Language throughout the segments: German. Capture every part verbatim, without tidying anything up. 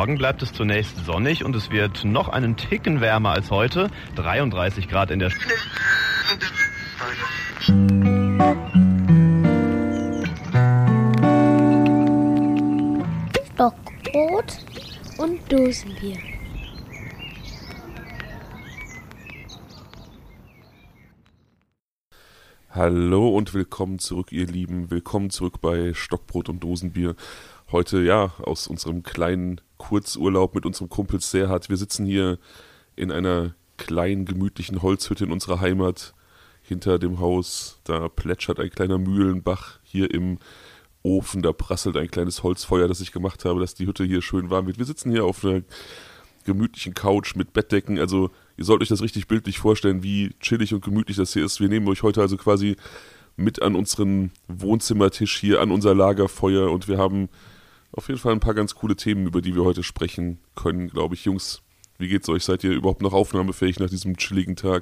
Morgen bleibt es zunächst sonnig und es wird noch einen Ticken wärmer als heute. dreiunddreißig Grad in der St- Stockbrot und Dosenbier. Hallo und willkommen zurück, ihr Lieben. Willkommen zurück bei Stockbrot und Dosenbier. Heute, ja, aus unserem kleinen Kurzurlaub mit unserem Kumpel Serhat. Wir sitzen hier in einer kleinen, gemütlichen Holzhütte in unserer Heimat. Hinter dem Haus, da plätschert ein kleiner Mühlenbach. Hier im Ofen, da prasselt ein kleines Holzfeuer, das ich gemacht habe, dass die Hütte hier schön warm wird. Wir sitzen hier auf einer gemütlichen Couch mit Bettdecken. Also ihr sollt euch das richtig bildlich vorstellen, wie chillig und gemütlich das hier ist. Wir nehmen euch heute also quasi mit an unseren Wohnzimmertisch hier, an unser Lagerfeuer, und wir haben auf jeden Fall ein paar ganz coole Themen, über die wir heute sprechen können, glaube ich. Jungs, wie geht's euch? Seid ihr überhaupt noch aufnahmefähig nach diesem chilligen Tag?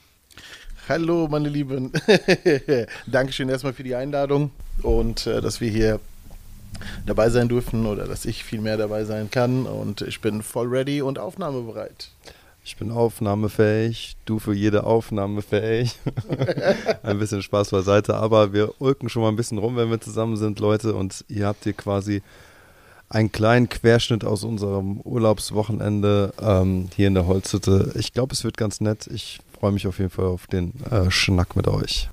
Hallo, meine Lieben. Dankeschön erstmal für die Einladung und äh, dass wir hier dabei sein dürfen oder dass ich viel mehr dabei sein kann. Und ich bin voll ready und aufnahmebereit. Ich bin aufnahmefähig, du für jede Aufnahme fähig. Ein bisschen Spaß beiseite, aber wir ulken schon mal ein bisschen rum, wenn wir zusammen sind, Leute. Und ihr habt hier quasi einen kleinen Querschnitt aus unserem Urlaubswochenende ähm, hier in der Holzhütte. Ich glaube, es wird ganz nett. Ich freue mich auf jeden Fall auf den äh, Schnack mit euch.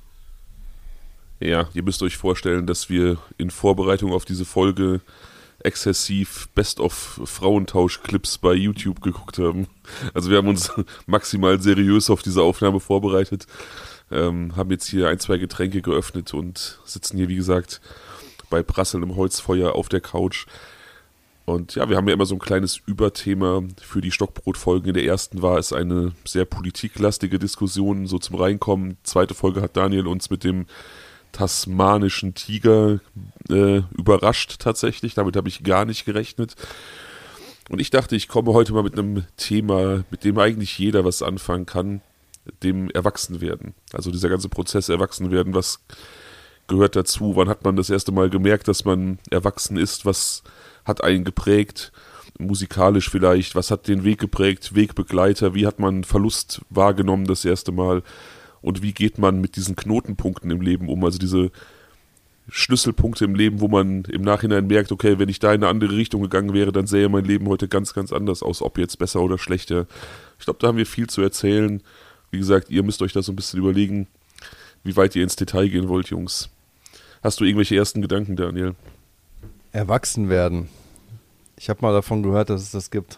Ja, ihr müsst euch vorstellen, dass wir in Vorbereitung auf diese Folge exzessiv Best-of-Frauentausch-Clips bei YouTube geguckt haben. Also wir haben uns maximal seriös auf diese Aufnahme vorbereitet, ähm, haben jetzt hier ein, zwei Getränke geöffnet und sitzen hier, wie gesagt, bei prasselndem Holzfeuer auf der Couch. Und ja, wir haben ja immer so ein kleines Überthema für die Stockbrot-Folgen. In der ersten war es eine sehr politiklastige Diskussion, so zum Reinkommen. Zweite Folge hat Daniel uns mit dem tasmanischen Tiger äh, überrascht tatsächlich. Damit habe ich gar nicht gerechnet. Und ich dachte, ich komme heute mal mit einem Thema, mit dem eigentlich jeder was anfangen kann, dem Erwachsenwerden. Also dieser ganze Prozess Erwachsenwerden, was gehört dazu? Wann hat man das erste Mal gemerkt, dass man erwachsen ist? Was hat einen geprägt? Musikalisch vielleicht? Was hat den Weg geprägt? Wegbegleiter? Wie hat man Verlust wahrgenommen das erste Mal? Und wie geht man mit diesen Knotenpunkten im Leben um? Also diese Schlüsselpunkte im Leben, wo man im Nachhinein merkt, okay, wenn ich da in eine andere Richtung gegangen wäre, dann sähe mein Leben heute ganz, ganz anders aus, ob jetzt besser oder schlechter. Ich glaube, da haben wir viel zu erzählen. Wie gesagt, ihr müsst euch da so ein bisschen überlegen, wie weit ihr ins Detail gehen wollt, Jungs. Hast du irgendwelche ersten Gedanken, Daniel? Erwachsen werden. Ich habe mal davon gehört, dass es das gibt.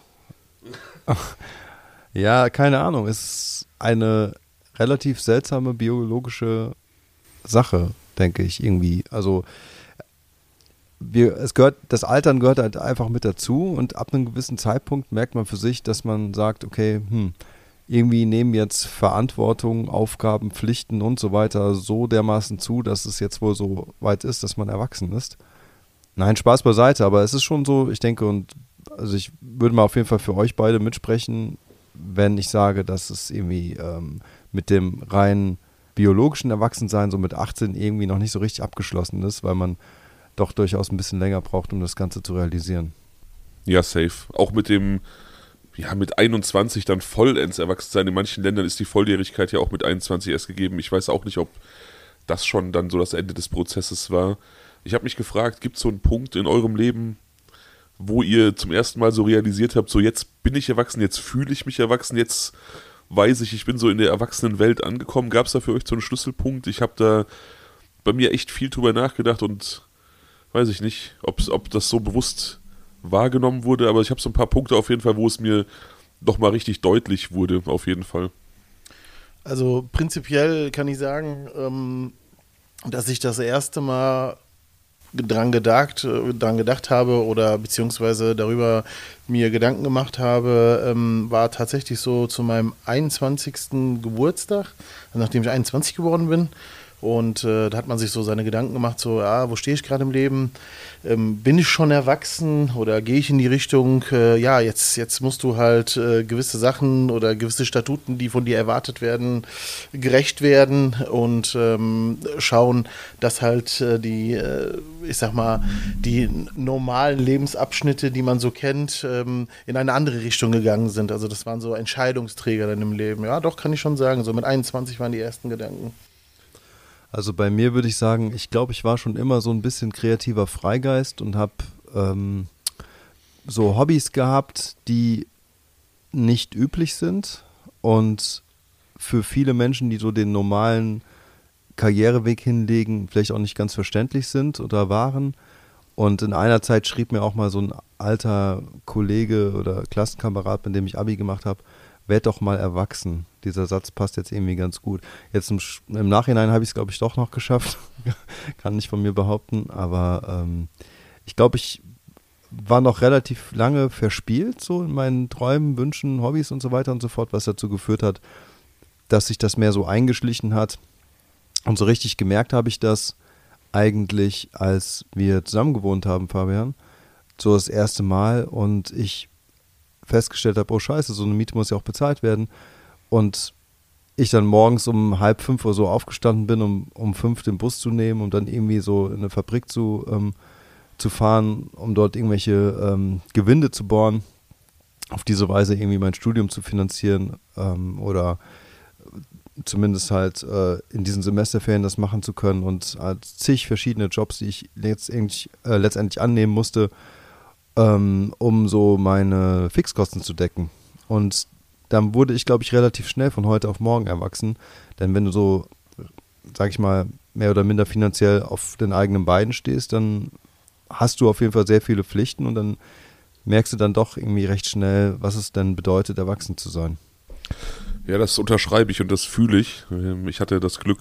Ja, keine Ahnung. Es ist eine relativ seltsame biologische Sache, denke ich, irgendwie. Also wir, es gehört, das Altern gehört halt einfach mit dazu, und ab einem gewissen Zeitpunkt merkt man für sich, dass man sagt, okay, hm, irgendwie nehmen jetzt Verantwortung, Aufgaben, Pflichten und so weiter so dermaßen zu, dass es jetzt wohl so weit ist, dass man erwachsen ist. Nein, Spaß beiseite, aber es ist schon so, ich denke, und also ich würde mal auf jeden Fall für euch beide mitsprechen, wenn ich sage, dass es irgendwie ähm, mit dem rein biologischen Erwachsensein so mit achtzehn irgendwie noch nicht so richtig abgeschlossen ist, weil man doch durchaus ein bisschen länger braucht, um das Ganze zu realisieren. Ja, safe. Auch mit dem, ja, mit einundzwanzig dann vollends erwachsen sein. In manchen Ländern ist die Volljährigkeit ja auch mit einundzwanzig erst gegeben. Ich weiß auch nicht, ob das schon dann so das Ende des Prozesses war. Ich habe mich gefragt, gibt es so einen Punkt in eurem Leben, wo ihr zum ersten Mal so realisiert habt, so jetzt bin ich erwachsen, jetzt fühle ich mich erwachsen, jetzt weiß ich, ich bin so in der Erwachsenenwelt angekommen. Gab es da für euch so einen Schlüsselpunkt? Ich habe da bei mir echt viel drüber nachgedacht und weiß ich nicht, ob das so bewusst wahrgenommen wurde, aber ich habe so ein paar Punkte auf jeden Fall, wo es mir doch mal richtig deutlich wurde, auf jeden Fall. Also prinzipiell kann ich sagen, ähm, dass ich das erste Mal dran gedacht, dran gedacht habe oder beziehungsweise darüber mir Gedanken gemacht habe, ähm, war tatsächlich so zu meinem einundzwanzigsten Geburtstag, nachdem ich einundzwanzig geworden bin. Und äh, da hat man sich so seine Gedanken gemacht, so, ja, wo stehe ich gerade im Leben? Ähm, bin ich schon erwachsen oder gehe ich in die Richtung, äh, ja, jetzt, jetzt musst du halt äh, gewisse Sachen oder gewisse Statuten, die von dir erwartet werden, gerecht werden und ähm, schauen, dass halt äh, die, äh, ich sag mal, die normalen Lebensabschnitte, die man so kennt, ähm, in eine andere Richtung gegangen sind. Also das waren so Entscheidungsträger dann im Leben. Ja, doch, kann ich schon sagen. So mit einundzwanzig waren die ersten Gedanken. Also bei mir würde ich sagen, ich glaube, ich war schon immer so ein bisschen kreativer Freigeist und habe ähm, so Hobbys gehabt, die nicht üblich sind und für viele Menschen, die so den normalen Karriereweg hinlegen, vielleicht auch nicht ganz verständlich sind oder waren. Und in einer Zeit schrieb mir auch mal so ein alter Kollege oder Klassenkamerad, mit dem ich Abi gemacht habe, werd doch mal erwachsen. Dieser Satz passt jetzt irgendwie ganz gut. Jetzt im, im Nachhinein habe ich es, glaube ich, doch noch geschafft. Kann nicht von mir behaupten, aber ähm, ich glaube, ich war noch relativ lange verspielt, so in meinen Träumen, Wünschen, Hobbys und so weiter und so fort, was dazu geführt hat, dass sich das mehr so eingeschlichen hat. Und so richtig gemerkt habe ich das eigentlich, als wir zusammen gewohnt haben, Fabian, so das erste Mal und ich festgestellt habe, oh scheiße, so eine Miete muss ja auch bezahlt werden und ich dann morgens um halb fünf oder so aufgestanden bin, um, um fünf den Bus zu nehmen, um dann irgendwie so in eine Fabrik zu, ähm, zu fahren, um dort irgendwelche ähm, Gewinde zu bohren, auf diese Weise irgendwie mein Studium zu finanzieren ähm, oder zumindest halt äh, in diesen Semesterferien das machen zu können und halt zig verschiedene Jobs, die ich letztendlich, äh, letztendlich annehmen musste, ähm, um so meine Fixkosten zu decken. Und dann wurde ich, glaube ich, relativ schnell von heute auf morgen erwachsen, denn wenn du so, sag ich mal, mehr oder minder finanziell auf den eigenen Beinen stehst, dann hast du auf jeden Fall sehr viele Pflichten und dann merkst du dann doch irgendwie recht schnell, was es denn bedeutet, erwachsen zu sein. Ja, das unterschreibe ich und das fühle ich. Ich hatte das Glück,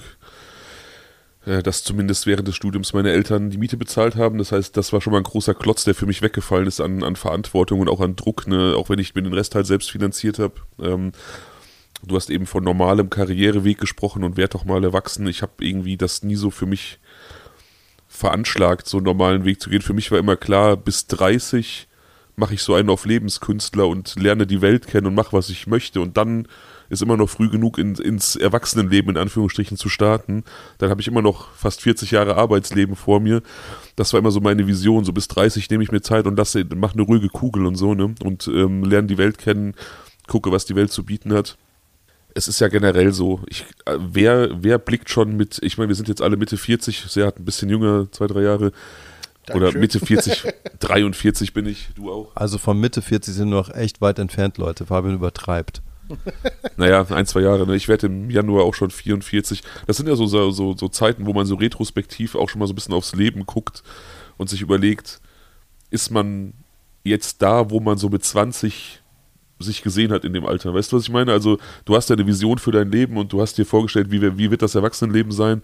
dass zumindest während des Studiums meine Eltern die Miete bezahlt haben. Das heißt, das war schon mal ein großer Klotz, der für mich weggefallen ist an, an Verantwortung und auch an Druck, ne? Auch wenn ich mir den Rest halt selbst finanziert habe. Ähm, du hast eben von normalem Karriereweg gesprochen und werd doch mal erwachsen. Ich habe irgendwie das nie so für mich veranschlagt, so einen normalen Weg zu gehen. Für mich war immer klar, bis dreißig mache ich so einen auf Lebenskünstler und lerne die Welt kennen und mache, was ich möchte. Und dann ist immer noch früh genug in, ins Erwachsenenleben in Anführungsstrichen zu starten. Dann habe ich immer noch fast vierzig Jahre Arbeitsleben vor mir. Das war immer so meine Vision. So bis dreißig nehme ich mir Zeit und lasse, mache eine ruhige Kugel und so, ne? Und ähm, lerne die Welt kennen, gucke, was die Welt zu bieten hat. Es ist ja generell so, ich, äh, wer, wer blickt schon mit, ich meine, wir sind jetzt alle Mitte vierzig, sehr hat ein bisschen jünger, zwei, drei Jahre. Dankeschön. Oder Mitte vierzig, dreiundvierzig bin ich, du auch. Also von Mitte vierzig sind wir noch echt weit entfernt, Leute. Fabian übertreibt. Naja, ein, zwei Jahre. Ne? Ich werde im Januar auch schon vierundvierzig. Das sind ja so, so, so Zeiten, wo man so retrospektiv auch schon mal so ein bisschen aufs Leben guckt und sich überlegt, ist man jetzt da, wo man so mit zwanzig sich gesehen hat in dem Alter. Weißt du, was ich meine? Also du hast ja eine Vision für dein Leben und du hast dir vorgestellt, wie, wie wird das Erwachsenenleben sein?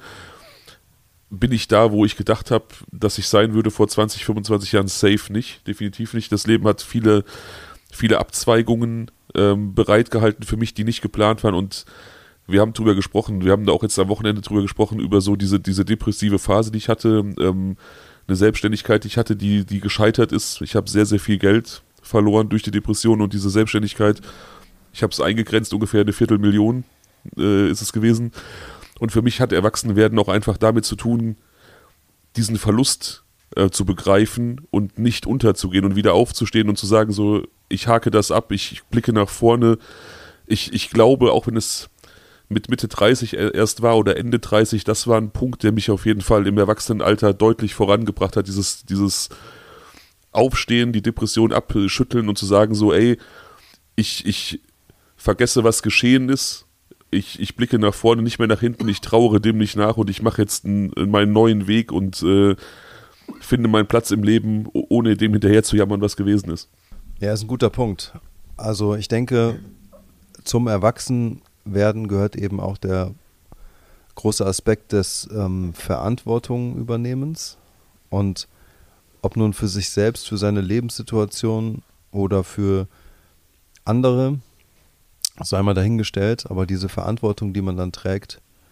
Bin ich da, wo ich gedacht habe, dass ich sein würde vor zwanzig, fünfundzwanzig Jahren? Safe nicht, definitiv nicht. Das Leben hat viele, viele Abzweigungen ähm, bereitgehalten für mich, die nicht geplant waren und wir haben drüber gesprochen, wir haben da auch jetzt am Wochenende drüber gesprochen, über so diese, diese depressive Phase, die ich hatte, ähm, eine Selbstständigkeit, die ich hatte, die, die gescheitert ist. Ich habe sehr, sehr viel Geld verloren durch die Depression und diese Selbstständigkeit. Ich habe es eingegrenzt, ungefähr eine Viertelmillion äh, ist es gewesen. Und für mich hat Erwachsenwerden auch einfach damit zu tun, diesen Verlust äh, zu begreifen und nicht unterzugehen und wieder aufzustehen und zu sagen, so, ich hake das ab, ich, ich blicke nach vorne. Ich, ich glaube, auch wenn es mit Mitte dreißig erst war oder Ende dreißig, das war ein Punkt, der mich auf jeden Fall im Erwachsenenalter deutlich vorangebracht hat, dieses, dieses Aufstehen, die Depression abschütteln und zu sagen, so, ey, ich, ich vergesse, was geschehen ist. Ich, ich blicke nach vorne, nicht mehr nach hinten, ich trauere dem nicht nach und ich mache jetzt einen, meinen neuen Weg und äh, finde meinen Platz im Leben, ohne dem hinterher zu jammern, was gewesen ist. Ja, ist ein guter Punkt. Also ich denke, zum Erwachsenwerden gehört eben auch der große Aspekt des ähm, Verantwortung übernehmens und ob nun für sich selbst, für seine Lebenssituation oder für andere, sei mal dahingestellt, aber diese Verantwortung, die man dann trägt,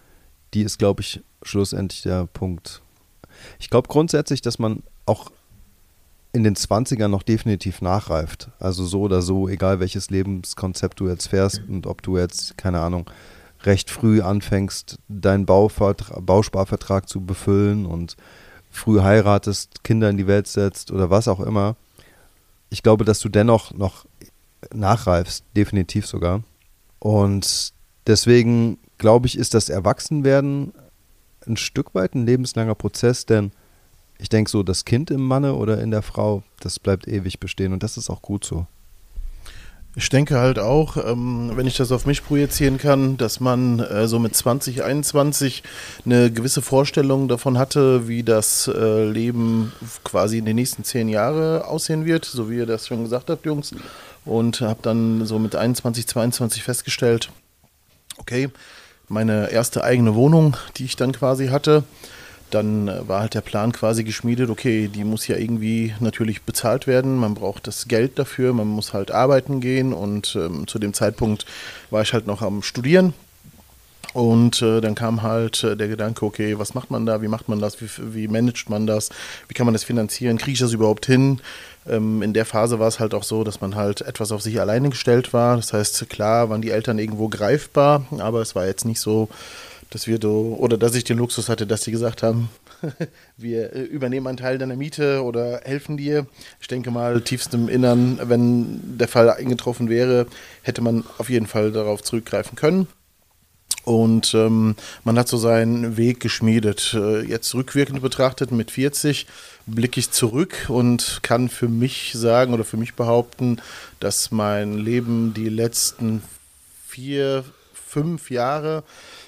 die ist, glaube ich, schlussendlich der Punkt. Ich glaube grundsätzlich, dass man auch in den zwanzigern noch definitiv nachreift. Also so oder so, egal welches Lebenskonzept du jetzt fährst und ob du jetzt, keine Ahnung, recht früh anfängst, deinen Bauvertra- Bausparvertrag zu befüllen und früh heiratest, Kinder in die Welt setzt oder was auch immer. Ich glaube, dass du dennoch noch nachreifst, definitiv sogar. Und deswegen, glaube ich, ist das Erwachsenwerden ein Stück weit ein lebenslanger Prozess, denn ich denke so, das Kind im Manne oder in der Frau, das bleibt ewig bestehen und das ist auch gut so. Ich denke halt auch, ähm, wenn ich das auf mich projizieren kann, dass man äh, so mit zwanzig, einundzwanzig eine gewisse Vorstellung davon hatte, wie das äh, Leben quasi in den nächsten zehn Jahren aussehen wird, so wie ihr das schon gesagt habt, Jungs. Und habe dann so mit einundzwanzig, zweiundzwanzig festgestellt, okay, meine erste eigene Wohnung, die ich dann quasi hatte, dann war halt der Plan quasi geschmiedet, okay, die muss ja irgendwie natürlich bezahlt werden, man braucht das Geld dafür, man muss halt arbeiten gehen und ähm, zu dem Zeitpunkt war ich halt noch am Studieren und äh, dann kam halt äh, der Gedanke, okay, was macht man da, wie macht man das, wie, wie managt man das, wie kann man das finanzieren, kriege ich das überhaupt hin? Ähm, in der Phase war es halt auch so, dass man halt etwas auf sich alleine gestellt war, das heißt, klar waren die Eltern irgendwo greifbar, aber es war jetzt nicht so, dass wir so, oder dass ich den Luxus hatte, dass die gesagt haben, wir übernehmen einen Teil deiner Miete oder helfen dir. Ich denke mal, tiefst im Innern, wenn der Fall eingetroffen wäre, hätte man auf jeden Fall darauf zurückgreifen können. Und ähm, man hat so seinen Weg geschmiedet. Äh, jetzt rückwirkend betrachtet mit vierzig blicke ich zurück und kann für mich sagen oder für mich behaupten, dass mein Leben die letzten vier, fünf Jahre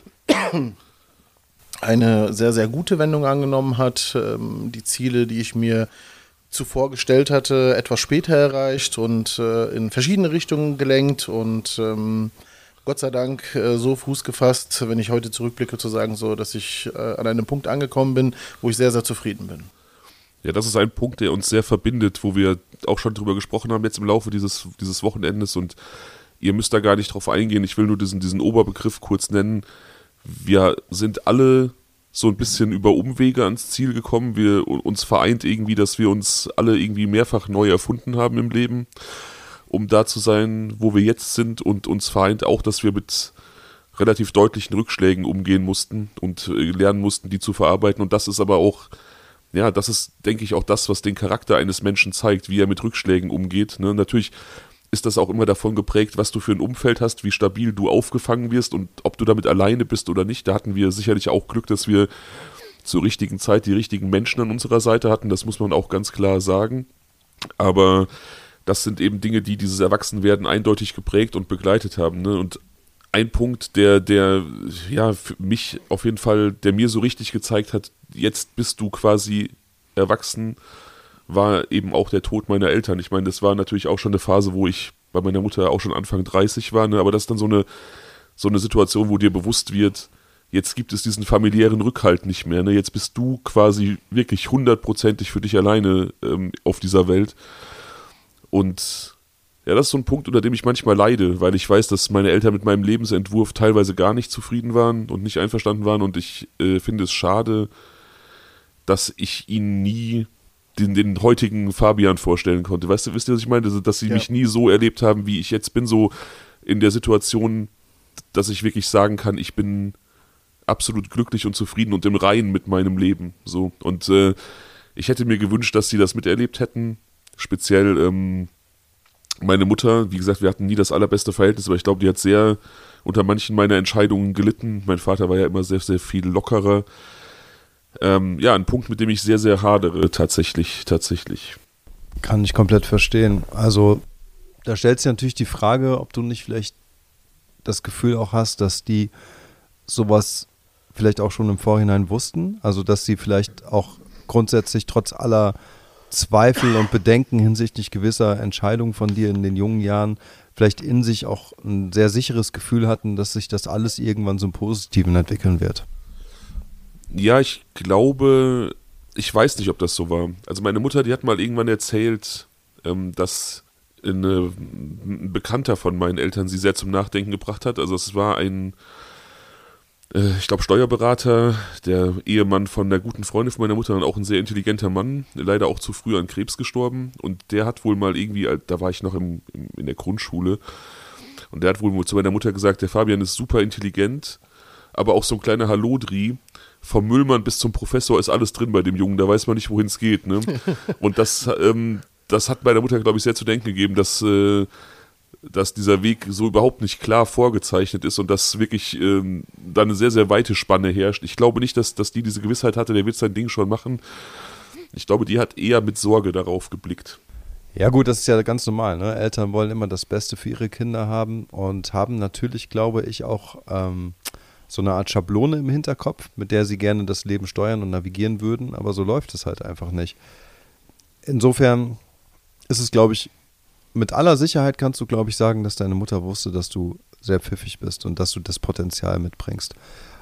eine sehr, sehr gute Wendung angenommen hat. Ähm, die Ziele, die ich mir zuvor gestellt hatte, etwas später erreicht und äh, in verschiedene Richtungen gelenkt und ähm, Gott sei Dank äh, so Fuß gefasst, wenn ich heute zurückblicke, zu sagen, so, dass ich äh, an einem Punkt angekommen bin, wo ich sehr, sehr zufrieden bin. Ja, das ist ein Punkt, der uns sehr verbindet, wo wir auch schon drüber gesprochen haben jetzt im Laufe dieses, dieses Wochenendes und ihr müsst da gar nicht drauf eingehen. Ich will nur diesen, diesen Oberbegriff kurz nennen. Wir sind alle so ein bisschen über Umwege ans Ziel gekommen. Wir, uns vereint irgendwie, dass wir uns alle irgendwie mehrfach neu erfunden haben im Leben, um da zu sein, wo wir jetzt sind. Und uns vereint auch, dass wir mit relativ deutlichen Rückschlägen umgehen mussten und lernen mussten, die zu verarbeiten. Und das ist aber auch, ja, das ist, denke ich, auch das, was den Charakter eines Menschen zeigt, wie er mit Rückschlägen umgeht. Ne? Natürlich ist das auch immer davon geprägt, was du für ein Umfeld hast, wie stabil du aufgefangen wirst und ob du damit alleine bist oder nicht. Da hatten wir sicherlich auch Glück, dass wir zur richtigen Zeit die richtigen Menschen an unserer Seite hatten. Das muss man auch ganz klar sagen. Aber das sind eben Dinge, die dieses Erwachsenwerden eindeutig geprägt und begleitet haben. Ne? Und ein Punkt, der, der, ja, für mich auf jeden Fall, der mir so richtig gezeigt hat, jetzt bist du quasi erwachsen, war eben auch der Tod meiner Eltern. Ich meine, das war natürlich auch schon eine Phase, wo ich bei meiner Mutter auch schon Anfang dreißig war, ne? Aber das ist dann so eine, so eine Situation, wo dir bewusst wird, jetzt gibt es diesen familiären Rückhalt nicht mehr. Ne? Jetzt bist du quasi wirklich hundertprozentig für dich alleine ähm, auf dieser Welt. Und ja, das ist so ein Punkt, unter dem ich manchmal leide, weil ich weiß, dass meine Eltern mit meinem Lebensentwurf teilweise gar nicht zufrieden waren und nicht einverstanden waren. Und ich äh, finde es schade, dass ich ihnen nie Den, den heutigen Fabian vorstellen konnte. Weißt du, wisst ihr, was ich meine? Dass sie ja. mich nie so erlebt haben, wie ich jetzt bin, so in der Situation, dass ich wirklich sagen kann, ich bin absolut glücklich und zufrieden und im Reinen mit meinem Leben. So. Und äh, ich hätte mir gewünscht, dass sie das miterlebt hätten. Speziell ähm, meine Mutter, wie gesagt, wir hatten nie das allerbeste Verhältnis, aber ich glaube, die hat sehr unter manchen meiner Entscheidungen gelitten. Mein Vater war ja immer sehr, sehr viel lockerer. Ähm, ja, ein Punkt, mit dem ich sehr, sehr hadere, tatsächlich, tatsächlich. Kann ich komplett verstehen. Also, da stellt sich natürlich die Frage, ob du nicht vielleicht das Gefühl auch hast, dass die sowas vielleicht auch schon im Vorhinein wussten. Also, dass sie vielleicht auch grundsätzlich trotz aller Zweifel und Bedenken hinsichtlich gewisser Entscheidungen von dir in den jungen Jahren vielleicht in sich auch ein sehr sicheres Gefühl hatten, dass sich das alles irgendwann zum Positiven entwickeln wird. Ja, ich glaube, ich weiß nicht, ob das so war. Also meine Mutter, die hat mal irgendwann erzählt, ähm, dass eine, ein Bekannter von meinen Eltern sie sehr zum Nachdenken gebracht hat. Also es war ein, äh, ich glaube, Steuerberater, der Ehemann von der guten Freundin von meiner Mutter und auch ein sehr intelligenter Mann, leider auch zu früh an Krebs gestorben. Und der hat wohl mal irgendwie, da war ich noch im, im, in der Grundschule, und der hat wohl zu meiner Mutter gesagt, der Fabian ist super intelligent, aber auch so ein kleiner Hallodri. Vom Müllmann bis zum Professor ist alles drin bei dem Jungen, da weiß man nicht, wohin es geht. Ne? Und das, ähm, das hat meiner Mutter, glaube ich, sehr zu denken gegeben, dass, äh, dass dieser Weg so überhaupt nicht klar vorgezeichnet ist und dass wirklich ähm, da eine sehr, sehr weite Spanne herrscht. Ich glaube nicht, dass, dass die diese Gewissheit hatte, der wird sein Ding schon machen. Ich glaube, die hat eher mit Sorge darauf geblickt. Ja gut, das ist ja ganz normal. Ne? Eltern wollen immer das Beste für ihre Kinder haben und haben natürlich, glaube ich, auch ähm, so eine Art Schablone im Hinterkopf, mit der sie gerne das Leben steuern und navigieren würden, aber so läuft es halt einfach nicht. Insofern ist es, glaube ich, mit aller Sicherheit kannst du, glaube ich, sagen, dass deine Mutter wusste, dass du sehr pfiffig bist und dass du das Potenzial mitbringst.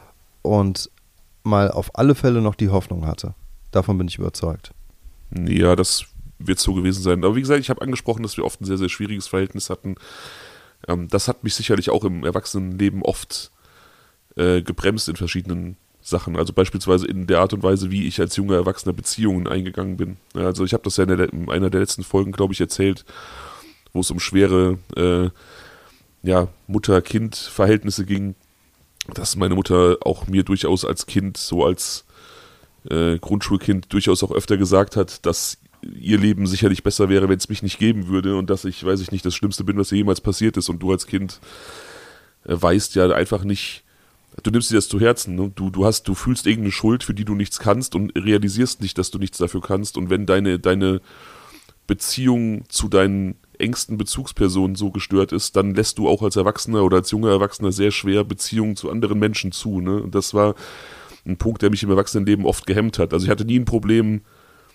Und mal auf alle Fälle noch die Hoffnung hatte. Davon bin ich überzeugt. Ja, das wird so gewesen sein. Aber wie gesagt, ich habe angesprochen, dass wir oft ein sehr, sehr schwieriges Verhältnis hatten. Ähm, das hat mich sicherlich auch im Erwachsenenleben oft äh, gebremst in verschiedenen Sachen. Also beispielsweise in der Art und Weise, wie ich als junger Erwachsener Beziehungen eingegangen bin. Ja, also ich habe das ja in, der, in einer der letzten Folgen, glaube ich, erzählt, wo es um schwere äh, ja, Mutter-Kind-Verhältnisse ging, dass meine Mutter auch mir durchaus als Kind, so als äh, Grundschulkind durchaus auch öfter gesagt hat, dass ihr Leben sicherlich besser wäre, wenn es mich nicht geben würde und dass ich, weiß ich nicht, das Schlimmste bin, was ihr jemals passiert ist und du als Kind äh, weißt ja einfach nicht, du nimmst dir das zu Herzen, ne? du, du hast, du fühlst irgendeine Schuld, für die du nichts kannst und realisierst nicht, dass du nichts dafür kannst und wenn deine, deine Beziehung zu deinen engsten Bezugspersonen so gestört ist, dann lässt du auch als Erwachsener oder als junger Erwachsener sehr schwer Beziehungen zu anderen Menschen zu, ne? Und das war ein Punkt, der mich im Erwachsenenleben oft gehemmt hat. Also ich hatte nie ein Problem,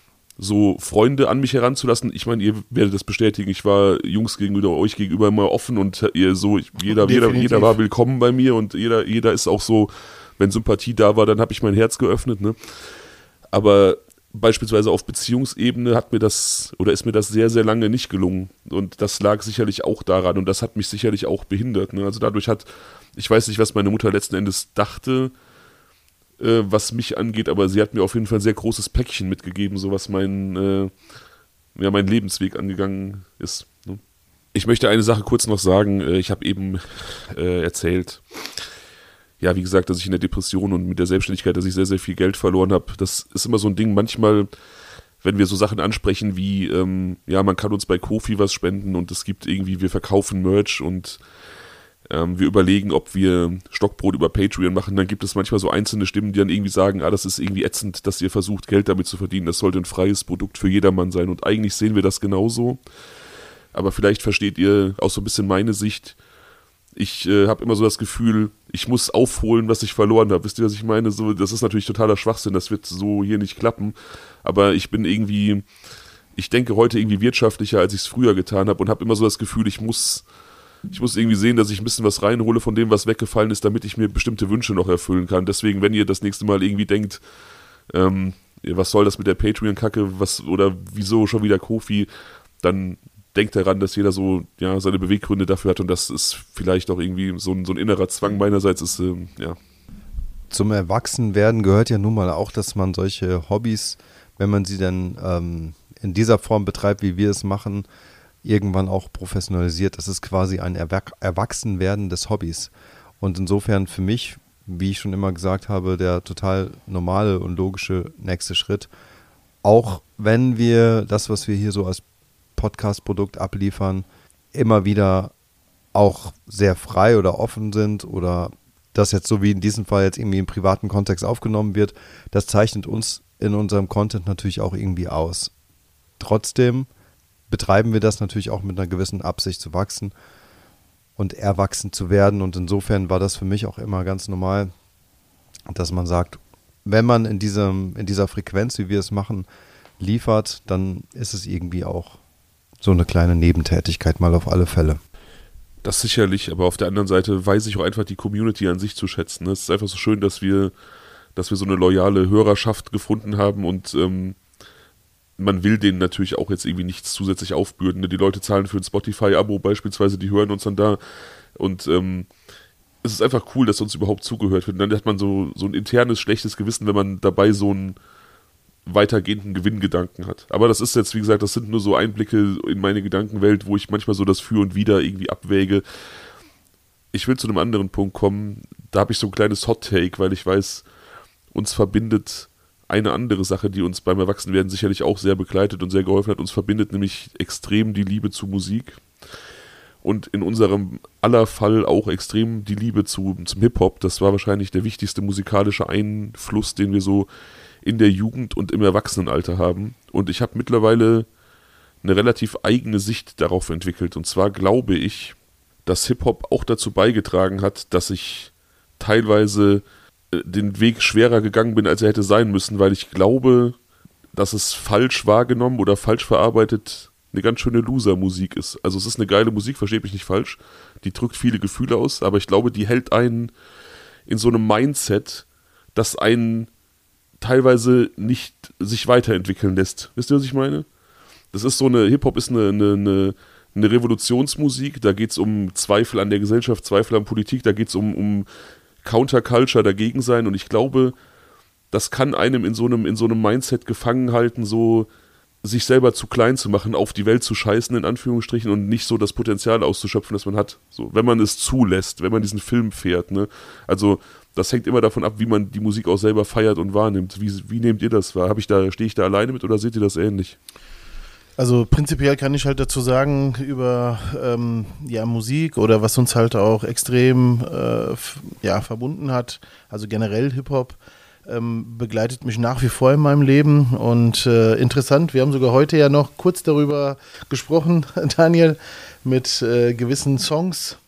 so Freunde an mich heranzulassen. Ich meine, ihr werdet das bestätigen, ich war Jungs gegenüber, euch gegenüber immer offen und ihr so, jeder, jeder, jeder war willkommen bei mir und jeder, jeder ist auch so, wenn Sympathie da war, dann habe ich mein Herz geöffnet, ne? Aber beispielsweise auf Beziehungsebene hat mir das, oder ist mir das sehr, sehr lange nicht gelungen. Und das lag sicherlich auch daran und das hat mich sicherlich auch behindert, ne? Also dadurch hat, ich weiß nicht, was meine Mutter letzten Endes dachte, äh, was mich angeht, aber sie hat mir auf jeden Fall ein sehr großes Päckchen mitgegeben, so was mein, äh, ja, mein Lebensweg angegangen ist, ne? Ich möchte eine Sache kurz noch sagen. Ich habe eben äh, erzählt, ja, wie gesagt, dass ich in der Depression und mit der Selbstständigkeit, dass ich sehr, sehr viel Geld verloren habe. Das ist immer so ein Ding, manchmal, wenn wir so Sachen ansprechen wie, ähm, ja, man kann uns bei Ko-fi was spenden und es gibt irgendwie, wir verkaufen Merch und ähm, wir überlegen, ob wir Stockbrot über Patreon machen, dann gibt es manchmal so einzelne Stimmen, die dann irgendwie sagen, ah, das ist irgendwie ätzend, dass ihr versucht, Geld damit zu verdienen. Das sollte ein freies Produkt für jedermann sein und eigentlich sehen wir das genauso. Aber vielleicht versteht ihr auch so ein bisschen meine Sicht. Ich äh, habe immer so das Gefühl, ich muss aufholen, was ich verloren habe. Wisst ihr, was ich meine? So, das ist natürlich totaler Schwachsinn, das wird so hier nicht klappen. Aber ich bin irgendwie, ich denke heute irgendwie wirtschaftlicher, als ich es früher getan habe und habe immer so das Gefühl, ich muss, ich muss irgendwie sehen, dass ich ein bisschen was reinhole von dem, was weggefallen ist, damit ich mir bestimmte Wünsche noch erfüllen kann. Deswegen, wenn ihr das nächste Mal irgendwie denkt, ähm, was soll das mit der Patreon-Kacke, was oder wieso schon wieder Ko-fi, dann denkt daran, dass jeder so ja seine Beweggründe dafür hat und das ist vielleicht auch irgendwie so ein, so ein innerer Zwang meinerseits ist, ähm, ja. Zum Erwachsenwerden gehört ja nun mal auch, dass man solche Hobbys, wenn man sie dann ähm, in dieser Form betreibt, wie wir es machen, irgendwann auch professionalisiert. Das ist quasi ein Erwer- Erwachsenwerden des Hobbys. Und insofern für mich, wie ich schon immer gesagt habe, der total normale und logische nächste Schritt, auch wenn wir das, was wir hier so als Podcast-Produkt abliefern, immer wieder auch sehr frei oder offen sind oder das jetzt so wie in diesem Fall jetzt irgendwie im privaten Kontext aufgenommen wird, das zeichnet uns in unserem Content natürlich auch irgendwie aus. Trotzdem betreiben wir das natürlich auch mit einer gewissen Absicht zu wachsen und erwachsen zu werden und insofern war das für mich auch immer ganz normal, dass man sagt, wenn man in diesem, in dieser Frequenz, wie wir es machen, liefert, dann ist es irgendwie auch so eine kleine Nebentätigkeit mal auf alle Fälle. Das sicherlich, aber auf der anderen Seite weiß ich auch einfach die Community an sich zu schätzen. Es ist einfach so schön, dass wir, dass wir so eine loyale Hörerschaft gefunden haben und ähm, man will denen natürlich auch jetzt irgendwie nichts zusätzlich aufbürden. Die Leute zahlen für ein Spotify-Abo beispielsweise, die hören uns dann da und ähm, es ist einfach cool, dass uns überhaupt zugehört wird. Und dann hat man so, so ein internes, schlechtes Gewissen, wenn man dabei so einen weitergehenden Gewinngedanken hat. Aber das ist jetzt, wie gesagt, das sind nur so Einblicke in meine Gedankenwelt, wo ich manchmal so das Für und Wider irgendwie abwäge. Ich will zu einem anderen Punkt kommen. Da habe ich so ein kleines Hot-Take, weil ich weiß, uns verbindet eine andere Sache, die uns beim Erwachsenwerden sicherlich auch sehr begleitet und sehr geholfen hat. Uns verbindet nämlich extrem die Liebe zu Musik. Und in unserem aller Fall auch extrem die Liebe zu, zum Hip-Hop. Das war wahrscheinlich der wichtigste musikalische Einfluss, den wir so in der Jugend und im Erwachsenenalter haben. Und ich habe mittlerweile eine relativ eigene Sicht darauf entwickelt. Und zwar glaube ich, dass Hip-Hop auch dazu beigetragen hat, dass ich teilweise den Weg schwerer gegangen bin, als er hätte sein müssen, weil ich glaube, dass es falsch wahrgenommen oder falsch verarbeitet eine ganz schöne Loser-Musik ist. Also es ist eine geile Musik, versteht mich nicht falsch, die drückt viele Gefühle aus, aber ich glaube, die hält einen in so einem Mindset, das einen teilweise nicht sich weiterentwickeln lässt. Wisst ihr, was ich meine? Das ist so eine, Hip-Hop ist eine, eine, eine, eine Revolutionsmusik, da geht es um Zweifel an der Gesellschaft, Zweifel an Politik, da geht es um, um Counterculture dagegen sein und ich glaube, das kann einem in so einem, in so einem Mindset gefangen halten, so sich selber zu klein zu machen, auf die Welt zu scheißen, in Anführungsstrichen, und nicht so das Potenzial auszuschöpfen, das man hat. So, wenn man es zulässt, wenn man diesen Film fährt, ne? Also, das hängt immer davon ab, wie man die Musik auch selber feiert und wahrnimmt. Wie, wie nehmt ihr das wahr? Hab ich da, stehe ich da alleine mit oder seht ihr das ähnlich? Also prinzipiell kann ich halt dazu sagen, über ähm, ja, Musik oder was uns halt auch extrem äh, f- ja, verbunden hat, also generell Hip-Hop, ähm, begleitet mich nach wie vor in meinem Leben und äh, interessant, wir haben sogar heute ja noch kurz darüber gesprochen, Daniel, mit äh, gewissen Songs,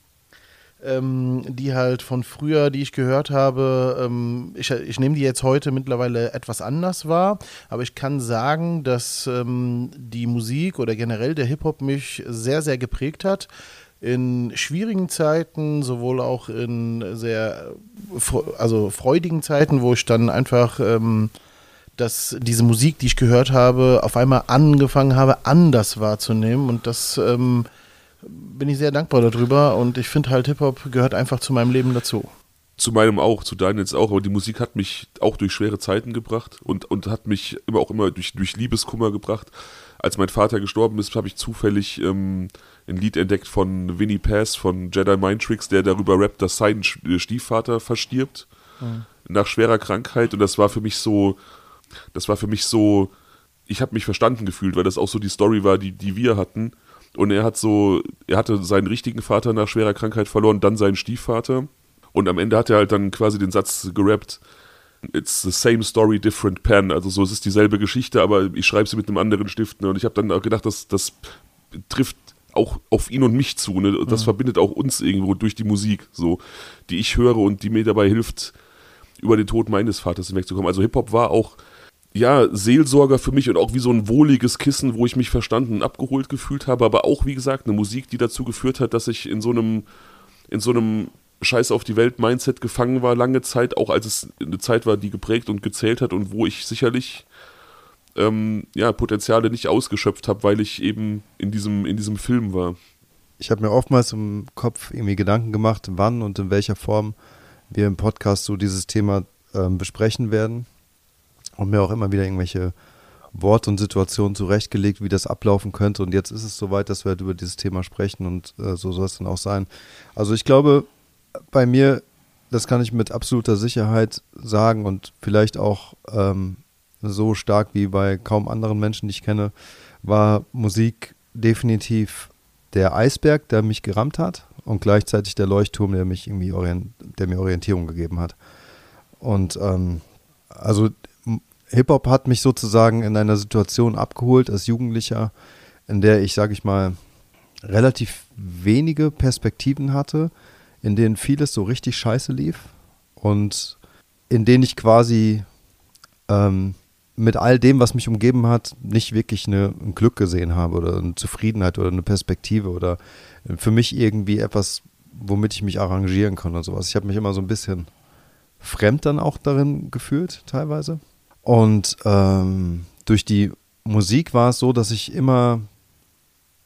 ähm, die halt von früher, die ich gehört habe, ähm, ich, ich nehme die jetzt heute mittlerweile etwas anders wahr, aber ich kann sagen, dass ähm, die Musik oder generell der Hip-Hop mich sehr, sehr geprägt hat. In schwierigen Zeiten, sowohl auch in sehr also freudigen Zeiten, wo ich dann einfach ähm, dass diese Musik, die ich gehört habe, auf einmal angefangen habe, anders wahrzunehmen und das ähm, bin ich sehr dankbar darüber und ich finde halt, Hip-Hop gehört einfach zu meinem Leben dazu. Zu meinem auch, zu Daniels auch, aber die Musik hat mich auch durch schwere Zeiten gebracht und, und hat mich immer auch immer durch, durch Liebeskummer gebracht. Als mein Vater gestorben ist, habe ich zufällig ähm, ein Lied entdeckt von Winnie Pass von Jedi Mind Tricks, der darüber rappt, dass sein Stiefvater verstirbt mhm. nach schwerer Krankheit und das war für mich so, das war für mich so, ich habe mich verstanden gefühlt, weil das auch so die Story war, die, die wir hatten. Und er hat so, er hatte seinen richtigen Vater nach schwerer Krankheit verloren, dann seinen Stiefvater. Und am Ende hat er halt dann quasi den Satz gerappt, it's the same story, different pen. Also so, es ist dieselbe Geschichte, aber ich schreibe sie mit einem anderen Stift. Ne? Und ich habe dann auch gedacht, das, das trifft auch auf ihn und mich zu. Ne? Das mhm. verbindet auch uns irgendwo durch die Musik, so, die ich höre und die mir dabei hilft, über den Tod meines Vaters hinwegzukommen. Also Hip-Hop war auch ja, Seelsorger für mich und auch wie so ein wohliges Kissen, wo ich mich verstanden und abgeholt gefühlt habe, aber auch, wie gesagt, eine Musik, die dazu geführt hat, dass ich in so einem, in so einem Scheiß auf die Welt-Mindset gefangen war, lange Zeit, auch als es eine Zeit war, die geprägt und gezählt hat und wo ich sicherlich ähm, ja, Potenziale nicht ausgeschöpft habe, weil ich eben in diesem, in diesem Film war. Ich habe mir oftmals im Kopf irgendwie Gedanken gemacht, wann und in welcher Form wir im Podcast so dieses Thema ähm, besprechen werden. Und mir auch immer wieder irgendwelche Worte und Situationen zurechtgelegt, wie das ablaufen könnte. Und jetzt ist es soweit, dass wir halt über dieses Thema sprechen und äh, so soll es dann auch sein. Also ich glaube, bei mir, das kann ich mit absoluter Sicherheit sagen und vielleicht auch ähm, so stark wie bei kaum anderen Menschen, die ich kenne, war Musik definitiv der Eisberg, der mich gerammt hat und gleichzeitig der Leuchtturm, der mich irgendwie orient- der mir Orientierung gegeben hat. Und ähm, also Hip-Hop hat mich sozusagen in einer Situation abgeholt als Jugendlicher, in der ich, sage ich mal, relativ wenige Perspektiven hatte, in denen vieles so richtig scheiße lief und in denen ich quasi ähm, mit all dem, was mich umgeben hat, nicht wirklich eine, ein Glück gesehen habe oder eine Zufriedenheit oder eine Perspektive oder für mich irgendwie etwas, womit ich mich arrangieren kann und sowas. Ich habe mich immer so ein bisschen fremd dann auch darin gefühlt teilweise. Und ähm, durch die Musik war es so, dass ich immer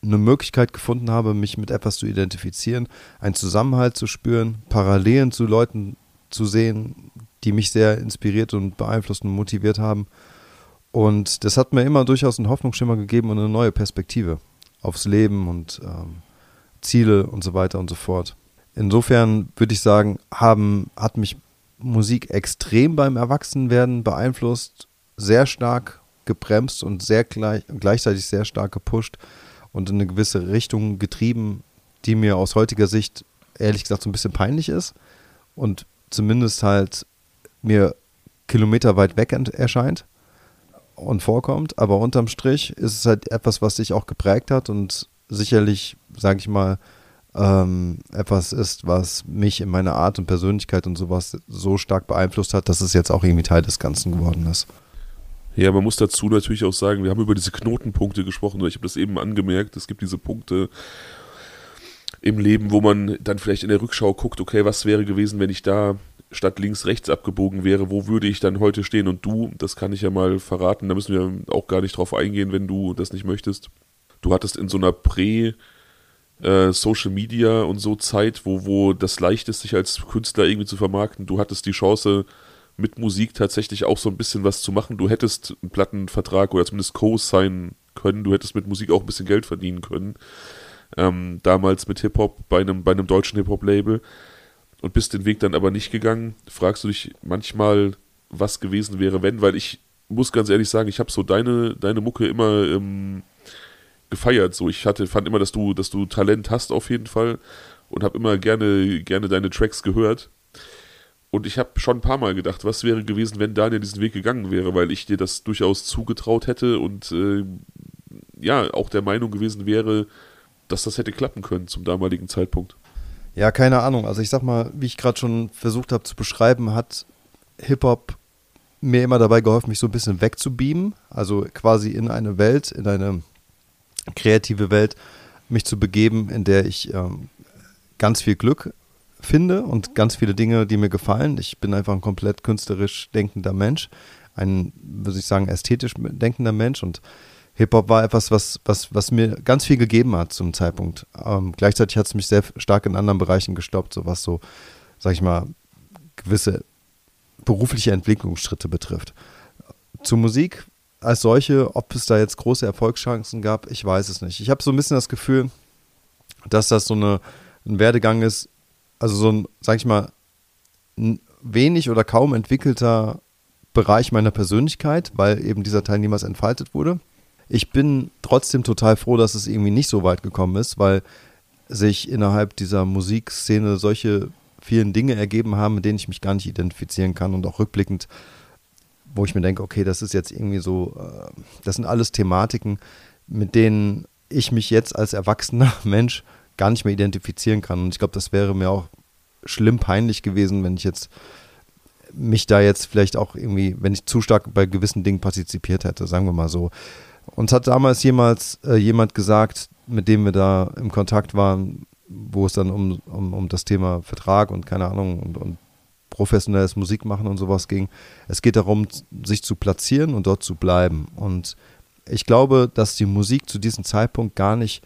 eine Möglichkeit gefunden habe, mich mit etwas zu identifizieren, einen Zusammenhalt zu spüren, Parallelen zu Leuten zu sehen, die mich sehr inspiriert und beeinflusst und motiviert haben. Und das hat mir immer durchaus einen Hoffnungsschimmer gegeben und eine neue Perspektive aufs Leben und ähm, Ziele und so weiter und so fort. Insofern würde ich sagen, haben, hat mich Musik extrem beim Erwachsenwerden beeinflusst, sehr stark gebremst und sehr gleich, gleichzeitig sehr stark gepusht und in eine gewisse Richtung getrieben, die mir aus heutiger Sicht ehrlich gesagt so ein bisschen peinlich ist und zumindest halt mir kilometerweit weg erscheint und vorkommt, aber unterm Strich ist es halt etwas, was sich auch geprägt hat und sicherlich, sage ich mal, ähm, etwas ist, was mich in meiner Art und Persönlichkeit und sowas so stark beeinflusst hat, dass es jetzt auch irgendwie Teil des Ganzen geworden ist. Ja, man muss dazu natürlich auch sagen, wir haben über diese Knotenpunkte gesprochen, ich habe das eben angemerkt, es gibt diese Punkte im Leben, wo man dann vielleicht in der Rückschau guckt, okay, was wäre gewesen, wenn ich da statt links rechts abgebogen wäre, wo würde ich dann heute stehen? Und du, das kann ich ja mal verraten, da müssen wir auch gar nicht drauf eingehen, wenn du das nicht möchtest. Du hattest in so einer Prä- Social Media und so Zeit, wo, wo das leicht ist, sich als Künstler irgendwie zu vermarkten. Du hattest die Chance, mit Musik tatsächlich auch so ein bisschen was zu machen. Du hättest einen Plattenvertrag oder zumindest co-signen können. Du hättest mit Musik auch ein bisschen Geld verdienen können. Ähm, damals mit Hip-Hop bei einem, bei einem deutschen Hip-Hop-Label und bist den Weg dann aber nicht gegangen. Fragst du dich manchmal, was gewesen wäre, wenn? Weil ich muss ganz ehrlich sagen, ich habe so deine, deine Mucke immer ähm, gefeiert. So, ich hatte, fand immer, dass du, dass du Talent hast auf jeden Fall und habe immer gerne, gerne deine Tracks gehört. Und ich habe schon ein paar Mal gedacht, was wäre gewesen, wenn Daniel diesen Weg gegangen wäre, weil ich dir das durchaus zugetraut hätte und äh, ja, auch der Meinung gewesen wäre, dass das hätte klappen können zum damaligen Zeitpunkt. Ja, keine Ahnung. Also ich sag mal, wie ich gerade schon versucht habe zu beschreiben, hat Hip-Hop mir immer dabei geholfen, mich so ein bisschen wegzubeamen. Also quasi in eine Welt, in eine kreative Welt, mich zu begeben, in der ich ähm, ganz viel Glück finde und ganz viele Dinge, die mir gefallen. Ich bin einfach ein komplett künstlerisch denkender Mensch, ein, würde ich sagen, ästhetisch denkender Mensch und Hip-Hop war etwas, was, was, was mir ganz viel gegeben hat zum Zeitpunkt. Ähm, gleichzeitig hat es mich sehr stark in anderen Bereichen gestoppt, so was so, sag ich mal, gewisse berufliche Entwicklungsschritte betrifft. Zur Musik als solche, ob es da jetzt große Erfolgschancen gab, ich weiß es nicht. Ich habe so ein bisschen das Gefühl, dass das so eine, ein Werdegang ist, also so ein, sag ich mal, ein wenig oder kaum entwickelter Bereich meiner Persönlichkeit, weil eben dieser Teil niemals entfaltet wurde. Ich bin trotzdem total froh, dass es irgendwie nicht so weit gekommen ist, weil sich innerhalb dieser Musikszene solche vielen Dinge ergeben haben, mit denen ich mich gar nicht identifizieren kann und auch rückblickend, wo ich mir denke, okay, das ist jetzt irgendwie so, das sind alles Thematiken, mit denen ich mich jetzt als erwachsener Mensch gar nicht mehr identifizieren kann. Und ich glaube, das wäre mir auch schlimm peinlich gewesen, wenn ich jetzt mich da jetzt vielleicht auch irgendwie, wenn ich zu stark bei gewissen Dingen partizipiert hätte, sagen wir mal so. Uns hat damals jemals äh, jemand gesagt, mit dem wir da im Kontakt waren, wo es dann um, um, um das Thema Vertrag und keine Ahnung und, und professionelles Musikmachen und sowas ging. Es geht darum, sich zu platzieren und dort zu bleiben. Und ich glaube, dass die Musik zu diesem Zeitpunkt gar nicht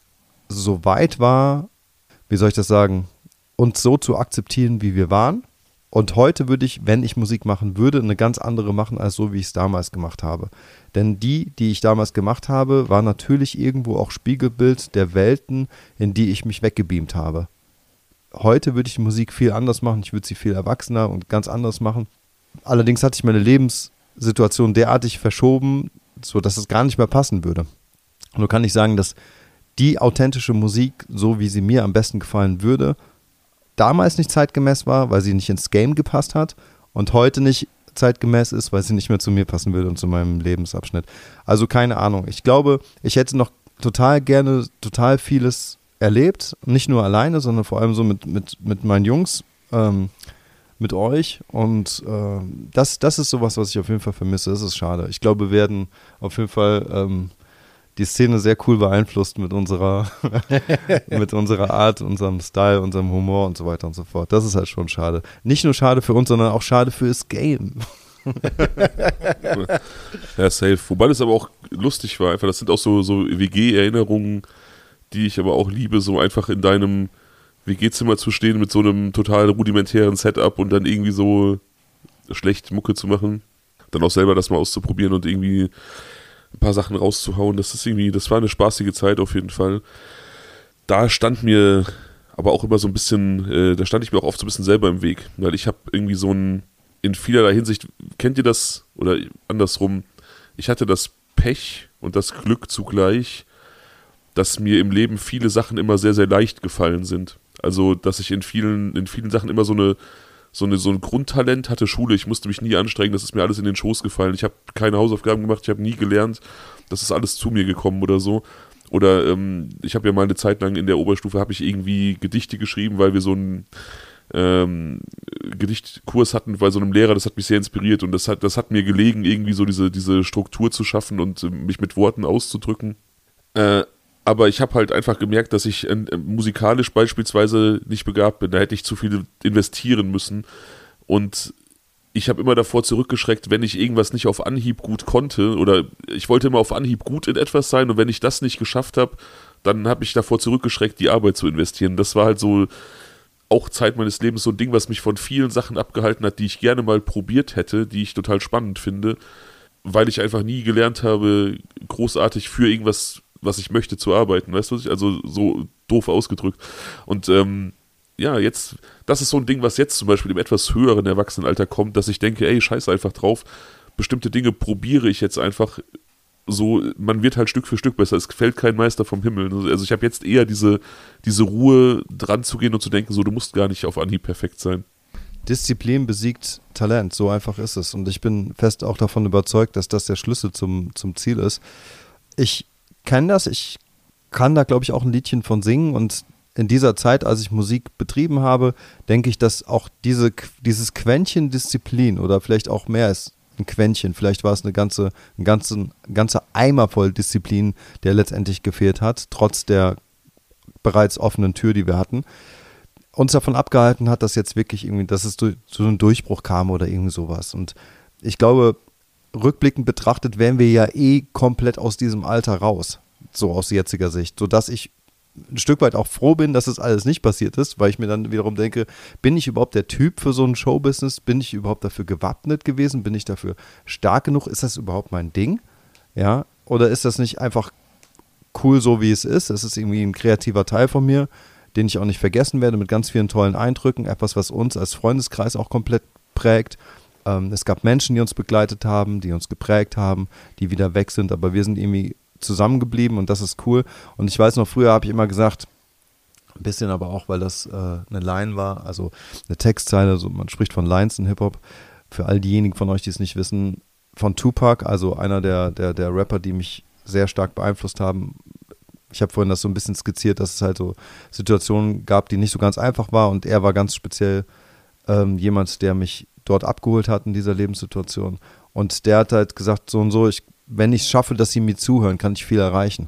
so weit war, wie soll ich das sagen, uns so zu akzeptieren, wie wir waren. Und heute würde ich, wenn ich Musik machen würde, eine ganz andere machen, als so, wie ich es damals gemacht habe. Denn die, die ich damals gemacht habe, war natürlich irgendwo auch Spiegelbild der Welten, in die ich mich weggebeamt habe. Heute würde ich die Musik viel anders machen, ich würde sie viel erwachsener und ganz anders machen. Allerdings hatte ich meine Lebenssituation derartig verschoben, sodass es gar nicht mehr passen würde. Und so kann ich sagen, dass die authentische Musik, so wie sie mir am besten gefallen würde, damals nicht zeitgemäß war, weil sie nicht ins Game gepasst hat und heute nicht zeitgemäß ist, weil sie nicht mehr zu mir passen würde und zu meinem Lebensabschnitt. Also keine Ahnung. Ich glaube, ich hätte noch total gerne total vieles erlebt, nicht nur alleine, sondern vor allem so mit, mit, mit meinen Jungs, ähm, mit euch und äh, das, das ist sowas, was ich auf jeden Fall vermisse. Das ist schade. Ich glaube, wir werden auf jeden Fall ähm, die Szene sehr cool beeinflusst mit unserer mit unserer Art, unserem Style, unserem Humor und so weiter und so fort. Das ist halt schon schade. Nicht nur schade für uns, sondern auch schade für das Game. Ja, safe. Wobei das aber auch lustig war. Einfach, das sind auch so, so W G-Erinnerungen, die ich aber auch liebe, so einfach in deinem W G-Zimmer zu stehen mit so einem total rudimentären Setup und dann irgendwie so schlecht Mucke zu machen. Dann auch selber das mal auszuprobieren und irgendwie ein paar Sachen rauszuhauen. Das ist irgendwie, das war eine spaßige Zeit auf jeden Fall. Da stand mir aber auch immer so ein bisschen, äh, da stand ich mir auch oft so ein bisschen selber im Weg, weil ich habe irgendwie so ein, in vielerlei Hinsicht, kennt ihr das, oder andersrum, ich hatte das Pech und das Glück zugleich, dass mir im Leben viele Sachen immer sehr, sehr leicht gefallen sind. Also, dass ich in vielen, in vielen Sachen immer so eine, so eine, so ein Grundtalent hatte. Schule, ich musste mich nie anstrengen, das ist mir alles in den Schoß gefallen. Ich habe keine Hausaufgaben gemacht, ich habe nie gelernt, das ist alles zu mir gekommen oder so. Oder ähm, ich habe ja mal eine Zeit lang in der Oberstufe, habe ich irgendwie Gedichte geschrieben, weil wir so einen ähm, Gedichtkurs hatten bei so einem Lehrer, das hat mich sehr inspiriert und das hat, das hat mir gelegen, irgendwie so diese, diese Struktur zu schaffen und äh, mich mit Worten auszudrücken. Äh, Aber ich habe halt einfach gemerkt, dass ich äh, musikalisch beispielsweise nicht begabt bin. Da hätte ich zu viel investieren müssen. Und ich habe immer davor zurückgeschreckt, wenn ich irgendwas nicht auf Anhieb gut konnte. Oder ich wollte immer auf Anhieb gut in etwas sein. Und wenn ich das nicht geschafft habe, dann habe ich davor zurückgeschreckt, die Arbeit zu investieren. Das war halt so auch Zeit meines Lebens so ein Ding, was mich von vielen Sachen abgehalten hat, die ich gerne mal probiert hätte, die ich total spannend finde. Weil ich einfach nie gelernt habe, großartig für irgendwas, was ich möchte, zu arbeiten, weißt du, also so doof ausgedrückt. Und ähm, ja, jetzt, das ist so ein Ding, was jetzt zum Beispiel im etwas höheren Erwachsenenalter kommt, dass ich denke, ey, scheiß einfach drauf, bestimmte Dinge probiere ich jetzt einfach so, man wird halt Stück für Stück besser, es fällt kein Meister vom Himmel. Also ich habe jetzt eher diese, diese Ruhe, dran zu gehen und zu denken, so, du musst gar nicht auf Anhieb perfekt sein. Disziplin besiegt Talent, so einfach ist es. Und ich bin fest auch davon überzeugt, dass das der Schlüssel zum, zum Ziel ist. Ich kenne das, ich kann da, glaube ich, auch ein Liedchen von singen und in dieser Zeit, als ich Musik betrieben habe, denke ich, dass auch diese, dieses Quäntchen Disziplin oder vielleicht auch mehr ist ein Quäntchen, vielleicht war es eine ganze, ein ganzen, ein ganzer Eimer voll Disziplin, der letztendlich gefehlt hat, trotz der bereits offenen Tür, die wir hatten, uns davon abgehalten hat, dass jetzt wirklich irgendwie, dass es zu so einem Durchbruch kam oder irgendwie sowas. Und ich glaube, rückblickend betrachtet wären wir ja eh komplett aus diesem Alter raus, so aus jetziger Sicht, sodass ich ein Stück weit auch froh bin, dass das alles nicht passiert ist, weil ich mir dann wiederum denke, bin ich überhaupt der Typ für so ein Showbusiness? Bin ich überhaupt dafür gewappnet gewesen? Bin ich dafür stark genug? Ist das überhaupt mein Ding? Ja, oder ist das nicht einfach cool, so wie es ist? Es ist irgendwie ein kreativer Teil von mir, den ich auch nicht vergessen werde, mit ganz vielen tollen Eindrücken, etwas, was uns als Freundeskreis auch komplett prägt. Ähm, es gab Menschen, die uns begleitet haben, die uns geprägt haben, die wieder weg sind, aber wir sind irgendwie zusammengeblieben und das ist cool. Und ich weiß noch, früher habe ich immer gesagt, ein bisschen aber auch, weil das äh, eine Line war, also eine Textzeile, also man spricht von Lines in Hip-Hop, für all diejenigen von euch, die es nicht wissen, von Tupac, also einer der, der, der Rapper, die mich sehr stark beeinflusst haben. Ich habe vorhin das so ein bisschen skizziert, dass es halt so Situationen gab, die nicht so ganz einfach war und er war ganz speziell ähm, jemand, der mich dort abgeholt hat in dieser Lebenssituation. Und der hat halt gesagt, so und so, ich, wenn ich es schaffe, dass sie mir zuhören, kann ich viel erreichen.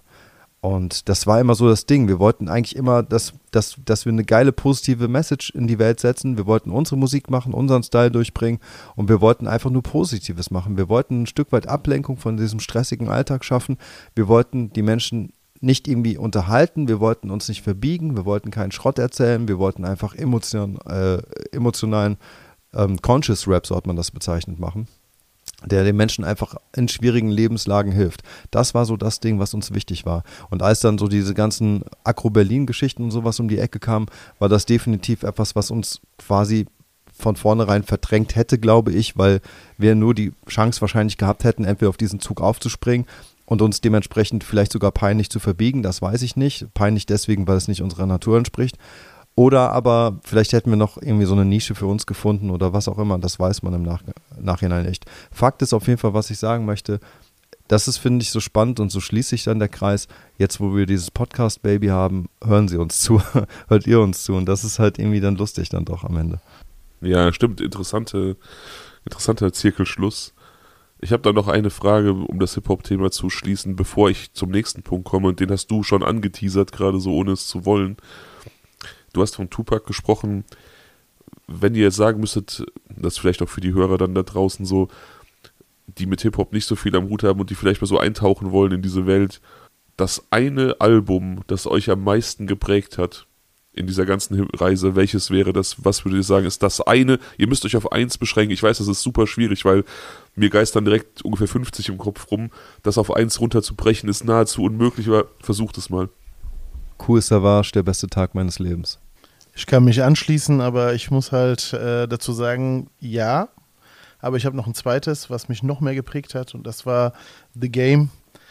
Und das war immer so das Ding. Wir wollten eigentlich immer, dass, dass, dass wir eine geile, positive Message in die Welt setzen. Wir wollten unsere Musik machen, unseren Style durchbringen und wir wollten einfach nur Positives machen. Wir wollten ein Stück weit Ablenkung von diesem stressigen Alltag schaffen. Wir wollten die Menschen nicht irgendwie unterhalten, wir wollten uns nicht verbiegen, wir wollten keinen Schrott erzählen, wir wollten einfach emotion, äh, emotionalen ähm, Conscious Rap, so hat man das bezeichnet, machen, der den Menschen einfach in schwierigen Lebenslagen hilft. Das war so das Ding, was uns wichtig war. Und als dann so diese ganzen Agro-Berlin-Geschichten und sowas um die Ecke kamen, war das definitiv etwas, was uns quasi von vornherein verdrängt hätte, glaube ich, weil wir nur die Chance wahrscheinlich gehabt hätten, entweder auf diesen Zug aufzuspringen und uns dementsprechend vielleicht sogar peinlich zu verbiegen, das weiß ich nicht. Peinlich deswegen, weil es nicht unserer Natur entspricht. Oder aber vielleicht hätten wir noch irgendwie so eine Nische für uns gefunden oder was auch immer, das weiß man im Nach- Nachhinein echt. Fakt ist auf jeden Fall, was ich sagen möchte, das ist, finde ich, so spannend und so schließt sich dann der Kreis. Jetzt, wo wir dieses Podcast-Baby haben, hören Sie uns zu, hört ihr uns zu und das ist halt irgendwie dann lustig dann doch am Ende. Ja, stimmt, interessante, interessanter Zirkelschluss. Ich habe da noch eine Frage, um das Hip-Hop-Thema zu schließen, bevor ich zum nächsten Punkt komme und den hast du schon angeteasert, gerade so ohne es zu wollen. Du hast von Tupac gesprochen. wenn ihr jetzt sagen müsstet, das vielleicht auch für die Hörer dann da draußen so, die mit Hip-Hop nicht so viel am Hut haben und die vielleicht mal so eintauchen wollen in diese Welt, das eine Album, das euch am meisten geprägt hat in dieser ganzen Reise, welches wäre das? Was würdet ihr sagen, ist das eine? Ihr müsst euch auf eins beschränken. Ich weiß, das ist super schwierig, weil mir geistern direkt ungefähr fünfzig im Kopf rum. Das auf eins runterzubrechen ist nahezu unmöglich, aber versucht es mal. Kool Savas, der beste Tag meines Lebens. Ich kann mich anschließen, aber ich muss halt äh, dazu sagen, ja. Aber ich habe noch ein zweites, was mich noch mehr geprägt hat, und das war The Game.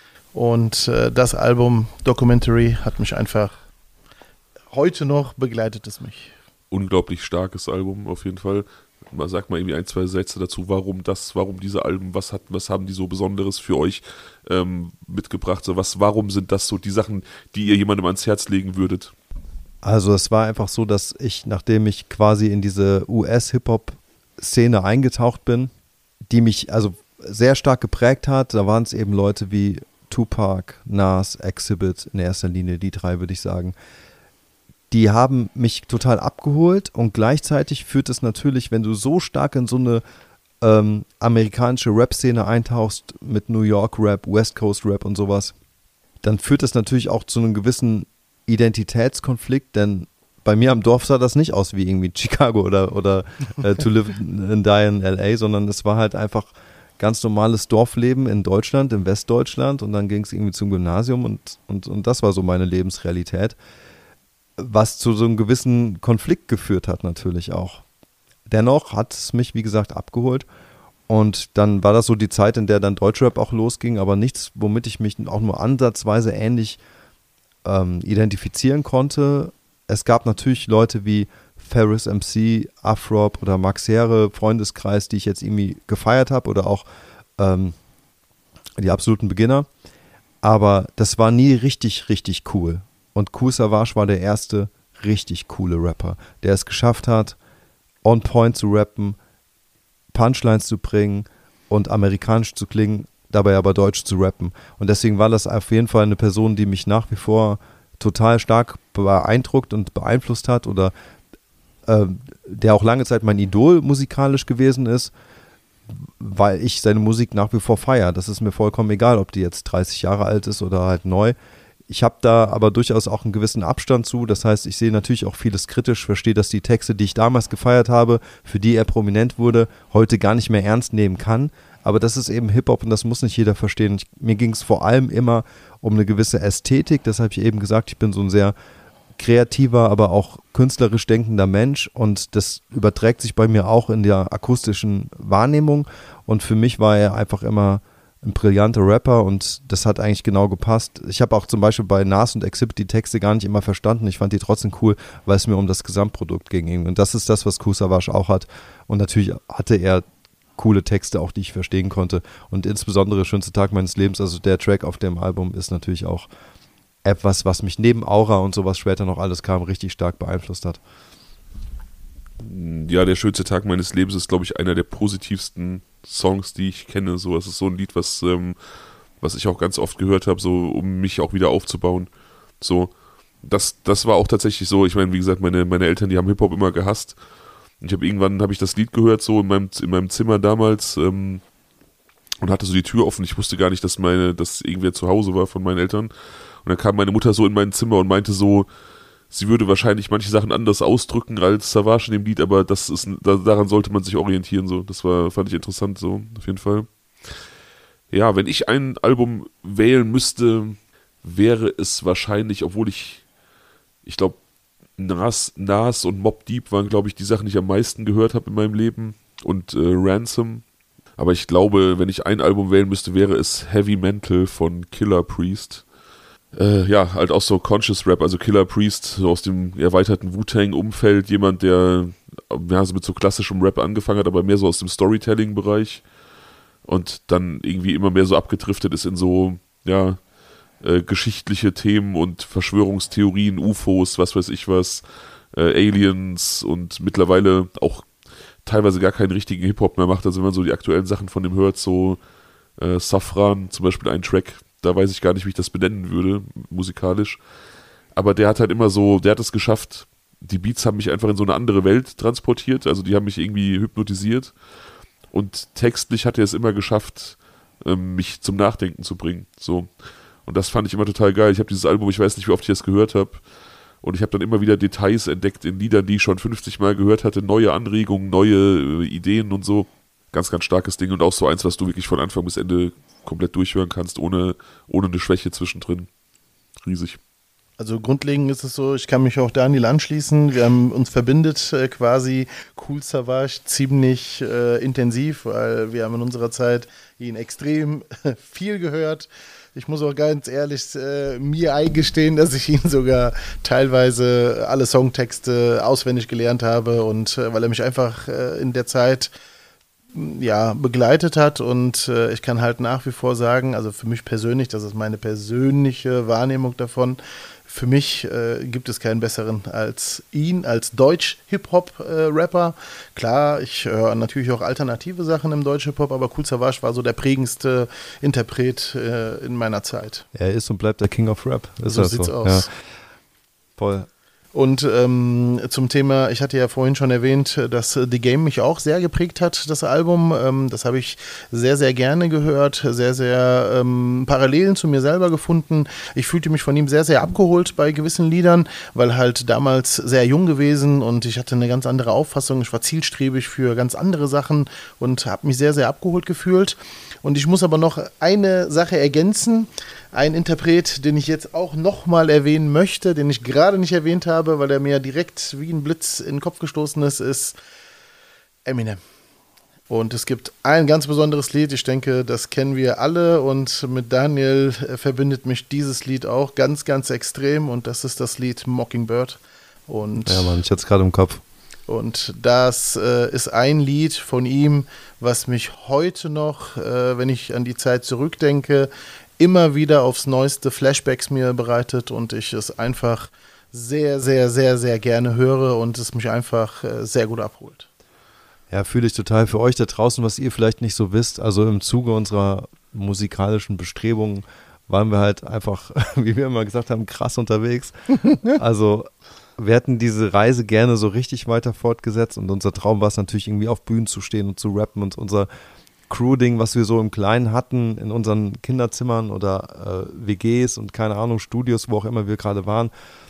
Und äh, das Album Documentary hat mich einfach heute noch begleitet es mich. Unglaublich starkes Album auf jeden Fall. Sag mal irgendwie ein, zwei Sätze dazu, warum das, warum diese Alben, was hat, was haben die so Besonderes für euch ähm, mitgebracht? So was, warum sind das so die Sachen, die ihr jemandem ans Herz legen würdet? Also es war einfach so, dass ich, nachdem ich quasi in diese U S-Hip-Hop-Szene eingetaucht bin, die mich also sehr stark geprägt hat, da waren es eben Leute wie Tupac, Nas, Exhibit in erster Linie, die drei würde ich sagen. Die haben mich total abgeholt, und gleichzeitig führt es natürlich, wenn du so stark in so eine ähm, amerikanische Rap-Szene eintauchst mit New York Rap, West Coast Rap und sowas, dann führt es natürlich auch zu einem gewissen Identitätskonflikt, denn bei mir am Dorf sah das nicht aus wie irgendwie Chicago oder, oder äh, To Live and Die in L A, sondern es war halt einfach ganz normales Dorfleben in Deutschland, in Westdeutschland, und dann ging es irgendwie zum Gymnasium und, und, und das war so meine Lebensrealität, was zu so einem gewissen Konflikt geführt hat natürlich auch. Dennoch hat es mich, wie gesagt, abgeholt, und dann war das so die Zeit, in der dann Deutschrap auch losging, aber nichts, womit ich mich auch nur ansatzweise ähnlich ähm, identifizieren konnte. Es gab natürlich Leute wie Ferris M C, Afrop oder Max Herre, Freundeskreis, die ich jetzt irgendwie gefeiert habe, oder auch ähm, die absoluten Beginner, aber das war nie richtig, richtig cool. Und Kool Savas war der erste richtig coole Rapper, der es geschafft hat, on point zu rappen, Punchlines zu bringen und amerikanisch zu klingen, dabei aber deutsch zu rappen. Und deswegen war das auf jeden Fall eine Person, die mich nach wie vor total stark beeindruckt und beeinflusst hat, oder äh, der auch lange Zeit mein Idol musikalisch gewesen ist, weil ich seine Musik nach wie vor feiere. Das ist mir vollkommen egal, ob die jetzt dreißig Jahre alt ist oder halt neu. Ich habe da aber durchaus auch einen gewissen Abstand zu. Das heißt, ich sehe natürlich auch vieles kritisch, verstehe, dass die Texte, die ich damals gefeiert habe, für die er prominent wurde, heute gar nicht mehr ernst nehmen kann. Aber das ist eben Hip-Hop, und das muss nicht jeder verstehen. Ich, mir ging es vor allem immer um eine gewisse Ästhetik. Das habe ich eben gesagt, ich bin so ein sehr kreativer, aber auch künstlerisch denkender Mensch, und das überträgt sich bei mir auch in der akustischen Wahrnehmung. Und für mich war er einfach immer ein brillanter Rapper, und das hat eigentlich genau gepasst. Ich habe auch zum Beispiel bei Nas und Exhibit die Texte gar nicht immer verstanden. Ich fand die trotzdem cool, weil es mir um das Gesamtprodukt ging. Und das ist das, was Kool Savas auch hat. Und natürlich hatte er coole Texte, auch die ich verstehen konnte. Und insbesondere Schönste Tag meines Lebens, also der Track auf dem Album, ist natürlich auch etwas, was mich neben Aura und sowas später noch alles kam, richtig stark beeinflusst hat. Ja, der schönste Tag meines Lebens ist, glaube ich, einer der positivsten Songs, die ich kenne. So, es ist so ein Lied, was, ähm, was ich auch ganz oft gehört habe, so um mich auch wieder aufzubauen. So, das, das war auch tatsächlich so. Ich meine, wie gesagt, meine, meine Eltern, die haben Hip-Hop immer gehasst. Ich habe irgendwann habe ich das Lied gehört, so in meinem, in meinem Zimmer damals, ähm, und hatte so die Tür offen. Ich wusste gar nicht, dass meine, dass irgendwer zu Hause war von meinen Eltern. Und dann kam meine Mutter so in mein Zimmer und meinte so, sie würde wahrscheinlich manche Sachen anders ausdrücken als Savas in dem Lied, aber das ist, da, daran sollte man sich orientieren. So, das war, fand ich interessant, so auf jeden Fall. Ja, wenn ich ein Album wählen müsste, wäre es wahrscheinlich, obwohl ich, ich glaube, Nas, Nas und Mobb Deep waren, glaube ich, die Sachen, die ich am meisten gehört habe in meinem Leben, und äh, Ransom. Aber ich glaube, wenn ich ein Album wählen müsste, wäre es Heavy Mental von Killah Priest. Äh, ja, halt auch so Conscious Rap, also Killah Priest, so aus dem erweiterten Wu-Tang-Umfeld, jemand, der ja, so mit so klassischem Rap angefangen hat, aber mehr so aus dem Storytelling-Bereich und dann irgendwie immer mehr so abgedriftet ist in so, ja, äh, geschichtliche Themen und Verschwörungstheorien, U F Os, was weiß ich was, äh, Aliens, und mittlerweile auch teilweise gar keinen richtigen Hip-Hop mehr macht. Also wenn man so die aktuellen Sachen von dem hört, so äh, Safran, zum Beispiel ein Track, da weiß ich gar nicht, wie ich das benennen würde, musikalisch. Aber der hat halt immer so, der hat es geschafft, die Beats haben mich einfach in so eine andere Welt transportiert, also die haben mich irgendwie hypnotisiert und textlich hat er es immer geschafft, ähm, mich zum Nachdenken zu bringen, so. Und das fand ich immer total geil. Ich habe dieses Album, ich weiß nicht, wie oft ich das gehört habe, und ich habe dann immer wieder Details entdeckt in Liedern, die ich schon fünfzig Mal gehört hatte, neue Anregungen, neue äh, Ideen und so. Ganz, ganz starkes Ding und auch so eins, was du wirklich von Anfang bis Ende komplett durchhören kannst, ohne, ohne eine Schwäche zwischendrin. Riesig. Also grundlegend ist es so, ich kann mich auch Daniel anschließen. Wir haben uns verbindet äh, quasi Kool Savas ziemlich äh, intensiv, weil wir haben in unserer Zeit ihn extrem äh, viel gehört. Ich muss auch ganz ehrlich äh, mir eingestehen, dass ich ihn sogar teilweise alle Songtexte auswendig gelernt habe und äh, weil er mich einfach äh, in der Zeit ja, begleitet hat und äh, ich kann halt nach wie vor sagen, also für mich persönlich, das ist meine persönliche Wahrnehmung davon, für mich äh, gibt es keinen besseren als ihn, als Deutsch-Hip-Hop-Rapper. Äh, Klar, ich höre natürlich auch alternative Sachen im Deutsch-Hip-Hop, aber Kool Savas war so der prägendste Interpret äh, in meiner Zeit. Er ist und bleibt der King of Rap. Ist so das sieht's so? aus. Ja. Voll. Und ähm, zum Thema, ich hatte ja vorhin schon erwähnt, dass The Game mich auch sehr geprägt hat, das Album. Ähm, das habe ich sehr, sehr gerne gehört, sehr, sehr ähm, Parallelen zu mir selber gefunden. Ich fühlte mich von ihm sehr, sehr abgeholt bei gewissen Liedern, weil halt damals sehr jung gewesen und ich hatte eine ganz andere Auffassung. Ich war zielstrebig für ganz andere Sachen und habe mich sehr, sehr abgeholt gefühlt. Und ich muss aber noch eine Sache ergänzen. Ein Interpret, den ich jetzt auch nochmal erwähnen möchte, den ich gerade nicht erwähnt habe, weil er mir direkt wie ein Blitz in den Kopf gestoßen ist, ist Eminem. Und es gibt ein ganz besonderes Lied, ich denke, das kennen wir alle und mit Daniel verbindet mich dieses Lied auch ganz, ganz extrem und das ist das Lied Mockingbird. Und ja, Mann, ich hatte es gerade im Kopf. Und das äh, ist ein Lied von ihm, was mich heute noch, äh, wenn ich an die Zeit zurückdenke, immer wieder aufs Neueste Flashbacks mir bereitet und ich es einfach sehr, sehr, sehr, sehr gerne höre und es mich einfach äh, sehr gut abholt. Ja, fühle ich total für euch da draußen, was ihr vielleicht nicht so wisst. Also im Zuge unserer musikalischen Bestrebungen waren wir halt einfach, wie wir immer gesagt haben, krass unterwegs. Also wir hätten diese Reise gerne so richtig weiter fortgesetzt und unser Traum war es natürlich irgendwie auf Bühnen zu stehen und zu rappen und unser Crew-Ding, was wir so im Kleinen hatten, in unseren Kinderzimmern oder äh, W Gs und keine Ahnung, Studios, wo auch immer wir gerade waren.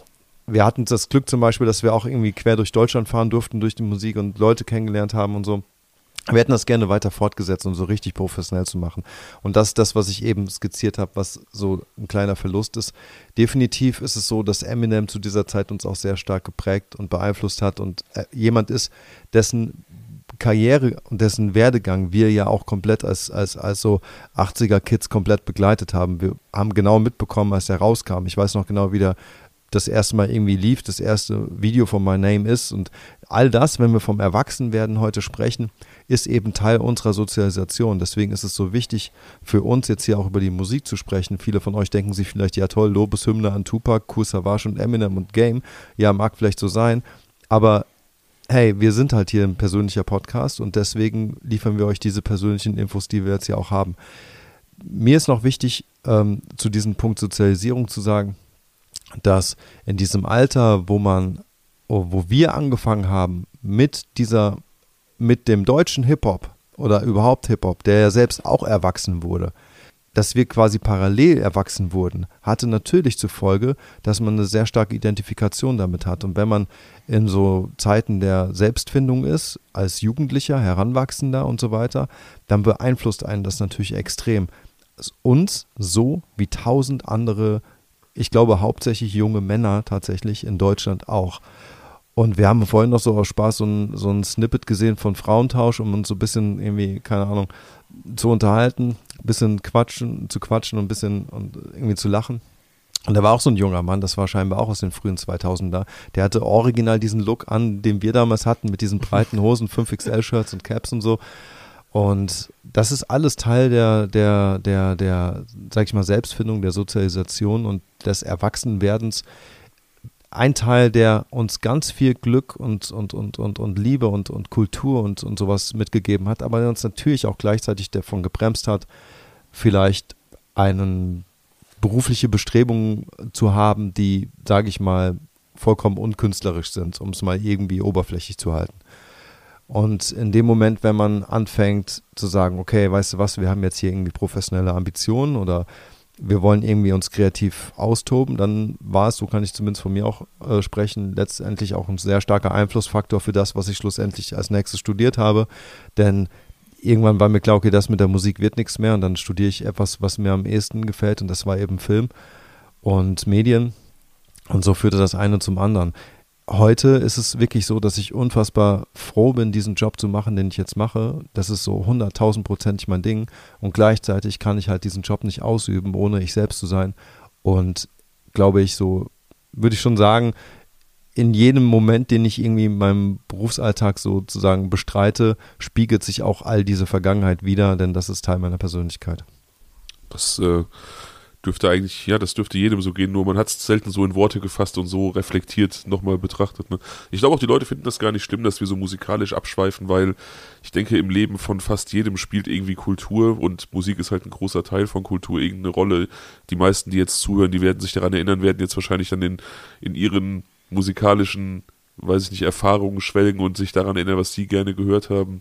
Wir hatten das Glück zum Beispiel, dass wir auch irgendwie quer durch Deutschland fahren durften durch die Musik und Leute kennengelernt haben und so. Wir hätten das gerne weiter fortgesetzt, um so richtig professionell zu machen. Und das ist das, was ich eben skizziert habe, was so ein kleiner Verlust ist. Definitiv ist es so, dass Eminem zu dieser Zeit uns auch sehr stark geprägt und beeinflusst hat und äh, jemand ist, dessen Karriere und dessen Werdegang wir ja auch komplett als, als, als so achtziger-Kids komplett begleitet haben. Wir haben genau mitbekommen, als er rauskam. Ich weiß noch genau, wie der das erste Mal irgendwie lief, das erste Video von My Name ist und all das, wenn wir vom Erwachsenwerden heute sprechen, ist eben Teil unserer Sozialisation. Deswegen ist es so wichtig für uns jetzt hier auch über die Musik zu sprechen. Viele von euch denken sich vielleicht, ja toll, Lobeshymne an Tupac, Kool Savas und Eminem und Game. Ja, mag vielleicht so sein, aber hey, wir sind halt hier ein persönlicher Podcast und deswegen liefern wir euch diese persönlichen Infos, die wir jetzt hier auch haben. Mir ist noch wichtig, ähm, zu diesem Punkt Sozialisierung zu sagen, dass in diesem Alter, wo man, wo wir angefangen haben mit dieser, mit dem deutschen Hip-Hop oder überhaupt Hip-Hop, der ja selbst auch erwachsen wurde, dass wir quasi parallel erwachsen wurden, hatte natürlich zur Folge, dass man eine sehr starke Identifikation damit hat. Und wenn man in so Zeiten der Selbstfindung ist, als Jugendlicher, Heranwachsender und so weiter, dann beeinflusst einen das natürlich extrem. Uns so wie tausend andere, ich glaube hauptsächlich junge Männer tatsächlich in Deutschland auch. Und wir haben vorhin noch so aus Spaß so ein, so ein Snippet gesehen von Frauentausch, um uns so ein bisschen irgendwie, keine Ahnung, zu unterhalten, ein bisschen quatschen, zu quatschen und ein bisschen und irgendwie zu lachen. Und da war auch so ein junger Mann, das war scheinbar auch aus den frühen zweitausender, der hatte original diesen Look an, den wir damals hatten, mit diesen breiten Hosen, fünf X L-Shirts und Caps und so. Und das ist alles Teil der, der, der, der, sag ich mal, Selbstfindung, der Sozialisation und des Erwachsenwerdens. Ein Teil, der uns ganz viel Glück und, und, und, und, und Liebe und, und Kultur und, und sowas mitgegeben hat, aber der uns natürlich auch gleichzeitig davon gebremst hat, vielleicht eine berufliche Bestrebung zu haben, die, sage ich mal, vollkommen unkünstlerisch sind, um es mal irgendwie oberflächlich zu halten. Und in dem Moment, wenn man anfängt zu sagen, okay, weißt du was, wir haben jetzt hier irgendwie professionelle Ambitionen oder wir wollen irgendwie uns kreativ austoben, dann war es, so kann ich zumindest von mir auch äh, sprechen, letztendlich auch ein sehr starker Einflussfaktor für das, was ich schlussendlich als nächstes studiert habe. Denn irgendwann war mir klar, okay, das mit der Musik wird nichts mehr und dann studiere ich etwas, was mir am ehesten gefällt und das war eben Film und Medien und so führte das eine zum anderen. Heute ist es wirklich so, dass ich unfassbar froh bin, diesen Job zu machen, den ich jetzt mache. Das ist so hunderttausendprozentig mein Ding und gleichzeitig kann ich halt diesen Job nicht ausüben, ohne ich selbst zu sein und glaube ich so, würde ich schon sagen, in jedem Moment, den ich irgendwie in meinem Berufsalltag sozusagen bestreite, spiegelt sich auch all diese Vergangenheit wider, denn das ist Teil meiner Persönlichkeit. Das äh, dürfte eigentlich, ja, das dürfte jedem so gehen, nur man hat es selten so in Worte gefasst und so reflektiert nochmal betrachtet. Ne? Ich glaube auch, die Leute finden das gar nicht schlimm, dass wir so musikalisch abschweifen, weil ich denke, im Leben von fast jedem spielt irgendwie Kultur und Musik ist halt ein großer Teil von Kultur, irgendeine Rolle. Die meisten, die jetzt zuhören, die werden sich daran erinnern, werden jetzt wahrscheinlich dann in, in ihren musikalischen, weiß ich nicht, Erfahrungen schwelgen und sich daran erinnern, was sie gerne gehört haben.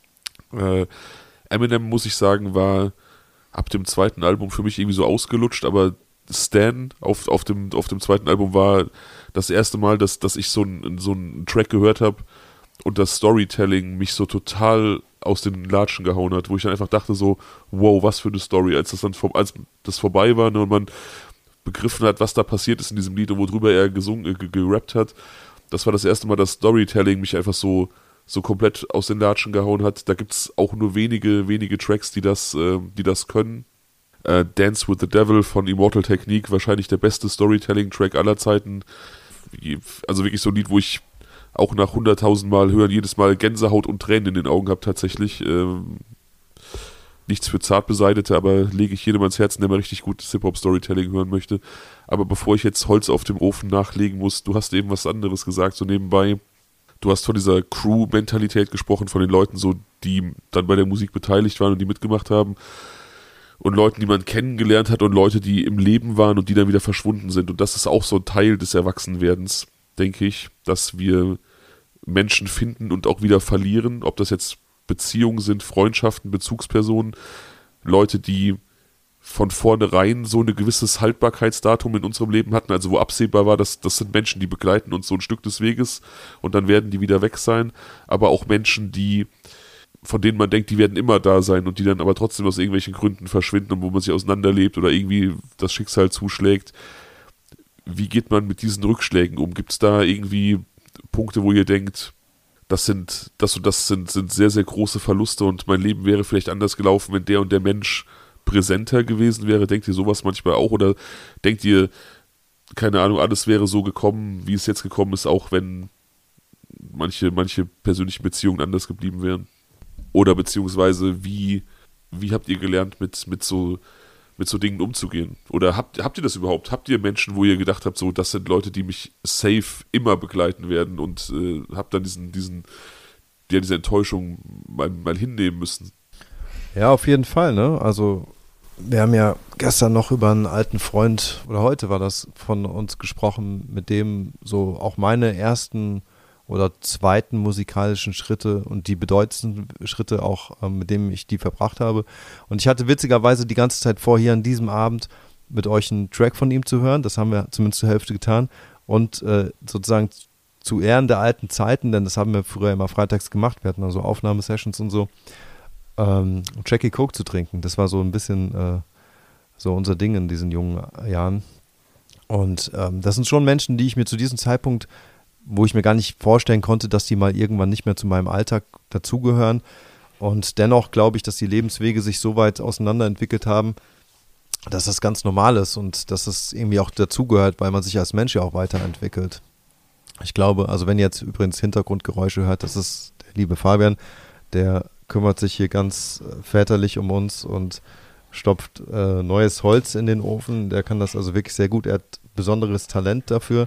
Äh, Eminem, muss ich sagen, war ab dem zweiten Album für mich irgendwie so ausgelutscht, aber Stan auf, auf, dem, auf dem zweiten Album war das erste Mal, dass, dass ich so einen so einen Track gehört habe und das Storytelling mich so total aus den Latschen gehauen hat, wo ich dann einfach dachte so, wow, was für eine Story, als das dann vor, als das vorbei war, ne, und man begriffen hat, was da passiert ist in diesem Lied und worüber er gesungen, äh, gerappt hat. Das war das erste Mal, dass Storytelling mich einfach so, so komplett aus den Latschen gehauen hat. Da gibt es auch nur wenige, wenige Tracks, die das, äh, die das können. Äh, Dance with the Devil von Immortal Technique, wahrscheinlich der beste Storytelling-Track aller Zeiten. Also wirklich so ein Lied, wo ich auch nach hunderttausend Mal hören jedes Mal Gänsehaut und Tränen in den Augen habe tatsächlich. Ähm, Nichts für Zartbeseitete, aber lege ich jedem ans Herzen, der mal richtig gutes Hip-Hop-Storytelling hören möchte. Aber bevor ich jetzt Holz auf dem Ofen nachlegen muss, du hast eben was anderes gesagt, so nebenbei. Du hast von dieser Crew-Mentalität gesprochen, von den Leuten, so, die dann bei der Musik beteiligt waren und die mitgemacht haben. Und Leuten, die man kennengelernt hat und Leute, die im Leben waren und die dann wieder verschwunden sind. Und das ist auch so ein Teil des Erwachsenwerdens, denke ich, dass wir Menschen finden und auch wieder verlieren, ob das jetzt Beziehungen sind, Freundschaften, Bezugspersonen, Leute, die von vornherein so ein gewisses Haltbarkeitsdatum in unserem Leben hatten, also wo absehbar war, dass das sind Menschen, die begleiten uns so ein Stück des Weges und dann werden die wieder weg sein, aber auch Menschen, die von denen man denkt, die werden immer da sein und die dann aber trotzdem aus irgendwelchen Gründen verschwinden und wo man sich auseinanderlebt oder irgendwie das Schicksal zuschlägt. Wie geht man mit diesen Rückschlägen um? Gibt es da irgendwie Punkte, wo ihr denkt, das sind, das und das sind, sind sehr, sehr große Verluste und mein Leben wäre vielleicht anders gelaufen, wenn der und der Mensch präsenter gewesen wäre? Denkt ihr sowas manchmal auch oder denkt ihr, keine Ahnung, alles wäre so gekommen, wie es jetzt gekommen ist, auch wenn manche, manche persönlichen Beziehungen anders geblieben wären? Oder beziehungsweise wie, wie habt ihr gelernt, mit, mit so mit so Dingen umzugehen? Oder habt, habt ihr das überhaupt? Habt ihr Menschen, wo ihr gedacht habt, so, das sind Leute, die mich safe immer begleiten werden und äh, habt dann diesen, diesen, ja, diese Enttäuschung mal, mal hinnehmen müssen? Ja, auf jeden Fall, ne? Also wir haben ja gestern noch über einen alten Freund, oder heute war das, von uns gesprochen, mit dem so auch meine ersten oder zweiten musikalischen Schritte und die bedeutendsten Schritte auch, ähm, mit denen ich die verbracht habe. Und ich hatte witzigerweise die ganze Zeit vor, hier an diesem Abend mit euch einen Track von ihm zu hören. Das haben wir zumindest zur Hälfte getan. Und äh, sozusagen zu Ehren der alten Zeiten, denn das haben wir früher immer freitags gemacht. Wir hatten also Aufnahmesessions und so. Ähm, Jackie Coke zu trinken. Das war so ein bisschen äh, so unser Ding in diesen jungen Jahren. Und ähm, das sind schon Menschen, die ich mir zu diesem Zeitpunkt, wo ich mir gar nicht vorstellen konnte, dass die mal irgendwann nicht mehr zu meinem Alltag dazugehören. Und dennoch glaube ich, dass die Lebenswege sich so weit auseinanderentwickelt haben, dass das ganz normal ist und dass es irgendwie auch dazugehört, weil man sich als Mensch ja auch weiterentwickelt. Ich glaube, also wenn ihr jetzt übrigens Hintergrundgeräusche hört, das ist der liebe Fabian, der kümmert sich hier ganz väterlich um uns und stopft äh, neues Holz in den Ofen. Der kann das also wirklich sehr gut. Er hat besonderes Talent dafür.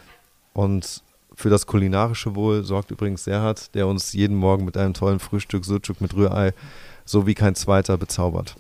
Und für das kulinarische Wohl sorgt übrigens Serhat, der uns jeden Morgen mit einem tollen Frühstück Sucuk mit Rührei so wie kein zweiter bezaubert.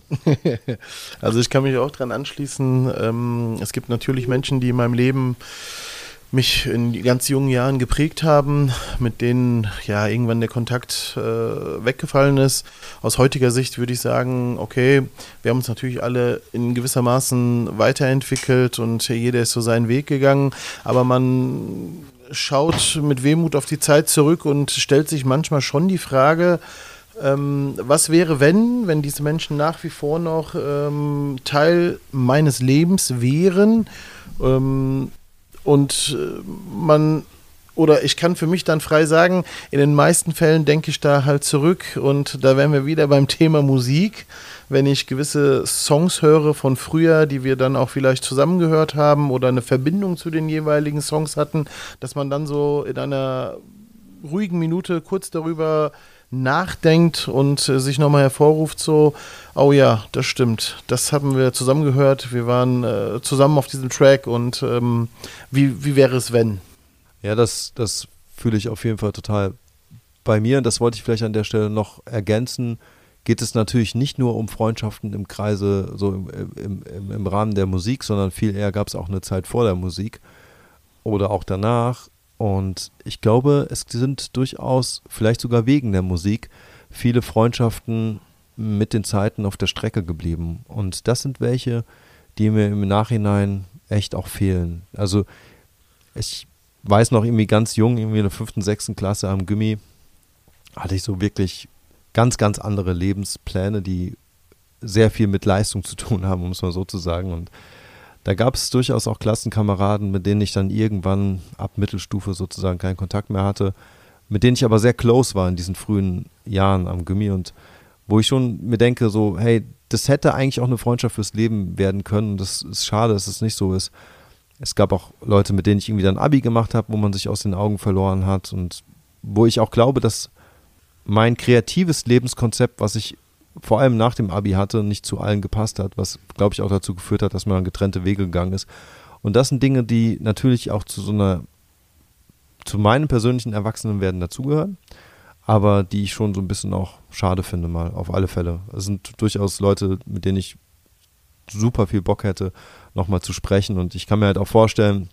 Also ich kann mich auch dran anschließen. Ähm, es gibt natürlich Menschen, die in meinem Leben mich in ganz jungen Jahren geprägt haben, mit denen ja irgendwann der Kontakt äh, weggefallen ist. Aus heutiger Sicht würde ich sagen, okay, wir haben uns natürlich alle in gewissermaßen weiterentwickelt und jeder ist so seinen Weg gegangen, aber man schaut mit Wehmut auf die Zeit zurück und stellt sich manchmal schon die Frage, ähm, was wäre, wenn, wenn diese Menschen nach wie vor noch ähm, Teil meines Lebens wären, ähm, und man, oder ich kann für mich dann frei sagen, in den meisten Fällen denke ich da halt zurück und da wären wir wieder beim Thema Musik. Wenn ich gewisse Songs höre von früher, die wir dann auch vielleicht zusammengehört haben oder eine Verbindung zu den jeweiligen Songs hatten, dass man dann so in einer ruhigen Minute kurz darüber nachdenkt und äh, sich nochmal hervorruft, so, oh ja, das stimmt, das haben wir zusammen gehört, wir waren äh, zusammen auf diesem Track und ähm, wie, wie wäre es, wenn? Ja, das, das fühle ich auf jeden Fall total bei mir und das wollte ich vielleicht an der Stelle noch ergänzen, geht es natürlich nicht nur um Freundschaften im Kreise, so im, im, im, im Rahmen der Musik, sondern viel eher gab es auch eine Zeit vor der Musik oder auch danach. Und ich glaube, es sind durchaus, vielleicht sogar wegen der Musik, viele Freundschaften mit den Zeiten auf der Strecke geblieben. Und das sind welche, die mir im Nachhinein echt auch fehlen. Also ich weiß noch irgendwie ganz jung, irgendwie in der fünften, sechsten Klasse am Gymi, hatte ich so wirklich ganz, ganz andere Lebenspläne, die sehr viel mit Leistung zu tun haben, um es mal so zu sagen. Und da gab es durchaus auch Klassenkameraden, mit denen ich dann irgendwann ab Mittelstufe sozusagen keinen Kontakt mehr hatte, mit denen ich aber sehr close war in diesen frühen Jahren am Gymi und wo ich schon mir denke, so, hey, das hätte eigentlich auch eine Freundschaft fürs Leben werden können und das ist schade, dass es nicht so ist. Es gab auch Leute, mit denen ich irgendwie dann Abi gemacht habe, wo man sich aus den Augen verloren hat und wo ich auch glaube, dass mein kreatives Lebenskonzept, was ich vor allem nach dem Abi hatte, nicht zu allen gepasst hat, was, glaube ich, auch dazu geführt hat, dass man getrennte Wege gegangen ist. Und das sind Dinge, die natürlich auch zu so einer, zu meinem persönlichen Erwachsenenwerden dazugehören, aber die ich schon so ein bisschen auch schade finde, mal auf alle Fälle. Es sind durchaus Leute, mit denen ich super viel Bock hätte, nochmal zu sprechen und ich kann mir halt auch vorstellen,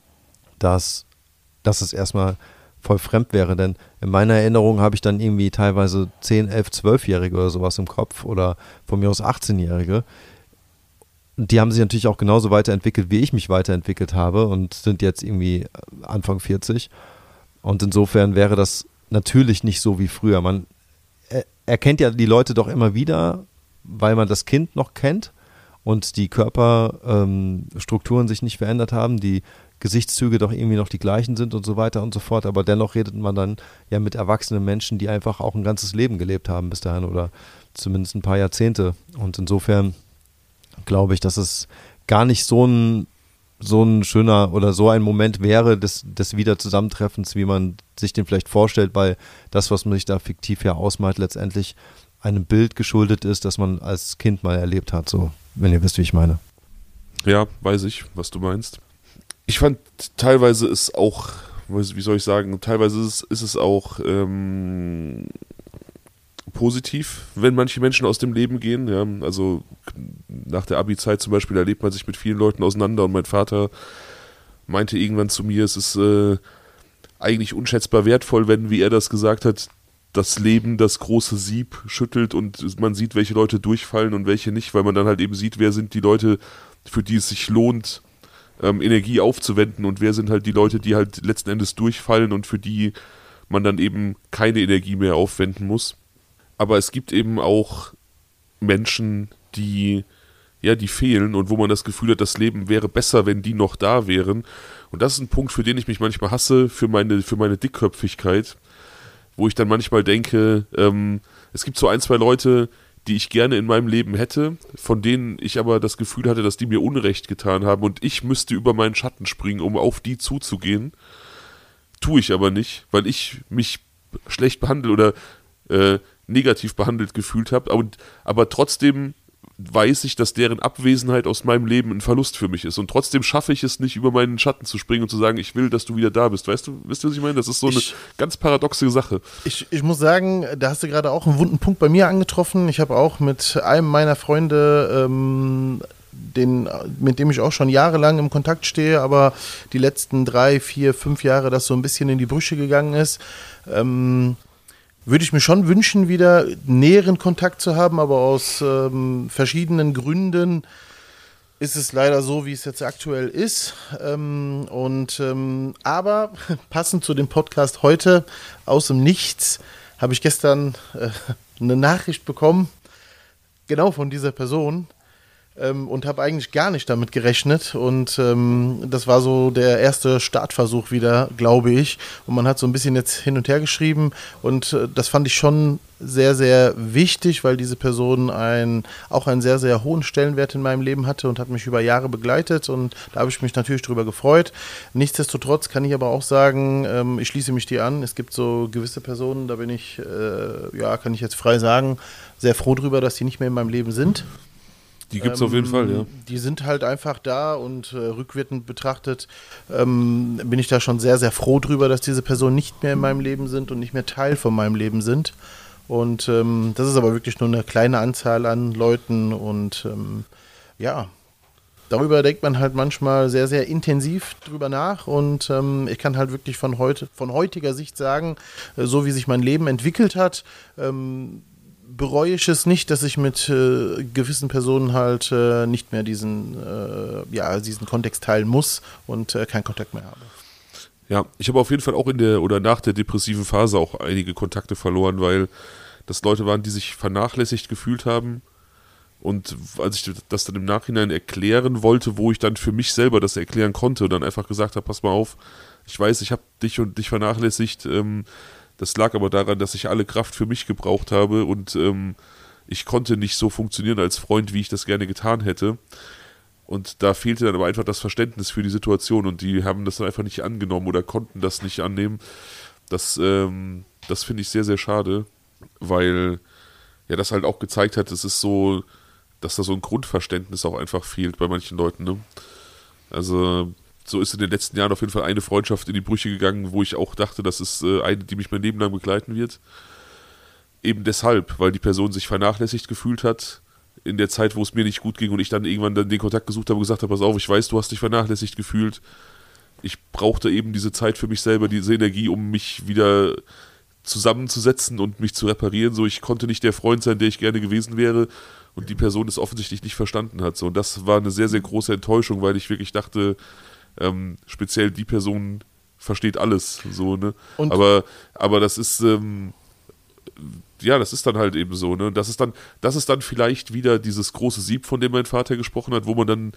dass, dass es erstmal voll fremd wäre, denn in meiner Erinnerung habe ich dann irgendwie teilweise zehn, elf, zwölfjährige oder sowas im Kopf oder von mir aus achtzehnjährige. Die haben sich natürlich auch genauso weiterentwickelt, wie ich mich weiterentwickelt habe und sind jetzt irgendwie Anfang vierzig und insofern wäre das natürlich nicht so wie früher. Man erkennt ja die Leute doch immer wieder, weil man das Kind noch kennt und die Körperstrukturen ähm, sich nicht verändert haben, die Gesichtszüge doch irgendwie noch die gleichen sind und so weiter und so fort, aber dennoch redet man dann ja mit erwachsenen Menschen, die einfach auch ein ganzes Leben gelebt haben bis dahin oder zumindest ein paar Jahrzehnte und insofern glaube ich, dass es gar nicht so ein so ein schöner oder so ein Moment wäre des, des Wiederzusammentreffens, wie man sich den vielleicht vorstellt, weil das, was man sich da fiktiv ja ausmalt, letztendlich einem Bild geschuldet ist, das man als Kind mal erlebt hat, so, wenn ihr wisst, wie ich meine. Ja, weiß ich, was du meinst. Ich fand teilweise ist auch, wie soll ich sagen, teilweise ist, ist es auch ähm, positiv, wenn manche Menschen aus dem Leben gehen. Ja. Also nach der Abi-Zeit zum Beispiel erlebt man sich mit vielen Leuten auseinander und mein Vater meinte irgendwann zu mir, es ist äh, eigentlich unschätzbar wertvoll, wenn, wie er das gesagt hat, das Leben das große Sieb schüttelt und man sieht, welche Leute durchfallen und welche nicht, weil man dann halt eben sieht, wer sind die Leute, für die es sich lohnt, ähm, Energie aufzuwenden und wer sind halt die Leute, die halt letzten Endes durchfallen und für die man dann eben keine Energie mehr aufwenden muss. Aber es gibt eben auch Menschen, die, ja, die fehlen und wo man das Gefühl hat, das Leben wäre besser, wenn die noch da wären. Und das ist ein Punkt, für den ich mich manchmal hasse, für meine, für meine Dickköpfigkeit, wo ich dann manchmal denke, ähm, es gibt so ein, zwei Leute, die ich gerne in meinem Leben hätte, von denen ich aber das Gefühl hatte, dass die mir Unrecht getan haben und ich müsste über meinen Schatten springen, um auf die zuzugehen. Tue ich aber nicht, weil ich mich schlecht behandelt oder äh, negativ behandelt gefühlt habe, aber, aber trotzdem weiß ich, dass deren Abwesenheit aus meinem Leben ein Verlust für mich ist und trotzdem schaffe ich es nicht, über meinen Schatten zu springen und zu sagen, ich will, dass du wieder da bist. Weißt du, wisst ihr, was ich meine? Das ist so eine ich, ganz paradoxe Sache. Ich, ich muss sagen, da hast du gerade auch einen wunden Punkt bei mir angetroffen. Ich habe auch mit einem meiner Freunde ähm, den, mit dem ich auch schon jahrelang im Kontakt stehe, aber die letzten drei, vier, fünf Jahre das so ein bisschen in die Brüche gegangen ist, ähm, würde ich mir schon wünschen, wieder näheren Kontakt zu haben, aber aus ähm, verschiedenen Gründen ist es leider so, wie es jetzt aktuell ist. Ähm, und ähm, aber passend zu dem Podcast heute, aus dem Nichts, habe ich gestern äh, eine Nachricht bekommen, genau von dieser Person. Ähm, und habe eigentlich gar nicht damit gerechnet. Und ähm, das war so der erste Startversuch wieder, glaube ich. Und man hat so ein bisschen jetzt hin und her geschrieben. Und äh, das fand ich schon sehr, sehr wichtig, weil diese Person ein, auch einen sehr, sehr hohen Stellenwert in meinem Leben hatte und hat mich über Jahre begleitet. Und da habe ich mich natürlich drüber gefreut. Nichtsdestotrotz kann ich aber auch sagen, ähm, ich schließe mich dir an. Es gibt so gewisse Personen, da bin ich, äh, ja, kann ich jetzt frei sagen, sehr froh drüber, dass die nicht mehr in meinem Leben sind. Die gibt es ähm, auf jeden Fall, ja. Die sind halt einfach da und äh, rückwirkend betrachtet ähm, bin ich da schon sehr, sehr froh drüber, dass diese Personen nicht mehr in meinem Leben sind und nicht mehr Teil von meinem Leben sind. Und ähm, das ist aber wirklich nur eine kleine Anzahl an Leuten und ähm, ja, darüber denkt man halt manchmal sehr, sehr intensiv drüber nach und ähm, ich kann halt wirklich von heute, von heutiger Sicht sagen, äh, so wie sich mein Leben entwickelt hat, ähm, bereue ich es nicht, dass ich mit äh, gewissen Personen halt äh, nicht mehr diesen, äh, ja, diesen Kontext teilen muss und äh, keinen Kontakt mehr habe. Ja, ich habe auf jeden Fall auch in der oder nach der depressiven Phase auch einige Kontakte verloren, weil das Leute waren, die sich vernachlässigt gefühlt haben. Und als ich das dann im Nachhinein erklären wollte, wo ich dann für mich selber das erklären konnte und dann einfach gesagt habe, pass mal auf, ich weiß, ich habe dich und dich vernachlässigt, ähm, das lag aber daran, dass ich alle Kraft für mich gebraucht habe und ähm, ich konnte nicht so funktionieren als Freund, wie ich das gerne getan hätte. Und da fehlte dann aber einfach das Verständnis für die Situation und die haben das dann einfach nicht angenommen oder konnten das nicht annehmen. Das, ähm, das finde ich sehr, sehr schade, weil ja das halt auch gezeigt hat, es ist so, dass da so ein Grundverständnis auch einfach fehlt bei manchen Leuten. Ne? Also so ist in den letzten Jahren auf jeden Fall eine Freundschaft in die Brüche gegangen, wo ich auch dachte, das ist äh, eine, die mich mein Leben lang begleiten wird. Eben deshalb, weil die Person sich vernachlässigt gefühlt hat in der Zeit, wo es mir nicht gut ging und ich dann irgendwann dann den Kontakt gesucht habe und gesagt habe, pass auf, ich weiß, du hast dich vernachlässigt gefühlt. Ich brauchte eben diese Zeit für mich selber, diese Energie, um mich wieder zusammenzusetzen und mich zu reparieren. So, ich konnte nicht der Freund sein, der ich gerne gewesen wäre und die Person es offensichtlich nicht verstanden hat. So, und das war eine sehr, sehr große Enttäuschung, weil ich wirklich dachte, Ähm, speziell die Person versteht alles, so, ne? Und aber, aber das ist, ähm, ja, das ist dann halt eben so, ne? Das ist dann, das ist dann vielleicht wieder dieses große Sieb, von dem mein Vater gesprochen hat, wo man dann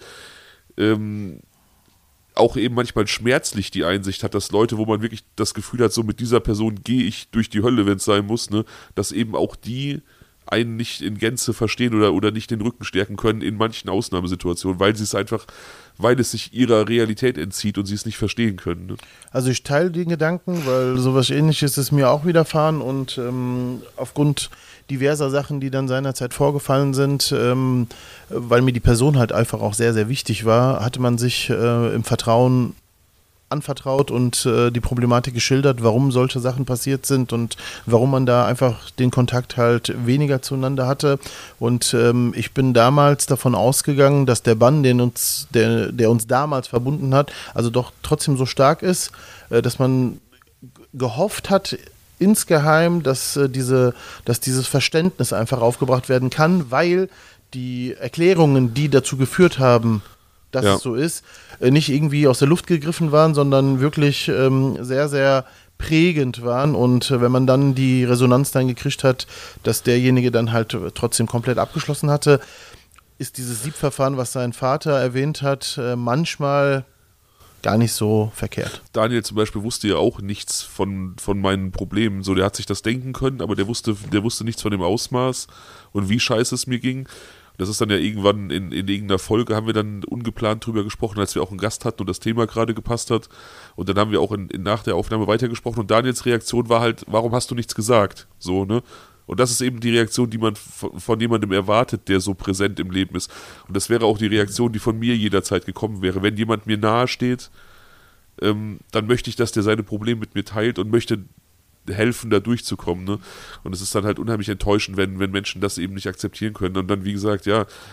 ähm, auch eben manchmal schmerzlich die Einsicht hat, dass Leute, wo man wirklich das Gefühl hat, so mit dieser Person gehe ich durch die Hölle, wenn es sein muss, ne? Dass eben auch die einen nicht in Gänze verstehen oder, oder nicht den Rücken stärken können in manchen Ausnahmesituationen, weil sie es einfach, weil es sich ihrer Realität entzieht und sie es nicht verstehen können. Ne? Also ich teile den Gedanken, weil sowas Ähnliches ist mir auch widerfahren und ähm, aufgrund diverser Sachen, die dann seinerzeit vorgefallen sind, ähm, weil mir die Person halt einfach auch sehr, sehr wichtig war, hatte man sich äh, im Vertrauen anvertraut und äh, die Problematik geschildert, warum solche Sachen passiert sind und warum man da einfach den Kontakt halt weniger zueinander hatte. Und ähm, ich bin damals davon ausgegangen, dass der Bann, den uns, der, der uns damals verbunden hat, also doch trotzdem so stark ist, äh, dass man gehofft hat, insgeheim, dass, äh, diese, dass dieses Verständnis einfach aufgebracht werden kann, weil die Erklärungen, die dazu geführt haben, dass ja. es so ist, nicht irgendwie aus der Luft gegriffen waren, sondern wirklich ähm, sehr, sehr prägend waren. Und äh, wenn man dann die Resonanz dann gekriegt hat, dass derjenige dann halt trotzdem komplett abgeschlossen hatte, ist dieses Siebverfahren, was sein Vater erwähnt hat, äh, manchmal gar nicht so verkehrt. Daniel zum Beispiel wusste ja auch nichts von, von meinen Problemen. So, der hat sich das denken können, aber der wusste, der wusste nichts von dem Ausmaß und wie scheiße es mir ging. Das ist dann ja irgendwann in, in irgendeiner Folge, haben wir dann ungeplant drüber gesprochen, als wir auch einen Gast hatten und das Thema gerade gepasst hat. Und dann haben wir auch in, in, nach der Aufnahme weitergesprochen und Daniels Reaktion war halt, warum hast du nichts gesagt? So, ne? Und das ist eben die Reaktion, die man von, von jemandem erwartet, der so präsent im Leben ist. Und das wäre auch die Reaktion, die von mir jederzeit gekommen wäre. Wenn jemand mir nahe steht, ähm, dann möchte ich, dass der seine Probleme mit mir teilt und möchte helfen, da durchzukommen, ne? Und es ist dann halt unheimlich enttäuschend, wenn, wenn Menschen das eben nicht akzeptieren können. Und dann, wie gesagt, ja,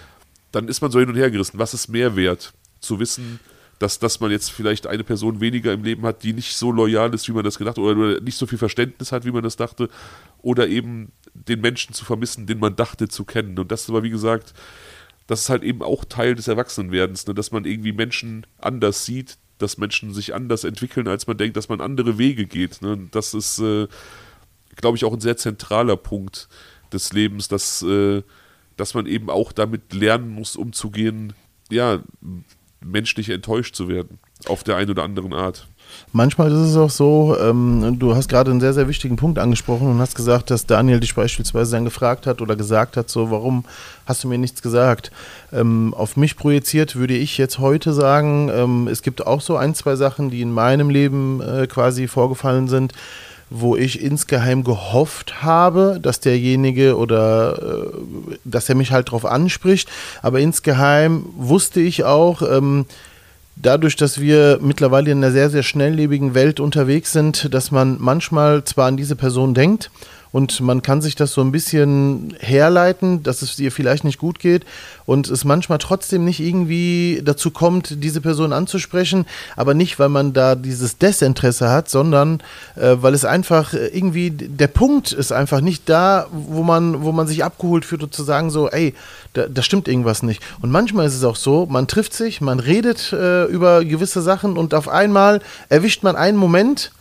dann ist man so hin und her gerissen. Was ist mehr wert? Zu wissen, dass, dass man jetzt vielleicht eine Person weniger im Leben hat, die nicht so loyal ist, wie man das gedacht hat, oder, oder nicht so viel Verständnis hat, wie man das dachte, oder eben den Menschen zu vermissen, den man dachte zu kennen. Und das war, wie gesagt, das ist halt eben auch Teil des Erwachsenwerdens, ne? Dass man irgendwie Menschen anders sieht, dass Menschen sich anders entwickeln, als man denkt, dass man andere Wege geht. Ne? Das ist, äh, glaube ich, auch ein sehr zentraler Punkt des Lebens, dass, äh, dass man eben auch damit lernen muss, umzugehen, ja, menschlich enttäuscht zu werden, auf der einen oder anderen Art. Manchmal ist es auch so, ähm, du hast gerade einen sehr, sehr wichtigen Punkt angesprochen und hast gesagt, dass Daniel dich beispielsweise dann gefragt hat oder gesagt hat, so, warum hast du mir nichts gesagt? Ähm, auf mich projiziert würde ich jetzt heute sagen, ähm, es gibt auch so ein, zwei Sachen, die in meinem Leben äh, quasi vorgefallen sind, wo ich insgeheim gehofft habe, dass derjenige oder äh, dass er mich halt drauf anspricht, aber insgeheim wusste ich auch, ähm, dadurch, dass wir mittlerweile in einer sehr, sehr schnelllebigen Welt unterwegs sind, dass man manchmal zwar an diese Person denkt und man kann sich das so ein bisschen herleiten, dass es ihr vielleicht nicht gut geht und es manchmal trotzdem nicht irgendwie dazu kommt, diese Person anzusprechen, aber nicht, weil man da dieses Desinteresse hat, sondern äh, weil es einfach irgendwie, der Punkt ist einfach nicht da, wo man, wo man sich abgeholt fühlt und zu sagen so, ey, da, da stimmt irgendwas nicht. Und manchmal ist es auch so, man trifft sich, man redet äh, über gewisse Sachen und auf einmal erwischt man einen Moment.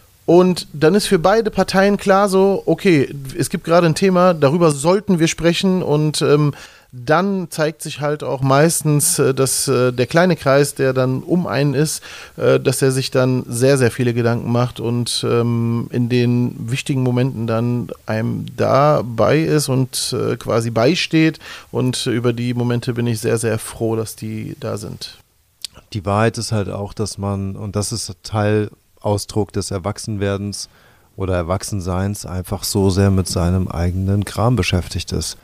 Und dann ist für beide Parteien klar so, okay, es gibt gerade ein Thema, darüber sollten wir sprechen und ähm, dann zeigt sich halt auch meistens, äh, dass äh, der kleine Kreis, der dann um einen ist, äh, dass er sich dann sehr, sehr viele Gedanken macht und ähm, in den wichtigen Momenten dann einem dabei ist und äh, quasi beisteht und über die Momente bin ich sehr, sehr froh, dass die da sind. Die Wahrheit ist halt auch, dass man, und das ist Teil Ausdruck des Erwachsenwerdens oder Erwachsenseins, einfach so sehr mit seinem eigenen Kram beschäftigt ist.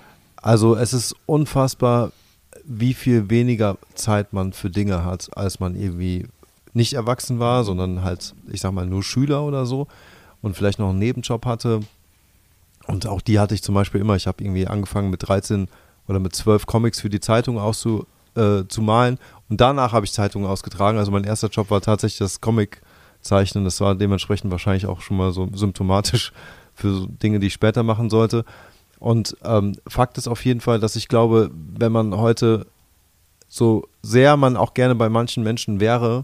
Also es ist unfassbar, wie viel weniger Zeit man für Dinge hat, als man irgendwie nicht erwachsen war, sondern halt, ich sag mal, nur Schüler oder so und vielleicht noch einen Nebenjob hatte. Und auch die hatte ich zum Beispiel immer. Ich habe irgendwie angefangen mit dreizehn oder mit zwölf Comics für die Zeitung auszu, äh, zu malen und danach habe ich Zeitungen ausgetragen. Also mein erster Job war tatsächlich das Comic zeichnen. Das war dementsprechend wahrscheinlich auch schon mal so symptomatisch für so Dinge, die ich später machen sollte. Und ähm, Fakt ist auf jeden Fall, dass ich glaube, wenn man heute, so sehr man auch gerne bei manchen Menschen wäre,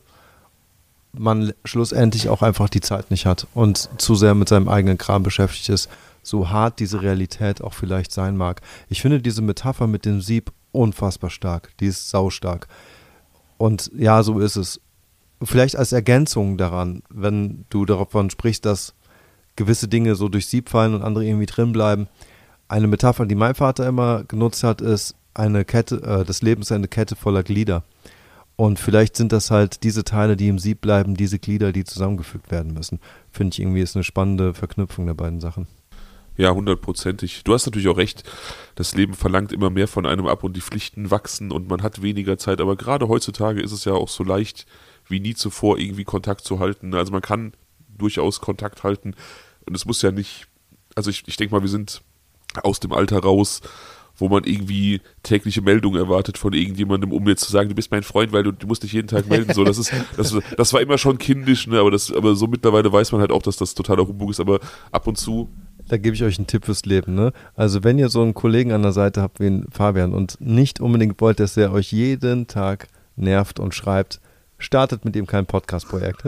man schlussendlich auch einfach die Zeit nicht hat und zu sehr mit seinem eigenen Kram beschäftigt ist, so hart diese Realität auch vielleicht sein mag. Ich finde diese Metapher mit dem Sieb unfassbar stark. Die ist saustark. Und ja, so ist es. Vielleicht als Ergänzung daran, wenn du davon sprichst, dass gewisse Dinge so durch Sieb fallen und andere irgendwie drin bleiben. Eine Metapher, die mein Vater immer genutzt hat, ist eine Kette, äh, das Leben ist eine Kette voller Glieder. Und vielleicht sind das halt diese Teile, die im Sieb bleiben, diese Glieder, die zusammengefügt werden müssen. Finde ich irgendwie ist eine spannende Verknüpfung der beiden Sachen. Ja, hundertprozentig. Du hast natürlich auch recht, das Leben verlangt immer mehr von einem ab und die Pflichten wachsen und man hat weniger Zeit. Aber gerade heutzutage ist es ja auch so leicht, wie nie zuvor irgendwie Kontakt zu halten. Also man kann durchaus Kontakt halten und es muss ja nicht, also ich, ich denke mal, wir sind aus dem Alter raus, wo man irgendwie tägliche Meldungen erwartet von irgendjemandem, um jetzt zu sagen, du bist mein Freund, weil du, du musst dich jeden Tag melden. So, das ist, das, das war immer schon kindisch, ne? aber, das, aber so mittlerweile weiß man halt auch, dass das totaler Humbug ist, aber ab und zu. Da gebe ich euch einen Tipp fürs Leben, ne? Also wenn ihr so einen Kollegen an der Seite habt wie den Fabian und nicht unbedingt wollt, dass er euch jeden Tag nervt und schreibt, startet mit ihm kein Podcast-Projekt.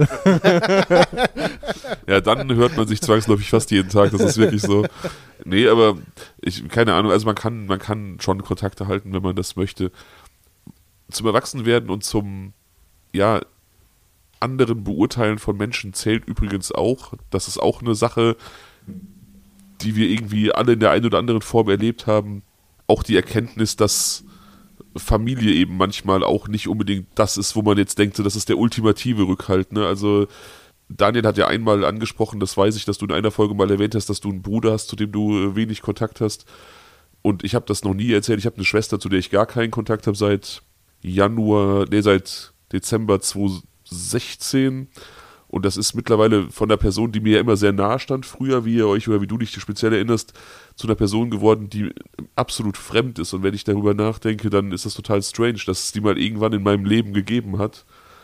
Ja, dann hört man sich zwangsläufig fast jeden Tag, das ist wirklich so. Nee, aber ich, keine Ahnung, also man kann, man kann schon Kontakte halten, wenn man das möchte. Zum Erwachsenwerden und zum, ja, anderen Beurteilen von Menschen zählt übrigens auch, das ist auch eine Sache, die wir irgendwie alle in der einen oder anderen Form erlebt haben, auch die Erkenntnis, dass Familie eben manchmal auch nicht unbedingt das ist, wo man jetzt denkt, so, das ist der ultimative Rückhalt. Ne? Also Daniel hat ja einmal angesprochen, das weiß ich, dass du in einer Folge mal erwähnt hast, dass du einen Bruder hast, zu dem du wenig Kontakt hast. Und ich habe das noch nie erzählt. Ich habe eine Schwester, zu der ich gar keinen Kontakt habe seit Januar, nee, seit Dezember zwanzig sechzehn. Und das ist mittlerweile von der Person, die mir ja immer sehr nahe stand, früher, wie ihr euch oder wie du dich speziell erinnerst, zu einer Person geworden, die absolut fremd ist. Und wenn ich darüber nachdenke, dann ist das total strange, dass es die mal irgendwann in meinem Leben gegeben hat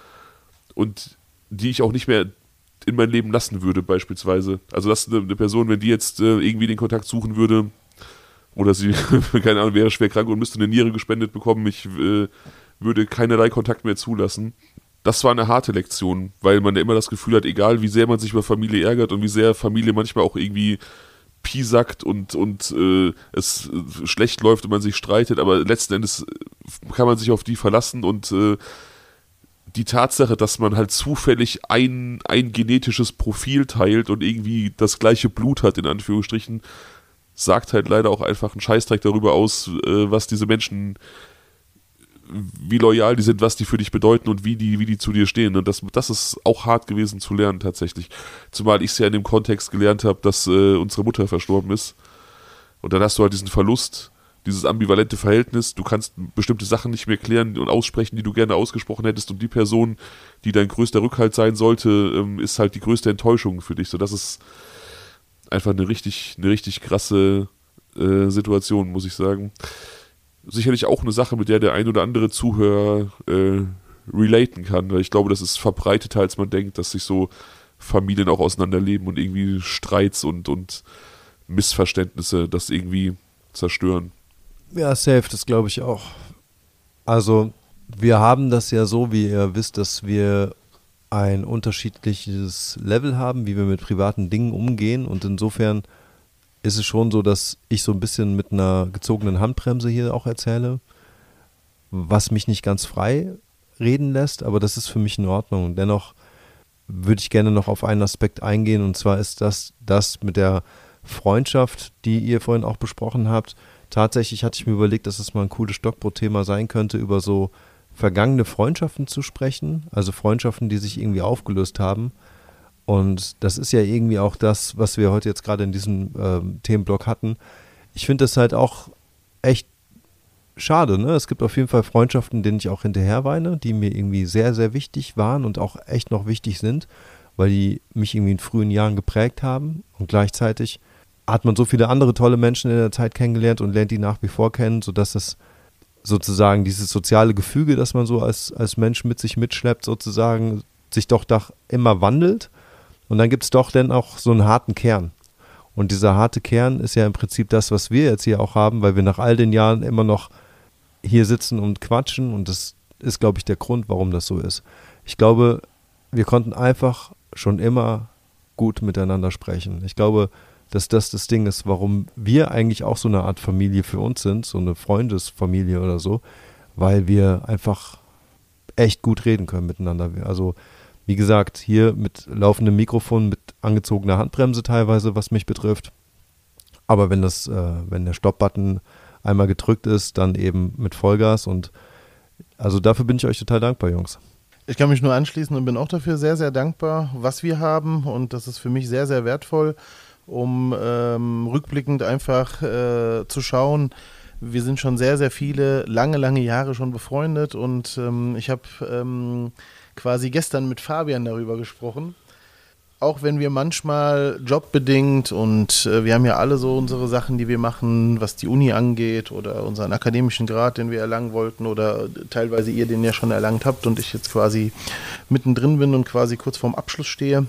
und die ich auch nicht mehr in mein Leben lassen würde, beispielsweise. Also das ist eine, eine Person, wenn die jetzt äh, irgendwie den Kontakt suchen würde oder sie, keine Ahnung, wäre schwer krank und müsste eine Niere gespendet bekommen, ich äh, würde keinerlei Kontakt mehr zulassen. Das war eine harte Lektion, weil man ja immer das Gefühl hat, egal wie sehr man sich über Familie ärgert und wie sehr Familie manchmal auch irgendwie piesackt und, und äh, es äh, schlecht läuft und man sich streitet, aber letzten Endes kann man sich auf die verlassen und äh, die Tatsache, dass man halt zufällig ein, ein genetisches Profil teilt und irgendwie das gleiche Blut hat, in Anführungsstrichen, sagt halt leider auch einfach einen Scheißdreck darüber aus, äh, was diese Menschen, wie loyal die sind, was die für dich bedeuten und wie die, wie die zu dir stehen. Und das, das ist auch hart gewesen zu lernen tatsächlich. Zumal ich es ja in dem Kontext gelernt habe, dass äh, unsere Mutter verstorben ist. Und dann hast du halt diesen Verlust, dieses ambivalente Verhältnis. Du kannst bestimmte Sachen nicht mehr klären und aussprechen, die du gerne ausgesprochen hättest. Und die Person, die dein größter Rückhalt sein sollte, ähm, ist halt die größte Enttäuschung für dich. So, das ist einfach eine richtig, eine richtig krasse äh, Situation, muss ich sagen. Sicherlich auch eine Sache, mit der der ein oder andere Zuhörer äh, relaten kann, weil ich glaube, das ist verbreiteter, als man denkt, dass sich so Familien auch auseinanderleben und irgendwie Streits und, und Missverständnisse das irgendwie zerstören. Ja, safe, das glaube ich auch. Also wir haben das ja so, wie ihr wisst, dass wir ein unterschiedliches Level haben, wie wir mit privaten Dingen umgehen, und insofern ist es schon so, dass ich so ein bisschen mit einer gezogenen Handbremse hier auch erzähle, was mich nicht ganz frei reden lässt, aber das ist für mich in Ordnung. Und dennoch würde ich gerne noch auf einen Aspekt eingehen, und zwar ist das das mit der Freundschaft, die ihr vorhin auch besprochen habt. Tatsächlich hatte ich mir überlegt, dass es mal ein cooles Stockbrot-Thema sein könnte, über so vergangene Freundschaften zu sprechen, also Freundschaften, die sich irgendwie aufgelöst haben. Und das ist ja irgendwie auch das, was wir heute jetzt gerade in diesem ähm, Themenblock hatten. Ich finde das halt auch echt schade, ne? Es gibt auf jeden Fall Freundschaften, denen ich auch hinterher weine, die mir irgendwie sehr, sehr wichtig waren und auch echt noch wichtig sind, weil die mich irgendwie in frühen Jahren geprägt haben. Und gleichzeitig hat man so viele andere tolle Menschen in der Zeit kennengelernt und lernt die nach wie vor kennen, sodass es sozusagen dieses soziale Gefüge, das man so als, als Mensch mit sich mitschleppt, sozusagen sich doch, doch immer wandelt. Und dann gibt es doch dann auch so einen harten Kern. Und dieser harte Kern ist ja im Prinzip das, was wir jetzt hier auch haben, weil wir nach all den Jahren immer noch hier sitzen und quatschen. Und das ist, glaube ich, der Grund, warum das so ist. Ich glaube, wir konnten einfach schon immer gut miteinander sprechen. Ich glaube, dass das das Ding ist, warum wir eigentlich auch so eine Art Familie für uns sind, so eine Freundesfamilie oder so, weil wir einfach echt gut reden können miteinander. Also wie gesagt, hier mit laufendem Mikrofon, mit angezogener Handbremse teilweise, was mich betrifft. Aber wenn das, äh, wenn der Stopp-Button einmal gedrückt ist, dann eben mit Vollgas. Und also dafür bin ich euch total dankbar, Jungs. Ich kann mich nur anschließen und bin auch dafür sehr, sehr dankbar, was wir haben. Und das ist für mich sehr, sehr wertvoll, um ähm, rückblickend einfach äh, zu schauen. Wir sind schon sehr, sehr viele, lange, lange Jahre schon befreundet. Und ähm, ich habe ähm, quasi gestern mit Fabian darüber gesprochen. Auch wenn wir manchmal jobbedingt und äh, wir haben ja alle so unsere Sachen, die wir machen, was die Uni angeht oder unseren akademischen Grad, den wir erlangen wollten, oder teilweise ihr den ja schon erlangt habt und ich jetzt quasi mittendrin bin und quasi kurz vorm Abschluss stehe,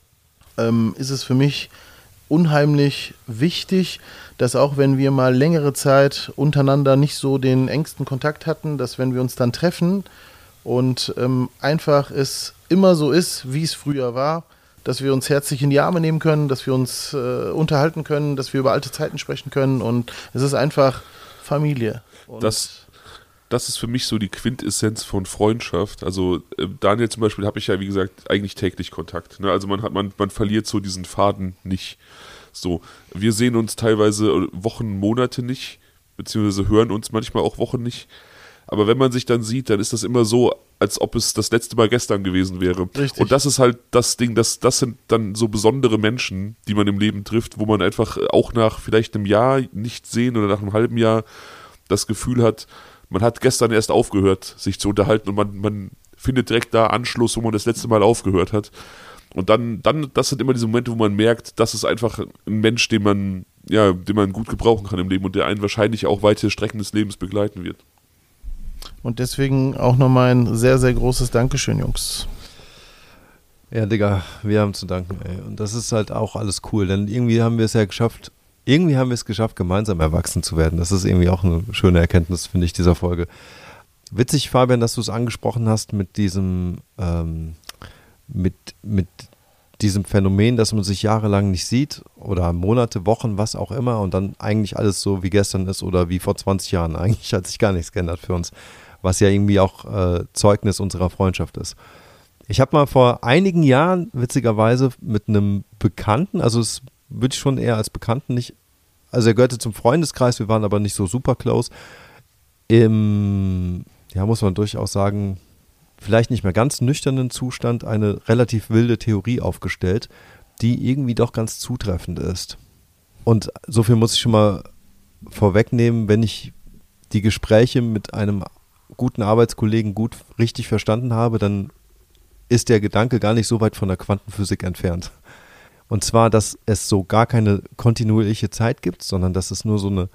ähm, ist es für mich unheimlich wichtig, dass auch wenn wir mal längere Zeit untereinander nicht so den engsten Kontakt hatten, dass wenn wir uns dann treffen und ähm, einfach es immer so ist, wie es früher war, dass wir uns herzlich in die Arme nehmen können, dass wir uns äh, unterhalten können, dass wir über alte Zeiten sprechen können, und es ist einfach Familie. Und das, das ist für mich so die Quintessenz von Freundschaft. Also äh, Daniel zum Beispiel habe ich ja, wie gesagt, eigentlich täglich Kontakt. Ne? Also man hat, man, man verliert so diesen Faden nicht. So, wir sehen uns teilweise Wochen, Monate nicht, beziehungsweise hören uns manchmal auch Wochen nicht. Aber wenn man sich dann sieht, dann ist das immer so, als ob es das letzte Mal gestern gewesen wäre. Richtig. Und das ist halt das Ding, das, das sind dann so besondere Menschen, die man im Leben trifft, wo man einfach auch nach vielleicht einem Jahr nicht sehen oder nach einem halben Jahr das Gefühl hat, man hat gestern erst aufgehört, sich zu unterhalten, und man, man findet direkt da Anschluss, wo man das letzte Mal aufgehört hat. Und dann, dann, das sind immer diese Momente, wo man merkt, das ist einfach ein Mensch, den man, ja, den man gut gebrauchen kann im Leben und der einen wahrscheinlich auch weite Strecken des Lebens begleiten wird. Und deswegen auch nochmal ein sehr, sehr großes Dankeschön, Jungs. Ja, Digga, wir haben zu danken, ey. Und das ist halt auch alles cool, denn irgendwie haben wir es ja geschafft, irgendwie haben wir es geschafft, gemeinsam erwachsen zu werden. Das ist irgendwie auch eine schöne Erkenntnis, finde ich, dieser Folge. Witzig, Fabian, dass du es angesprochen hast mit diesem, ähm, mit, mit diesem Phänomen, dass man sich jahrelang nicht sieht oder Monate, Wochen, was auch immer und dann eigentlich alles so wie gestern ist oder wie vor zwanzig Jahren. Eigentlich hat sich gar nichts geändert für uns, was ja irgendwie auch äh, Zeugnis unserer Freundschaft ist. Ich habe mal vor einigen Jahren, witzigerweise, mit einem Bekannten, also es würde ich schon eher als Bekannten nicht, also er gehörte zum Freundeskreis, wir waren aber nicht so super close, im, ja muss man durchaus sagen, vielleicht nicht mehr ganz nüchternen Zustand eine relativ wilde Theorie aufgestellt, die irgendwie doch ganz zutreffend ist. Und so viel muss ich schon mal vorwegnehmen, wenn ich die Gespräche mit einem guten Arbeitskollegen gut richtig verstanden habe, dann ist der Gedanke gar nicht so weit von der Quantenphysik entfernt. Und zwar, dass es so gar keine kontinuierliche Zeit gibt, sondern dass es nur so eine,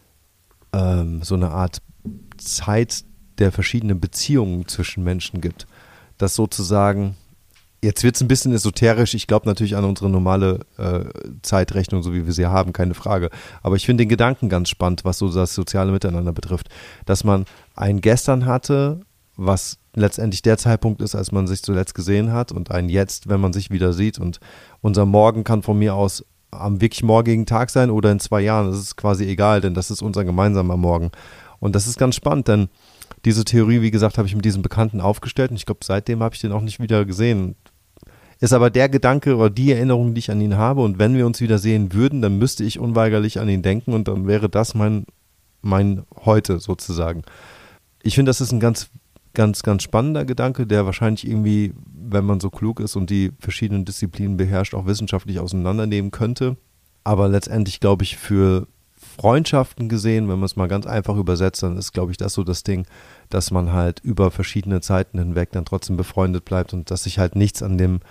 ähm, so eine Art Zeit der verschiedenen Beziehungen zwischen Menschen gibt. Dass sozusagen, jetzt wird es ein bisschen esoterisch, ich glaube natürlich an unsere normale äh, Zeitrechnung, so wie wir sie haben, keine Frage. Aber ich finde den Gedanken ganz spannend, was so das soziale Miteinander betrifft. Dass man ein Gestern hatte, was letztendlich der Zeitpunkt ist, als man sich zuletzt gesehen hat und ein Jetzt, wenn man sich wieder sieht. Und unser Morgen kann von mir aus am wirklich morgigen Tag sein oder in zwei Jahren. Das ist quasi egal, denn das ist unser gemeinsamer Morgen. Und das ist ganz spannend, denn diese Theorie, wie gesagt, habe ich mit diesem Bekannten aufgestellt und ich glaube, seitdem habe ich den auch nicht wieder gesehen. Ist aber der Gedanke oder die Erinnerung, die ich an ihn habe und wenn wir uns wieder sehen würden, dann müsste ich unweigerlich an ihn denken und dann wäre das mein, mein Heute sozusagen. Ich finde, das ist ein ganz Ganz, ganz spannender Gedanke, der wahrscheinlich irgendwie, wenn man so klug ist und die verschiedenen Disziplinen beherrscht, auch wissenschaftlich auseinandernehmen könnte. Aber letztendlich, glaube ich, für Freundschaften gesehen, wenn man es mal ganz einfach übersetzt, dann ist, glaube ich, das so das Ding, dass man halt über verschiedene Zeiten hinweg dann trotzdem befreundet bleibt und dass sich halt nichts an dem,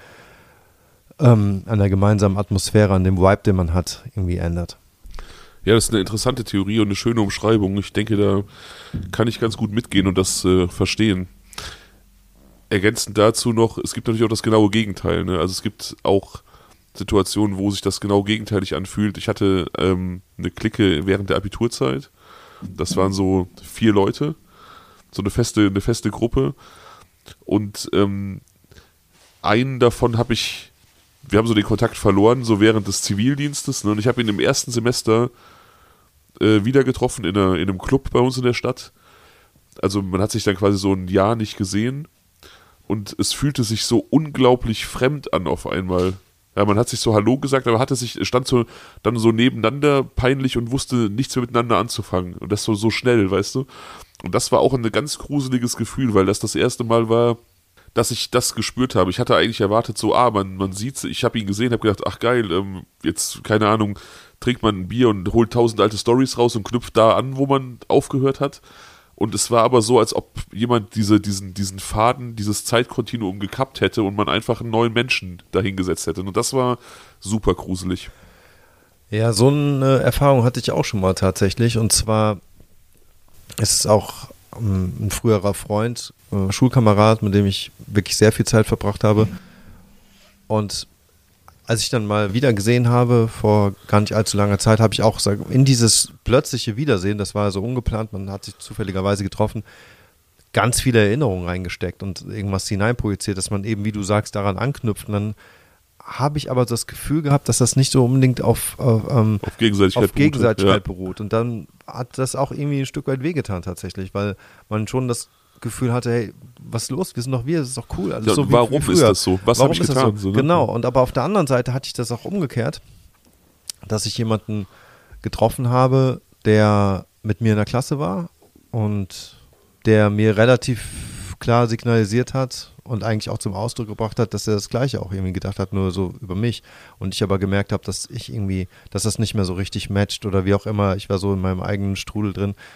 ähm, an der gemeinsamen Atmosphäre, an dem Vibe, den man hat, irgendwie ändert. Ja, das ist eine interessante Theorie und eine schöne Umschreibung. Ich denke, da kann ich ganz gut mitgehen und das äh, verstehen. Ergänzend dazu noch, es gibt natürlich auch das genaue Gegenteil. Ne? Also es gibt auch Situationen, wo sich das genau gegenteilig anfühlt. Ich hatte ähm, eine Clique während der Abiturzeit. Das waren so vier Leute, so eine feste, eine feste Gruppe. Und ähm, einen davon habe ich, wir haben so den Kontakt verloren, so während des Zivildienstes. Ne? Und ich habe ihn im ersten Semester äh, wieder getroffen in, einer, in einem Club bei uns in der Stadt. Also man hat sich dann quasi so ein Jahr nicht gesehen. Und es fühlte sich so unglaublich fremd an auf einmal. Ja, man hat sich so Hallo gesagt, aber hatte sich, stand so dann so nebeneinander peinlich und wusste nichts mehr miteinander anzufangen. Und das so, so schnell, weißt du? Und das war auch ein ganz gruseliges Gefühl, weil das das erste Mal war, dass ich das gespürt habe. Ich hatte eigentlich erwartet, so, ah, man, man sieht's, ich habe ihn gesehen, habe gedacht, ach geil, ähm, jetzt, keine Ahnung, trinkt man ein Bier und holt tausend alte Storys raus und knüpft da an, wo man aufgehört hat. Und es war aber so, als ob jemand diese, diesen, diesen Faden, dieses Zeitkontinuum gekappt hätte und man einfach einen neuen Menschen dahingesetzt hätte. Und das war super gruselig. Ja, so eine Erfahrung hatte ich auch schon mal tatsächlich. Und zwar ist es auch ähm, ein früherer Freund, äh, Schulkamerad, mit dem ich wirklich sehr viel Zeit verbracht habe. Und als ich dann mal wieder gesehen habe, vor gar nicht allzu langer Zeit, habe ich auch in dieses plötzliche Wiedersehen, das war so ungeplant, man hat sich zufälligerweise getroffen, ganz viele Erinnerungen reingesteckt und irgendwas hineinprojiziert, dass man eben, wie du sagst, daran anknüpft. Und dann habe ich aber das Gefühl gehabt, dass das nicht so unbedingt auf, auf, ähm, auf Gegenseitigkeit, auf Gegenseitigkeit beruht, beruht. Und dann hat das auch irgendwie ein Stück weit wehgetan tatsächlich, weil man schon das Gefühl hatte, hey, was ist los? Wir sind doch wir, das ist doch cool. Alles ja, so wie, warum wie ist das so? Was habe ich ist getan? So? So, ne? Genau, und aber auf der anderen Seite hatte ich das auch umgekehrt, dass ich jemanden getroffen habe, der mit mir in der Klasse war und der mir relativ klar signalisiert hat und eigentlich auch zum Ausdruck gebracht hat, dass er das Gleiche auch irgendwie gedacht hat, nur so über mich. Und ich aber gemerkt habe, dass ich irgendwie, dass das nicht mehr so richtig matcht oder wie auch immer, ich war so in meinem eigenen Strudel drin,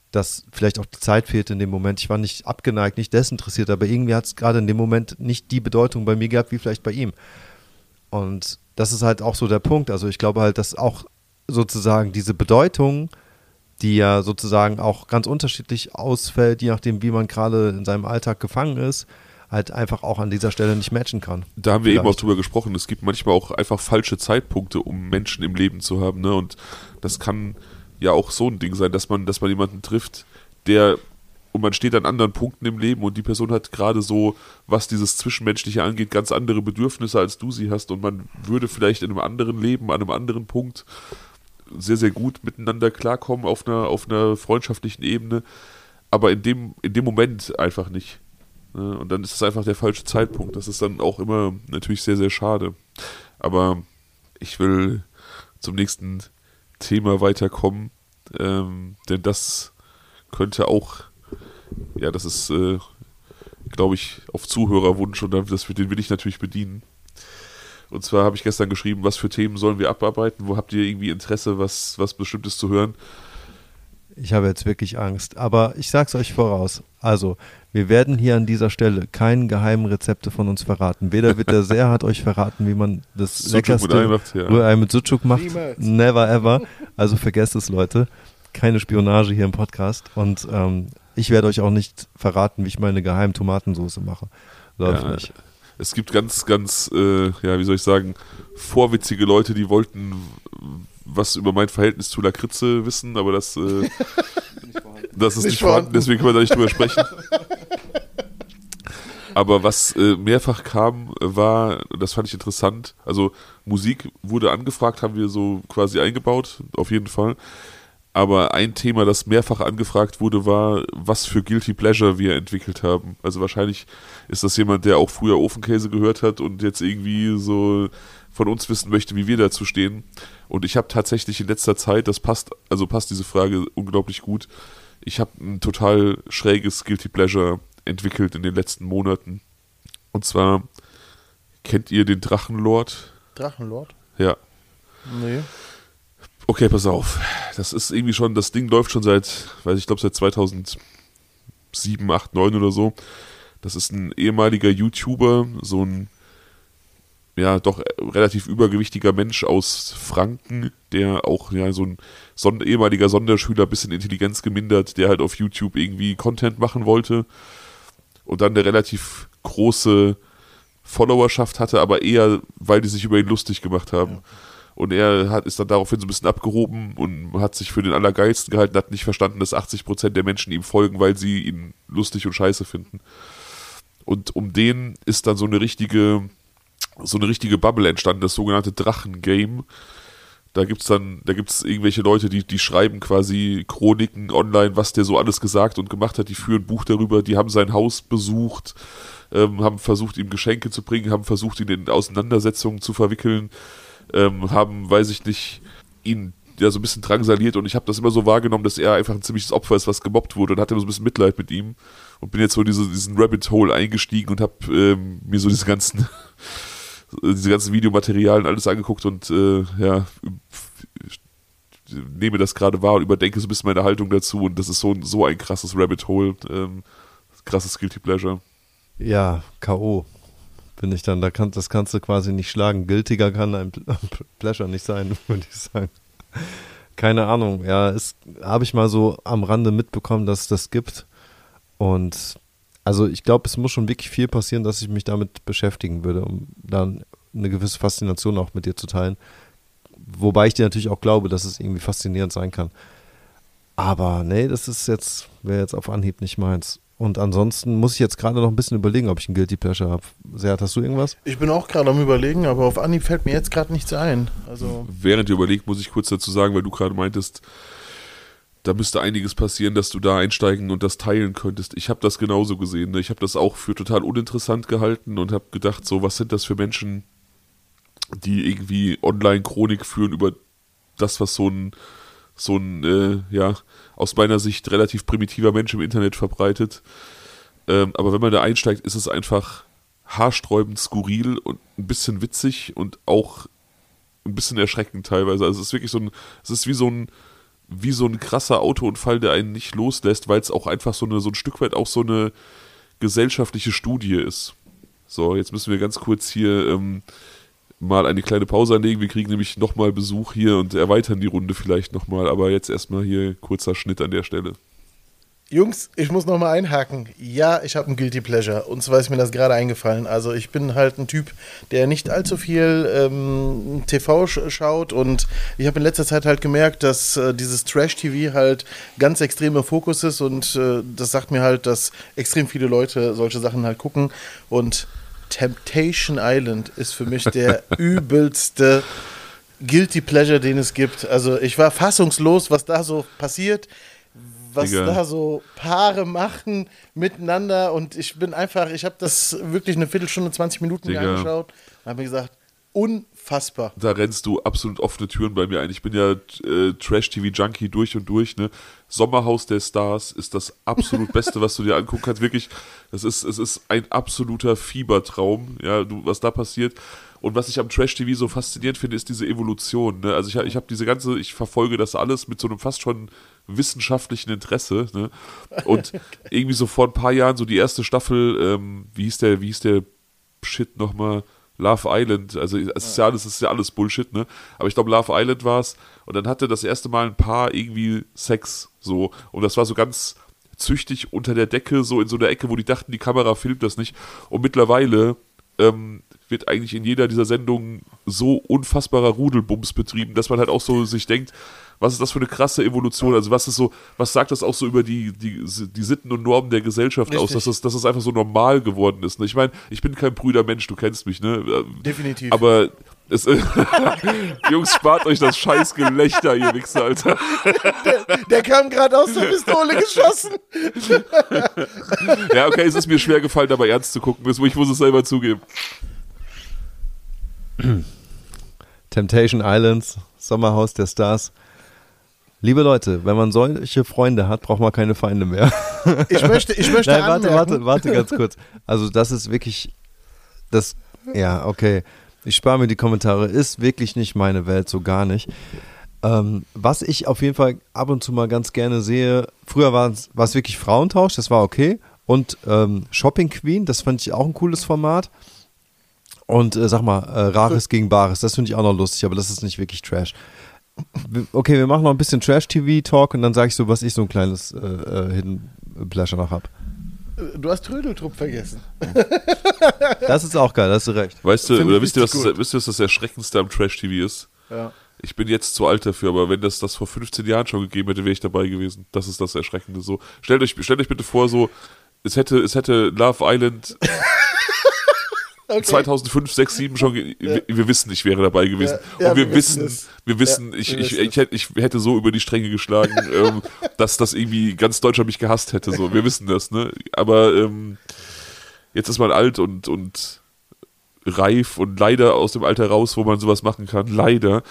dass vielleicht auch die Zeit fehlte in dem Moment. Ich war nicht abgeneigt, nicht desinteressiert, aber irgendwie hat es gerade in dem Moment nicht die Bedeutung bei mir gehabt, wie vielleicht bei ihm. Und das ist halt auch so der Punkt. Also ich glaube halt, dass auch sozusagen diese Bedeutung, die ja sozusagen auch ganz unterschiedlich ausfällt, je nachdem, wie man gerade in seinem Alltag gefangen ist, halt einfach auch an dieser Stelle nicht matchen kann. Da haben wir Vielleicht. eben auch drüber gesprochen, es gibt manchmal auch einfach falsche Zeitpunkte, um Menschen im Leben zu haben, ne? Und das kann ja auch so ein Ding sein, dass man, dass man jemanden trifft, der, und man steht an anderen Punkten im Leben und die Person hat gerade so, was dieses Zwischenmenschliche angeht, ganz andere Bedürfnisse, als du sie hast, und man würde vielleicht in einem anderen Leben, an einem anderen Punkt sehr, sehr gut miteinander klarkommen auf einer, auf einer freundschaftlichen Ebene, aber in dem, in dem Moment einfach nicht. Ne? Und dann ist es einfach der falsche Zeitpunkt. Das ist dann auch immer natürlich sehr, sehr schade. Aber ich will zum nächsten Thema weiterkommen, ähm, denn das könnte auch, ja, das ist, äh, glaube ich, auf Zuhörerwunsch, und das, den will ich natürlich bedienen. Und zwar habe ich gestern geschrieben, was für Themen sollen wir abarbeiten, wo habt ihr irgendwie Interesse, was, was Bestimmtes zu hören? Ich habe jetzt wirklich Angst, aber ich sag's euch voraus. Also, wir werden hier an dieser Stelle keine geheimen Rezepte von uns verraten. Weder wird der Serhat euch verraten, wie man das Sucuk leckerste mit Ei macht, ja. Rührei mit Sucuk macht. Niemals. Never ever. Also vergesst es, Leute. Keine Spionage hier im Podcast. Und ähm, ich werde euch auch nicht verraten, wie ich meine geheime Tomatensauce mache. Läuft Ja, nicht. Es gibt ganz, ganz, äh, ja, wie soll ich sagen, vorwitzige Leute, die wollten was über mein Verhältnis zu Lakritze wissen, aber das, äh, das ist nicht, Nicht vorhanden, vorhanden. deswegen können wir da nicht drüber sprechen. Aber was äh, mehrfach kam, war, das fand ich interessant, also Musik wurde angefragt, haben wir so quasi eingebaut, auf jeden Fall. Aber ein Thema, das mehrfach angefragt wurde, war, was für Guilty Pleasure wir entwickelt haben. Also wahrscheinlich ist das jemand, der auch früher Ofenkäse gehört hat und jetzt irgendwie so von uns wissen möchte, wie wir dazu stehen. Und ich habe tatsächlich in letzter Zeit, das passt, also passt diese Frage unglaublich gut, ich habe ein total schräges Guilty Pleasure entwickelt in den letzten Monaten. Und zwar, kennt ihr den Drachenlord? Drachenlord? Ja. Nee. Okay, pass auf. Das ist irgendwie schon, das Ding läuft schon seit, weiß ich glaube seit zweitausendsieben, acht, neun oder so. Das ist ein ehemaliger YouTuber, so ein, ja, doch relativ übergewichtiger Mensch aus Franken, der auch, ja, so ein Sonder, ehemaliger Sonderschüler, bisschen Intelligenz gemindert, der halt auf YouTube irgendwie Content machen wollte und dann eine relativ große Followerschaft hatte, aber eher, weil die sich über ihn lustig gemacht haben. Ja. Und er hat, ist dann daraufhin so ein bisschen abgehoben und hat sich für den Allergeilsten gehalten, hat nicht verstanden, dass achtzig Prozent der Menschen ihm folgen, weil sie ihn lustig und scheiße finden. Und um den ist dann so eine richtige, so eine richtige Bubble entstanden, das sogenannte Drachen-Game. Da gibt's dann, da gibt's irgendwelche Leute, die, die schreiben quasi Chroniken online, was der so alles gesagt und gemacht hat. Die führen ein Buch darüber, die haben sein Haus besucht, ähm, haben versucht, ihm Geschenke zu bringen, haben versucht, ihn in Auseinandersetzungen zu verwickeln. Ähm, haben, weiß ich nicht, ihn ja so ein bisschen drangsaliert, und ich habe das immer so wahrgenommen, dass er einfach ein ziemliches Opfer ist, was gemobbt wurde, und hatte immer so ein bisschen Mitleid mit ihm und bin jetzt so in diese, diesen Rabbit Hole eingestiegen und habe ähm, mir so diese ganzen diese ganzen Videomaterialien alles angeguckt und äh, ja, nehme das gerade wahr und überdenke so ein bisschen meine Haltung dazu, und das ist so, so ein krasses Rabbit Hole, ähm, krasses Guilty Pleasure. Ja, K O bin ich dann, da kann, das kannst du quasi nicht schlagen. Gültiger kann ein Pleasure nicht sein, würde ich sagen. Keine Ahnung, ja, es habe ich mal so am Rande mitbekommen, dass es das gibt, und also ich glaube, es muss schon wirklich viel passieren, dass ich mich damit beschäftigen würde, um dann eine gewisse Faszination auch mit dir zu teilen, wobei ich dir natürlich auch glaube, dass es irgendwie faszinierend sein kann. Aber nee, das ist jetzt, wäre jetzt auf Anhieb nicht meins. Und ansonsten muss ich jetzt gerade noch ein bisschen überlegen, ob ich ein Guilty Pleasure habe. Serhat, hast du irgendwas? Ich bin auch gerade am Überlegen, aber auf Anhieb fällt mir jetzt gerade nichts ein. Also Während ihr überlegt, muss ich kurz dazu sagen, weil du gerade meintest, da müsste einiges passieren, dass du da einsteigen und das teilen könntest. Ich habe das genauso gesehen. Ne? Ich habe das auch für total uninteressant gehalten und habe gedacht, so, was sind das für Menschen, die irgendwie Online-Chronik führen über das, was so ein so ein, äh, ja, aus meiner Sicht relativ primitiver Mensch im Internet verbreitet. Ähm, aber wenn man da einsteigt, ist es einfach haarsträubend skurril und ein bisschen witzig und auch ein bisschen erschreckend teilweise. Also es ist wirklich so ein, es ist wie so ein wie so ein krasser Autounfall, der einen nicht loslässt, weil es auch einfach so, eine, so ein Stück weit auch so eine gesellschaftliche Studie ist. So, jetzt müssen wir ganz kurz hier ähm, mal eine kleine Pause anlegen. Wir kriegen nämlich nochmal Besuch hier und erweitern die Runde vielleicht nochmal. Aber jetzt erstmal hier kurzer Schnitt an der Stelle. Jungs, ich muss nochmal einhaken. Ja, ich habe ein Guilty Pleasure. Und zwar ist mir das gerade eingefallen. Also ich bin halt ein Typ, der nicht allzu viel ähm, T V sch- schaut. Und ich habe in letzter Zeit halt gemerkt, dass äh, dieses Trash-T V halt ganz extrem im Fokus ist. Und äh, das sagt mir halt, dass extrem viele Leute solche Sachen halt gucken. Und Temptation Island ist für mich der übelste Guilty Pleasure, den es gibt. Also ich war fassungslos, was da so passiert. Was Digga. da so Paare machen miteinander und ich bin einfach, ich habe das wirklich eine Viertelstunde, zwanzig Minuten mir Digga. angeschaut und habe mir gesagt, unfassbar. Da rennst du absolut offene Türen bei mir ein. Ich bin ja äh, Trash-T V-Junkie durch und durch. Ne? Sommerhaus der Stars ist das absolut Beste, was du dir angucken kannst. Wirklich, das ist, es ist ein absoluter Fiebertraum, ja, du, was da passiert. Und was ich am Trash-T V so faszinierend finde, ist diese Evolution. Ne? Also ich, ich habe diese ganze, ich verfolge das alles mit so einem fast schon wissenschaftlichen Interesse. Ne? Und irgendwie so vor ein paar Jahren so die erste Staffel, ähm, wie hieß der, wie hieß der Shit nochmal? Love Island, also es ist ja alles, es ist ja alles Bullshit, ne? Aber ich glaube, Love Island war es. Und dann hatte das erste Mal ein Paar irgendwie Sex, so. Und das war so ganz züchtig unter der Decke, so in so einer Ecke, wo die dachten, die Kamera filmt das nicht. Und mittlerweile ähm, wird eigentlich in jeder dieser Sendungen so unfassbarer Rudelbums betrieben, dass man halt auch so sich denkt, was ist das für eine krasse Evolution? Also was ist so, was sagt das auch so über die, die, die Sitten und Normen der Gesellschaft Richtig. aus, dass das, dass das einfach so normal geworden ist. Ne? Ich meine, ich bin kein prüder Mensch, du kennst mich, ne? Definitiv. Aber es, Jungs, spart euch das scheiß Gelächter, ihr Wichser, Alter. Der, der kam gerade aus der Pistole geschossen. Ja, okay, es ist mir schwer gefallen, dabei ernst zu gucken. Ich muss es selber zugeben. Temptation Islands, Sommerhaus der Stars. Liebe Leute, wenn man solche Freunde hat, braucht man keine Feinde mehr. Ich möchte, ich möchte Nein, warte, anmerken, warte, warte ganz kurz. Also das ist wirklich, das, ja, okay. Ich spare mir die Kommentare, ist wirklich nicht meine Welt, so gar nicht. Ähm, was ich auf jeden Fall ab und zu mal ganz gerne sehe, früher war es war es wirklich Frauentausch, das war okay. Und ähm, Shopping Queen, das fand ich auch ein cooles Format. Und äh, sag mal, äh, Rares gegen Bares, das finde ich auch noch lustig, aber das ist nicht wirklich Trash. Okay, wir machen noch ein bisschen Trash-T V-Talk und dann sage ich so, was ich so ein kleines äh, äh, Hidden Pleasure noch habe. du hast Trödeltrupp vergessen. Das ist auch geil, da hast du recht. Weißt du, Find oder ich wisst ihr, was richtig das, gut. wisst ihr, was das Erschreckendste am Trash-T V ist? Ja. Ich bin jetzt zu alt dafür, aber wenn das das vor fünfzehn Jahren schon gegeben hätte, wäre ich dabei gewesen. Das ist das Erschreckende so. Stellt euch, stellt euch bitte vor, so, es hätte, es hätte Love Island Okay. zweitausendfünf, sechs, sieben schon, ge- wir, wir wissen, ich wäre dabei gewesen. Ja, ja, und wir, wir wissen wissen, es. wir wissen, Ja, ich, wir ich, wissen ich, hätte, ich hätte so über die Stränge geschlagen, ähm, dass das irgendwie ganz Deutschland mich gehasst hätte. So, wir wissen das, ne? Aber ähm, jetzt ist man alt und, und reif und leider aus dem Alter raus, wo man sowas machen kann. Leider.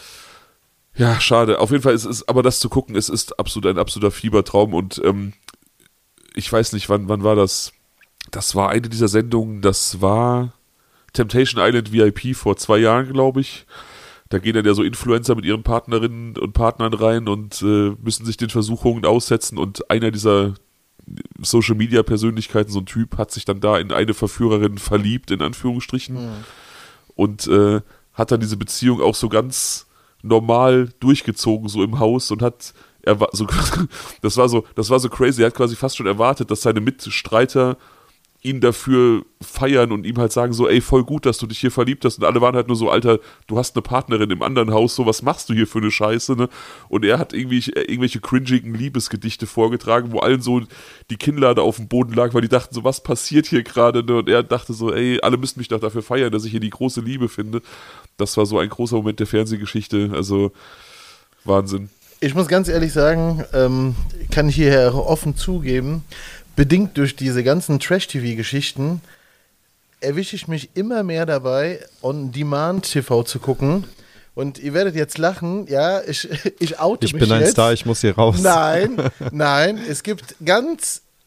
Ja, schade. Auf jeden Fall ist es, aber das zu gucken, es ist absolut ein absoluter Fiebertraum und ähm, ich weiß nicht, wann, wann war das? Das war eine dieser Sendungen, das war Temptation Island V I P vor zwei Jahren, glaube ich. Da gehen dann ja so Influencer mit ihren Partnerinnen und Partnern rein und äh, müssen sich den Versuchungen aussetzen und einer dieser Social-Media-Persönlichkeiten, so ein Typ, hat sich dann da in eine Verführerin verliebt, in Anführungsstrichen. Mhm. Und äh, hat dann diese Beziehung auch so ganz normal durchgezogen, so im Haus und hat, er war so, das war so, das war so crazy, er hat quasi fast schon erwartet, dass seine Mitstreiter ihn dafür feiern und ihm halt sagen so, ey, voll gut, dass du dich hier verliebt hast und alle waren halt nur so, Alter, du hast eine Partnerin im anderen Haus, so, was machst du hier für eine Scheiße, ne? Und er hat irgendwie irgendwelche cringigen Liebesgedichte vorgetragen, wo allen so die Kinnlade auf dem Boden lag, weil die dachten so, was passiert hier gerade, ne? Und er dachte so, ey, alle müssen mich doch dafür feiern, dass ich hier die große Liebe finde. Das war so ein großer Moment der Fernsehgeschichte, also Wahnsinn. Ich muss ganz ehrlich sagen, ähm, kann ich hierher offen zugeben, bedingt durch diese ganzen Trash-T V-Geschichten erwische ich mich immer mehr dabei, On-Demand-T V zu gucken. Und ihr werdet jetzt lachen, ja, ich, ich oute Ich mich bin ein jetzt. Star, ich muss hier raus. Nein, nein, es gibt ganz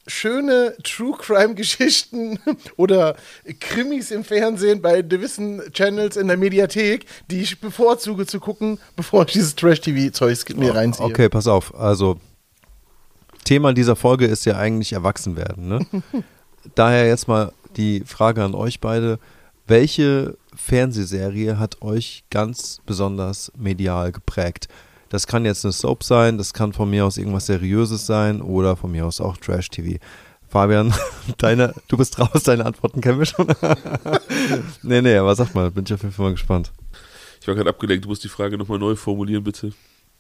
schöne True-Crime-Geschichten oder Krimis im Fernsehen bei gewissen Channels in der Mediathek, die ich bevorzuge zu gucken, bevor ich dieses Trash-T V-Zeugs mir reinziehe. Okay, pass auf. Also, Thema dieser Folge ist ja eigentlich Erwachsenwerden. Ne? Daher jetzt mal die Frage an euch beide. Welche Fernsehserie hat euch ganz besonders medial geprägt? Das kann jetzt eine Soap sein, das kann von mir aus irgendwas Seriöses sein oder von mir aus auch Trash-T V. Fabian, deine, du bist raus, deine Antworten kennen wir schon. nee, nee, aber sag mal, bin ich auf jeden Fall mal gespannt. Ich war gerade abgelenkt, du musst die Frage nochmal neu formulieren, bitte.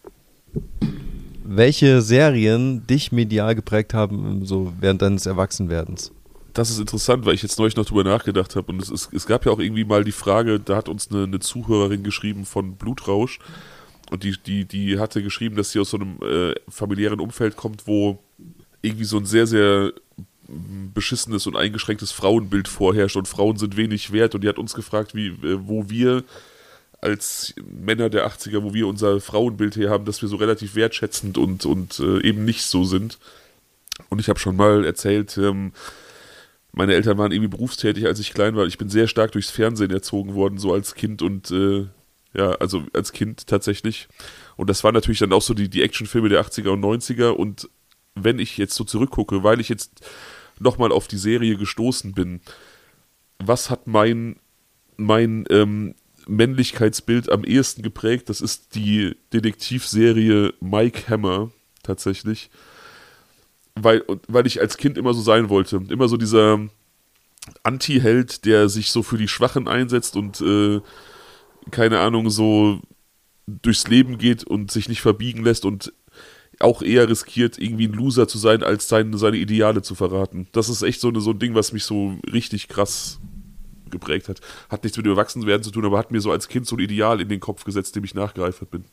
Welche Serien dich medial geprägt haben, so während deines Erwachsenwerdens? Das ist interessant, weil ich jetzt neulich noch drüber nachgedacht habe und es, ist, es gab ja auch irgendwie mal die Frage, da hat uns eine, eine Zuhörerin geschrieben von Blutrausch. Und die, die, die hatte geschrieben, dass sie aus so einem äh, familiären Umfeld kommt, wo irgendwie so ein sehr, sehr beschissenes und eingeschränktes Frauenbild vorherrscht und Frauen sind wenig wert. Und die hat uns gefragt, wie, äh, wo wir als Männer der achtziger, wo wir unser Frauenbild her haben, dass wir so relativ wertschätzend und, und äh, eben nicht so sind. Und ich habe schon mal erzählt, ähm, meine Eltern waren irgendwie berufstätig, als ich klein war. Ich bin sehr stark durchs Fernsehen erzogen worden, so als Kind und äh, ja, also als Kind tatsächlich. Und das waren natürlich dann auch so die, die Actionfilme der achtziger und neunziger. Und wenn ich jetzt so zurückgucke, weil ich jetzt nochmal auf die Serie gestoßen bin, was hat mein, mein ähm, Männlichkeitsbild am ehesten geprägt? Das ist die Detektivserie Mike Hammer tatsächlich. Weil, weil ich als Kind immer so sein wollte. Immer so dieser Anti-Held, der sich so für die Schwachen einsetzt und äh, keine Ahnung, so durchs Leben geht und sich nicht verbiegen lässt und auch eher riskiert, irgendwie ein Loser zu sein, als seine, seine Ideale zu verraten. Das ist echt so, eine, so ein Ding, was mich so richtig krass geprägt hat. Hat nichts mit dem Erwachsenwerden zu tun, aber hat mir so als Kind so ein Ideal in den Kopf gesetzt, dem ich nachgeeifert bin.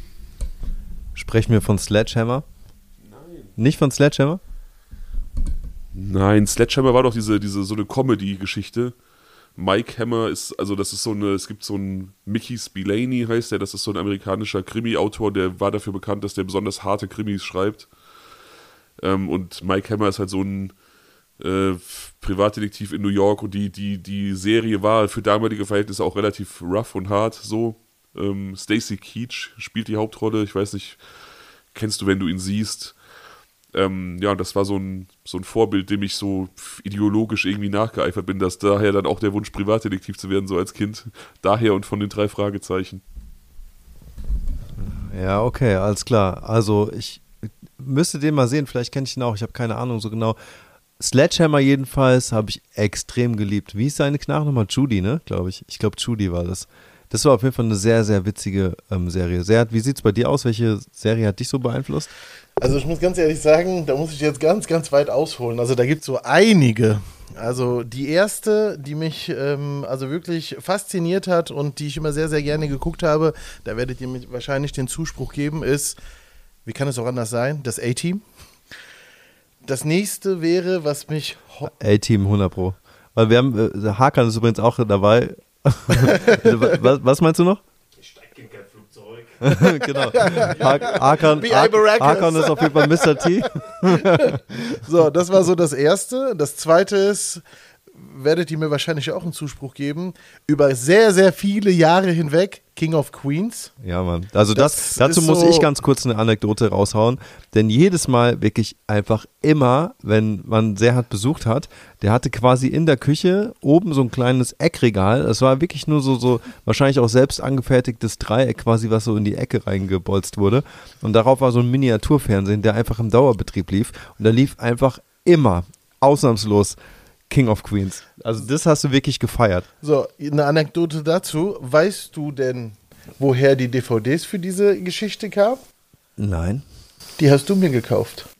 Sprechen wir von Sledgehammer? Nein. Nicht von Sledgehammer? Nein, Sledgehammer war doch diese, diese so eine Comedy-Geschichte. Mike Hammer ist, also das ist so eine, es gibt so einen Mickey Spillane heißt der, das ist so ein amerikanischer Krimi-Autor, der war dafür bekannt, dass der besonders harte Krimis schreibt. Ähm, und Mike Hammer ist halt so ein äh, Privatdetektiv in New York und die, die, die Serie war für damalige Verhältnisse auch relativ rough und hart, so. Ähm, Stacy Keach spielt die Hauptrolle, ich weiß nicht, kennst du, wenn du ihn siehst. Ähm, ja, das war so ein, so ein Vorbild, dem ich so ideologisch irgendwie nachgeeifert bin, dass daher dann auch der Wunsch, Privatdetektiv zu werden, so als Kind. Daher und von den drei Fragezeichen. Ja, okay, alles klar. Also ich müsste den mal sehen, vielleicht kenne ich ihn auch, ich habe keine Ahnung so genau. Sledgehammer jedenfalls habe ich extrem geliebt. Wie ist seine Knarre nochmal? Judy, ne, glaube ich. Ich glaube, Judy war das. Das war auf jeden Fall eine sehr, sehr witzige ähm, Serie. Sehr, wie sieht es bei dir aus? Welche Serie hat dich so beeinflusst? Also ich muss ganz ehrlich sagen, da muss ich jetzt ganz, ganz weit ausholen. Also da gibt es so einige. Also die erste, die mich ähm, also wirklich fasziniert hat und die ich immer sehr, sehr gerne geguckt habe, da werdet ihr mir wahrscheinlich den Zuspruch geben, ist, wie kann es auch anders sein, das A-Team. Das nächste wäre, was mich... Ho- A-Team hundert Pro. Weil wir haben, äh, Hakan ist übrigens auch dabei. was, was meinst du noch? Ich steige in kein Flugzeug. Genau. Hakan, Hakan ist auf jeden Fall Mister T. So, das war so das Erste. Das Zweite ist, werdet ihr mir wahrscheinlich auch einen Zuspruch geben, über sehr, sehr viele Jahre hinweg King of Queens. Ja, Mann. Also das, Das dazu ist muss so- ich ganz kurz eine Anekdote raushauen, denn jedes Mal wirklich einfach immer, wenn man sehr hart besucht hat, der hatte quasi in der Küche oben so ein kleines Eckregal, das war wirklich nur so, so wahrscheinlich auch selbst angefertigtes Dreieck quasi, was so in die Ecke reingebolzt wurde und darauf war so ein Miniaturfernsehen, der einfach im Dauerbetrieb lief und da lief einfach immer, ausnahmslos, King of Queens. Also das hast du wirklich gefeiert. So, eine Anekdote dazu. Weißt du denn, woher die D V Ds für diese Geschichte kamen? Nein. Die hast du mir gekauft.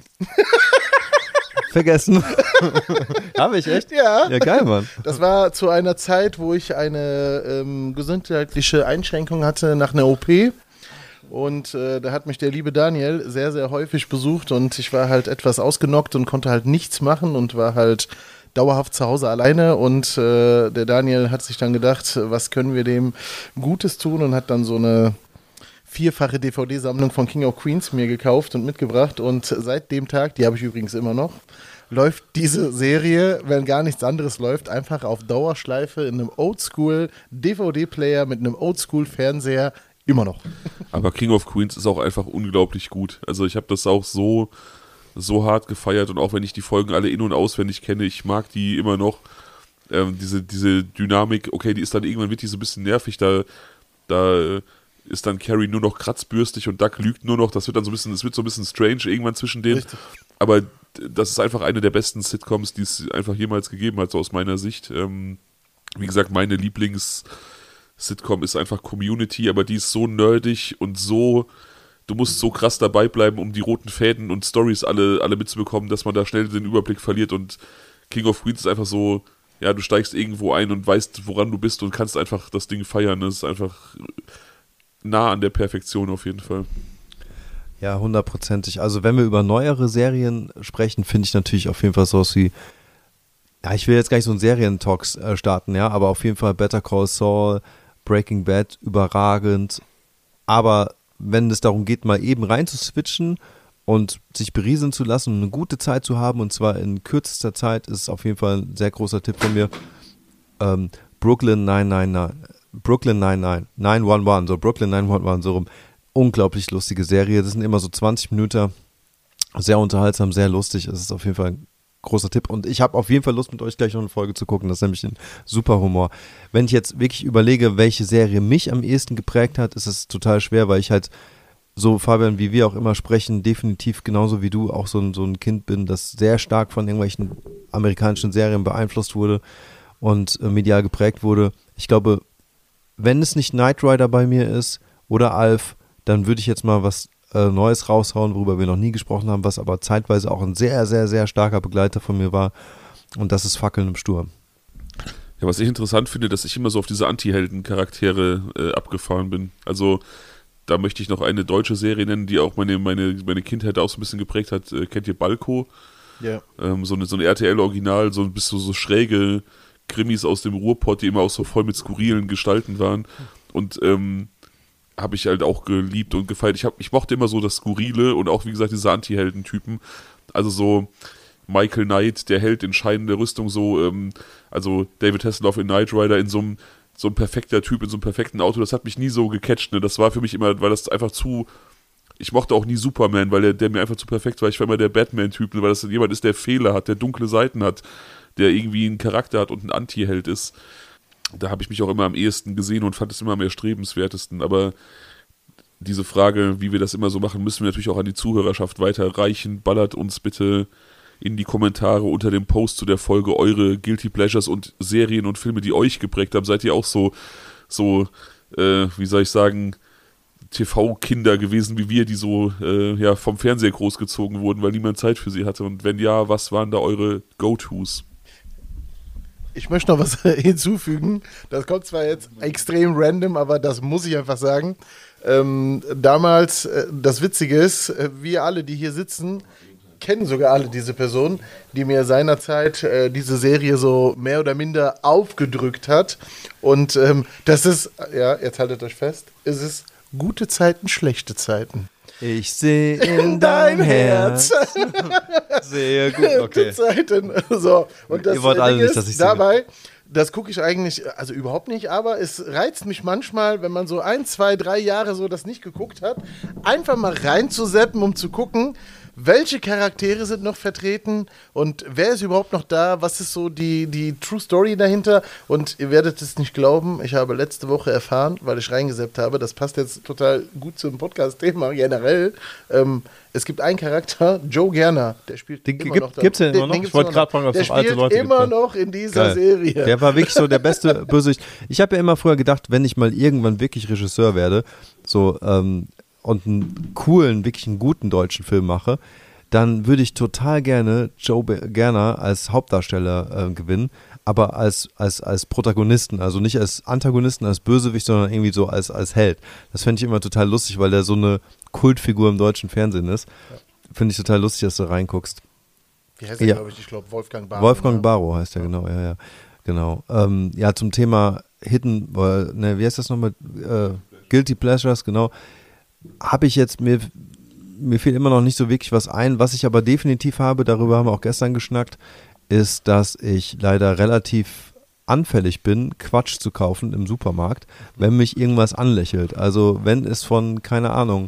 Vergessen. Habe ich echt? Ja. Ja, geil, Mann. Das war zu einer Zeit, wo ich eine ähm, gesundheitliche Einschränkung hatte nach einer O P. Und äh, da hat mich der liebe Daniel sehr, sehr häufig besucht und ich war halt etwas ausgenockt und konnte halt nichts machen und war halt dauerhaft zu Hause alleine und äh, der Daniel hat sich dann gedacht, was können wir dem Gutes tun und hat dann so eine vierfache D V D-Sammlung von King of Queens mir gekauft und mitgebracht und seit dem Tag, die habe ich übrigens immer noch, läuft diese Serie, wenn gar nichts anderes läuft, einfach auf Dauerschleife in einem Oldschool-D V D-Player mit einem Oldschool-Fernseher immer noch. Aber King of Queens ist auch einfach unglaublich gut. Also ich habe das auch so, so hart gefeiert und auch wenn ich die Folgen alle in- und auswendig kenne, ich mag die immer noch. Ähm, diese, diese Dynamik, okay, die ist dann irgendwann wird die so ein bisschen nervig, da, da ist dann Carrie nur noch kratzbürstig und Doug lügt nur noch, das wird dann so ein bisschen, es wird so ein bisschen strange irgendwann zwischen denen. Richtig. Aber das ist einfach eine der besten Sitcoms, die es einfach jemals gegeben hat, so aus meiner Sicht. Ähm, wie gesagt, meine Lieblings-Sitcom ist einfach Community, aber die ist so nerdig und so, du musst so krass dabei bleiben, um die roten Fäden und Storys alle, alle mitzubekommen, dass man da schnell den Überblick verliert und King of Queens ist einfach so, ja, du steigst irgendwo ein und weißt, woran du bist und kannst einfach das Ding feiern. Das ist einfach nah an der Perfektion auf jeden Fall. Ja, hundertprozentig. Also wenn wir über neuere Serien sprechen, finde ich natürlich auf jeden Fall sowas wie, ja, ich will jetzt gar nicht so einen Serientalk äh, starten, ja, aber auf jeden Fall Better Call Saul, Breaking Bad, überragend. Aber wenn es darum geht, mal eben rein zu switchen und sich berieseln zu lassen und eine gute Zeit zu haben, und zwar in kürzester Zeit, ist auf jeden Fall ein sehr großer Tipp von mir. Ähm, Brooklyn neun neun neun, Brooklyn neun neun, neun eins eins, so Brooklyn neun eins eins, so rum. Unglaublich lustige Serie. Das sind immer so zwanzig Minuten, sehr unterhaltsam, sehr lustig. Es ist auf jeden Fall ein großer Tipp. Und ich habe auf jeden Fall Lust, mit euch gleich noch eine Folge zu gucken. Das ist nämlich ein super Humor. Wenn ich jetzt wirklich überlege, welche Serie mich am ehesten geprägt hat, ist es total schwer, weil ich halt so, Fabian, wie wir auch immer sprechen, definitiv genauso wie du auch so ein, so ein Kind bin, das sehr stark von irgendwelchen amerikanischen Serien beeinflusst wurde und äh, medial geprägt wurde. Ich glaube, wenn es nicht Knight Rider bei mir ist oder Alf, dann würde ich jetzt mal was äh, Neues raushauen, worüber wir noch nie gesprochen haben, was aber zeitweise auch ein sehr, sehr, sehr starker Begleiter von mir war. Und das ist Fackeln im Sturm. Ja, was ich interessant finde, dass ich immer so auf diese Anti-Helden-Charaktere äh, abgefahren bin. Also da möchte ich noch eine deutsche Serie nennen, die auch meine, meine, meine Kindheit auch so ein bisschen geprägt hat. Äh, kennt ihr Balko? Ja. Ähm, so eine, so ein R T L-Original, so ein bisschen so schräge Krimis aus dem Ruhrpott, die immer auch so voll mit skurrilen Gestalten waren. Und ähm, habe ich halt auch geliebt und gefeiert. Ich, hab, ich mochte immer so das Skurrile und auch, wie gesagt, diese Anti-Helden-Typen. Also so Michael Knight, der Held in scheinender Rüstung, so, ähm, also David Hasselhoff in Knight Rider in so einem so ein perfekter Typ in so einem perfekten Auto, das hat mich nie so gecatcht, ne? Das war für mich immer, weil das einfach zu, ich mochte auch nie Superman, weil der, der mir einfach zu perfekt war. Ich war immer der Batman-Typ, ne? Weil das jemand ist, der Fehler hat, der dunkle Seiten hat, der irgendwie einen Charakter hat und ein Anti-Held ist. Da habe ich mich auch immer am ehesten gesehen und fand es immer am erstrebenswertesten. Aber diese Frage, wie wir das immer so machen, müssen wir natürlich auch an die Zuhörerschaft weiterreichen. Ballert uns bitte in die Kommentare unter dem Post zu der Folge eure Guilty Pleasures und Serien und Filme, die euch geprägt haben. Seid ihr auch so, so äh, wie soll ich sagen, T V-Kinder gewesen wie wir, die so äh, ja, vom Fernseher großgezogen wurden, weil niemand Zeit für sie hatte? Und wenn ja, was waren da eure Go-Tos? Ich möchte noch was hinzufügen. Das kommt zwar jetzt extrem random, aber das muss ich einfach sagen. Ähm, damals, äh, das Witzige ist, äh, wir alle, die hier sitzen, kennen sogar alle diese Person, die mir seinerzeit äh, diese Serie so mehr oder minder aufgedrückt hat. Und ähm, das ist, ja, jetzt haltet euch fest, es ist gute Zeiten, schlechte Zeiten. Ich sehe in dein Herz. Sehr gut, okay. Gute Zeiten. So. Und das Ihr wollt alle Ding nicht, ist, dass ich dabei, singe. Das gucke ich eigentlich, also überhaupt nicht, aber es reizt mich manchmal, wenn man so ein, zwei, drei Jahre so das nicht geguckt hat, einfach mal reinzuseppen, um zu gucken, welche Charaktere sind noch vertreten und wer ist überhaupt noch da, was ist so die, die True Story dahinter, und ihr werdet es nicht glauben, ich habe letzte Woche erfahren, weil ich reingeseppt habe, das passt jetzt total gut zum Podcast-Thema generell, ähm, es gibt einen Charakter, Joe Gerner, der spielt den immer gibt, noch da. Gibt's den immer noch? Den ich wollte gerade fragen, ob es noch alte Leute gibt. Der spielt immer noch in dieser Geil. Serie. Der war wirklich so der beste Bösewicht. Ich habe ja immer früher gedacht, wenn ich mal irgendwann wirklich Regisseur werde, so ähm, und einen coolen, wirklich einen guten deutschen Film mache, dann würde ich total gerne Joe Gerner als Hauptdarsteller äh, gewinnen, aber als, als, als Protagonisten, also nicht als Antagonisten, als Bösewicht, sondern irgendwie so als, als Held. Das fände ich immer total lustig, weil der so eine Kultfigur im deutschen Fernsehen ist. Ja. Finde ich total lustig, dass du reinguckst. Wie heißt der, ja. glaube ich? Ich glaube, Wolfgang Barrow. Wolfgang Barrow heißt der, ja. genau, ja, ja. Genau. Ähm, ja, zum Thema Hidden, äh, ne, wie heißt das nochmal? Äh, Guilty Pleasures, genau. habe ich jetzt, mir, mir fiel immer noch nicht so wirklich was ein. Was ich aber definitiv habe, darüber haben wir auch gestern geschnackt, ist, dass ich leider relativ anfällig bin, Quatsch zu kaufen im Supermarkt, wenn mich irgendwas anlächelt. Also wenn es von, keine Ahnung,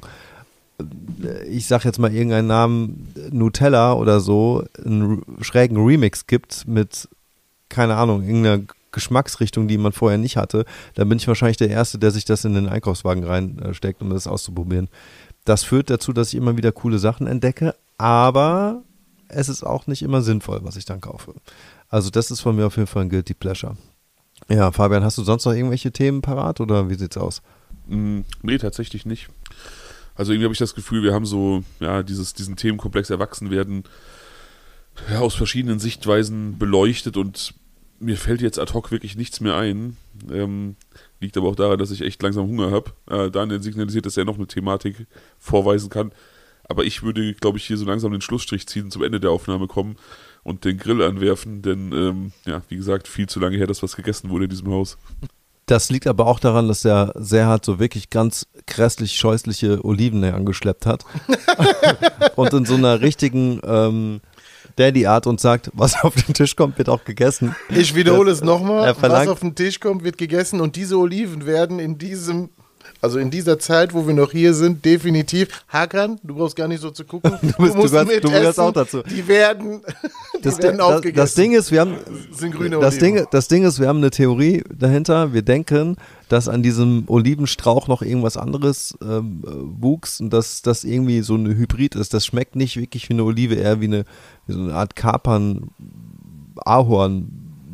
ich sag jetzt mal irgendeinen Namen, Nutella oder so, einen schrägen Remix gibt mit, keine Ahnung, irgendeiner Geschmacksrichtung, die man vorher nicht hatte, dann bin ich wahrscheinlich der Erste, der sich das in den Einkaufswagen reinsteckt, um das auszuprobieren. Das führt dazu, dass ich immer wieder coole Sachen entdecke, aber es ist auch nicht immer sinnvoll, was ich dann kaufe. Also das ist von mir auf jeden Fall ein Guilty Pleasure. Ja, Fabian, hast du sonst noch irgendwelche Themen parat oder wie sieht's aus? Mm, nee, tatsächlich nicht. Also irgendwie habe ich das Gefühl, wir haben so, ja, dieses, diesen Themenkomplex Erwachsenwerden ja, aus verschiedenen Sichtweisen beleuchtet und mir fällt jetzt ad hoc wirklich nichts mehr ein. Ähm, liegt aber auch daran, dass ich echt langsam Hunger habe. Äh, Daniel signalisiert, dass er noch eine Thematik vorweisen kann. Aber ich würde, glaube ich, hier so langsam den Schlussstrich ziehen, zum Ende der Aufnahme kommen und den Grill anwerfen, denn, ähm, ja, wie gesagt, viel zu lange her, dass was gegessen wurde in diesem Haus. Das liegt aber auch daran, dass der Serhat so wirklich ganz grässlich scheußliche Oliven angeschleppt hat und in so einer richtigen ähm, Daddy-Art und sagt, was auf den Tisch kommt, wird auch gegessen. Ich wiederhole das, es nochmal, was auf den Tisch kommt, wird gegessen und diese Oliven werden in diesem... Also in dieser Zeit, wo wir noch hier sind, definitiv. Hakan, du brauchst gar nicht so zu gucken. Du, bist, musst du, gehörst, mit du gehörst essen. auch dazu. Die werden, die das, werden das, aufgegessen. Das Ding ist, wir haben das sind grüne das Oliven. Ding, das Ding ist, wir haben eine Theorie dahinter. Wir denken, dass an diesem Olivenstrauch noch irgendwas anderes ähm, wuchs und dass das irgendwie so eine Hybrid ist. Das schmeckt nicht wirklich wie eine Olive, eher wie eine, wie so eine Art Kapern, Ahorn,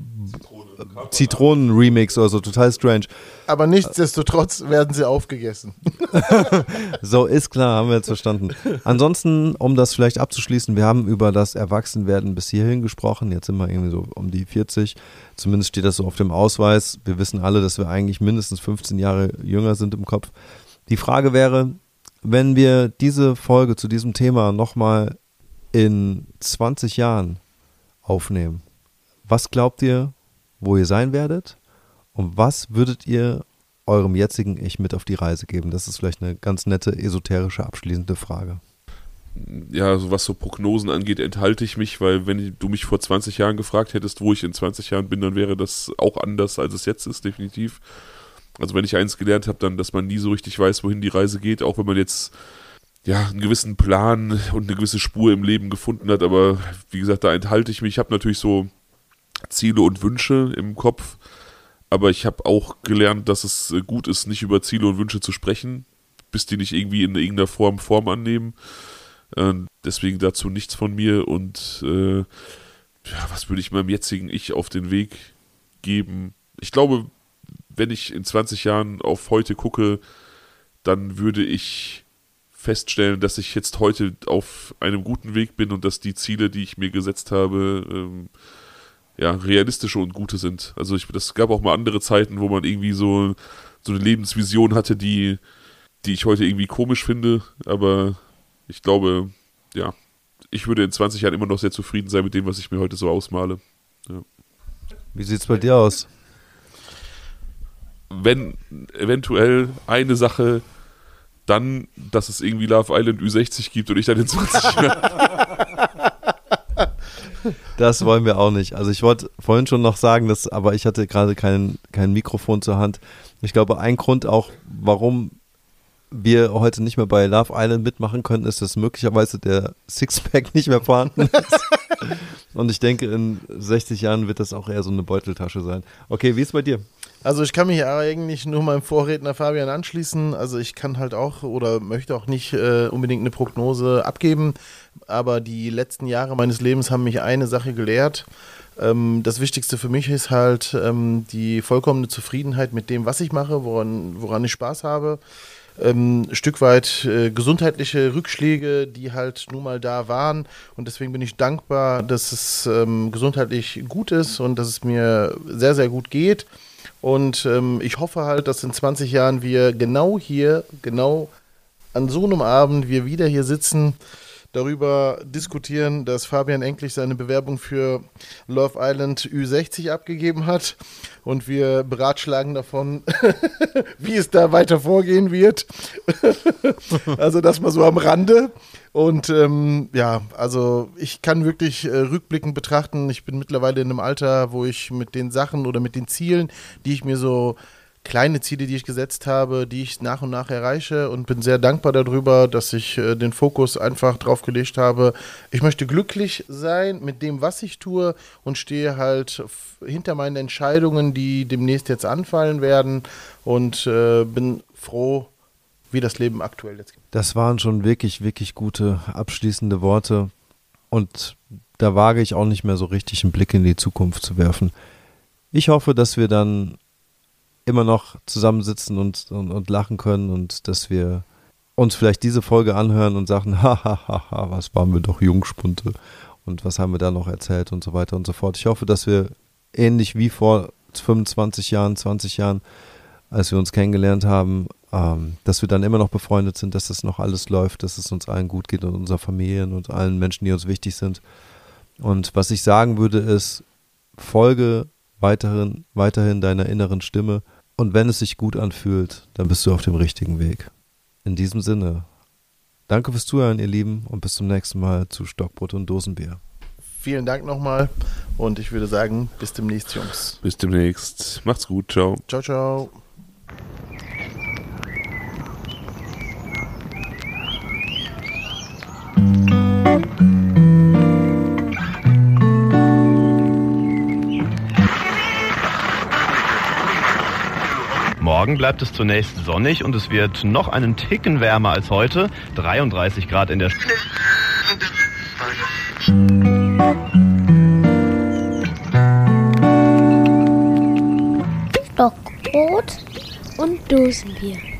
Zitronen-Remix oder so, total strange. Aber nichtsdestotrotz werden sie aufgegessen. So, ist klar, haben wir jetzt verstanden. Ansonsten, um das vielleicht abzuschließen, wir haben über das Erwachsenwerden bis hierhin gesprochen. Jetzt sind wir irgendwie so um die vierzig. Zumindest steht das so auf dem Ausweis. Wir wissen alle, dass wir eigentlich mindestens fünfzehn Jahre jünger sind im Kopf. Die Frage wäre, wenn wir diese Folge zu diesem Thema nochmal in zwanzig Jahren aufnehmen, was glaubt ihr, wo ihr sein werdet und was würdet ihr eurem jetzigen Ich mit auf die Reise geben? Das ist vielleicht eine ganz nette, esoterische, abschließende Frage. Ja, also was so Prognosen angeht, enthalte ich mich, weil wenn du mich vor zwanzig Jahren gefragt hättest, wo ich in zwanzig Jahren bin, dann wäre das auch anders, als es jetzt ist, definitiv. Also wenn ich eins gelernt habe, dann, dass man nie so richtig weiß, wohin die Reise geht, auch wenn man jetzt ja einen gewissen Plan und eine gewisse Spur im Leben gefunden hat, aber wie gesagt, da enthalte ich mich. Ich habe natürlich so Ziele und Wünsche im Kopf, aber ich habe auch gelernt, dass es gut ist, nicht über Ziele und Wünsche zu sprechen, bis die nicht irgendwie in irgendeiner Form Form annehmen. Äh, deswegen dazu nichts von mir und äh, ja, was würde ich meinem jetzigen Ich auf den Weg geben? Ich glaube, wenn ich in zwanzig Jahren auf heute gucke, dann würde ich feststellen, dass ich jetzt heute auf einem guten Weg bin und dass die Ziele, die ich mir gesetzt habe, ähm, ja, realistische und gute sind. Also ich, das gab auch mal andere Zeiten, wo man irgendwie so, so eine Lebensvision hatte, die, die ich heute irgendwie komisch finde, aber ich glaube, ja, ich würde in zwanzig Jahren immer noch sehr zufrieden sein mit dem, was ich mir heute so ausmale. Ja. Wie sieht's bei dir aus? Wenn eventuell eine Sache, dann, dass es irgendwie Love Island Ü sechzig gibt und ich dann in zwanzig Jahren... Das wollen wir auch nicht. Also ich wollte vorhin schon noch sagen, dass, aber ich hatte gerade kein, kein Mikrofon zur Hand. Ich glaube, ein Grund auch, warum wir heute nicht mehr bei Love Island mitmachen können, ist, dass möglicherweise der Sixpack nicht mehr vorhanden ist. Und ich denke, in sechzig Jahren wird das auch eher so eine Beuteltasche sein. Okay, wie ist es bei dir? Also ich kann mich eigentlich nur meinem Vorredner Fabian anschließen. Also ich kann halt auch oder möchte auch nicht äh, unbedingt eine Prognose abgeben, aber die letzten Jahre meines Lebens haben mich eine Sache gelehrt. Ähm, das Wichtigste für mich ist halt ähm, die vollkommene Zufriedenheit mit dem, was ich mache, woran, woran ich Spaß habe. Ähm, ein Stück weit äh, gesundheitliche Rückschläge, die halt nun mal da waren und deswegen bin ich dankbar, dass es ähm, gesundheitlich gut ist und dass es mir sehr, sehr gut geht. Und ähm, ich hoffe halt, dass in zwanzig Jahren wir genau hier, genau an so einem Abend, wir wieder hier sitzen, darüber diskutieren, dass Fabian Endlich seine Bewerbung für Love Island Ü sechzig abgegeben hat und wir beratschlagen davon, wie es da weiter vorgehen wird. Also das mal so am Rande. Und ähm, ja, also ich kann wirklich äh, rückblickend betrachten, ich bin mittlerweile in einem Alter, wo ich mit den Sachen oder mit den Zielen, die ich mir so, kleine Ziele, die ich gesetzt habe, die ich nach und nach erreiche und bin sehr dankbar darüber, dass ich äh, den Fokus einfach drauf gelegt habe. Ich möchte glücklich sein mit dem, was ich tue und stehe halt f- hinter meinen Entscheidungen, die demnächst jetzt anfallen werden und äh, bin froh, wie das Leben aktuell jetzt geht. Das waren schon wirklich, wirklich gute abschließende Worte und da wage ich auch nicht mehr so richtig einen Blick in die Zukunft zu werfen. Ich hoffe, dass wir dann immer noch zusammensitzen und, und, und lachen können und dass wir uns vielleicht diese Folge anhören und sagen, hahaha, was waren wir doch Jungspunte und was haben wir da noch erzählt und so weiter und so fort. Ich hoffe, dass wir ähnlich wie vor fünfundzwanzig Jahren, zwanzig Jahren, als wir uns kennengelernt haben, ähm, dass wir dann immer noch befreundet sind, dass das noch alles läuft, dass es uns allen gut geht und unserer Familien und allen Menschen, die uns wichtig sind. Und was ich sagen würde ist, folge weiterhin, weiterhin deiner inneren Stimme und wenn es sich gut anfühlt, dann bist du auf dem richtigen Weg. In diesem Sinne, danke fürs Zuhören, ihr Lieben, und bis zum nächsten Mal zu Stockbrot und Dosenbier. Vielen Dank nochmal und ich würde sagen, bis demnächst, Jungs. Bis demnächst. Macht's gut. Ciao. Ciao, ciao. Morgen bleibt es zunächst sonnig und es wird noch einen Ticken wärmer als heute. dreiunddreißig Grad in der Stockbrot und Dosenbier.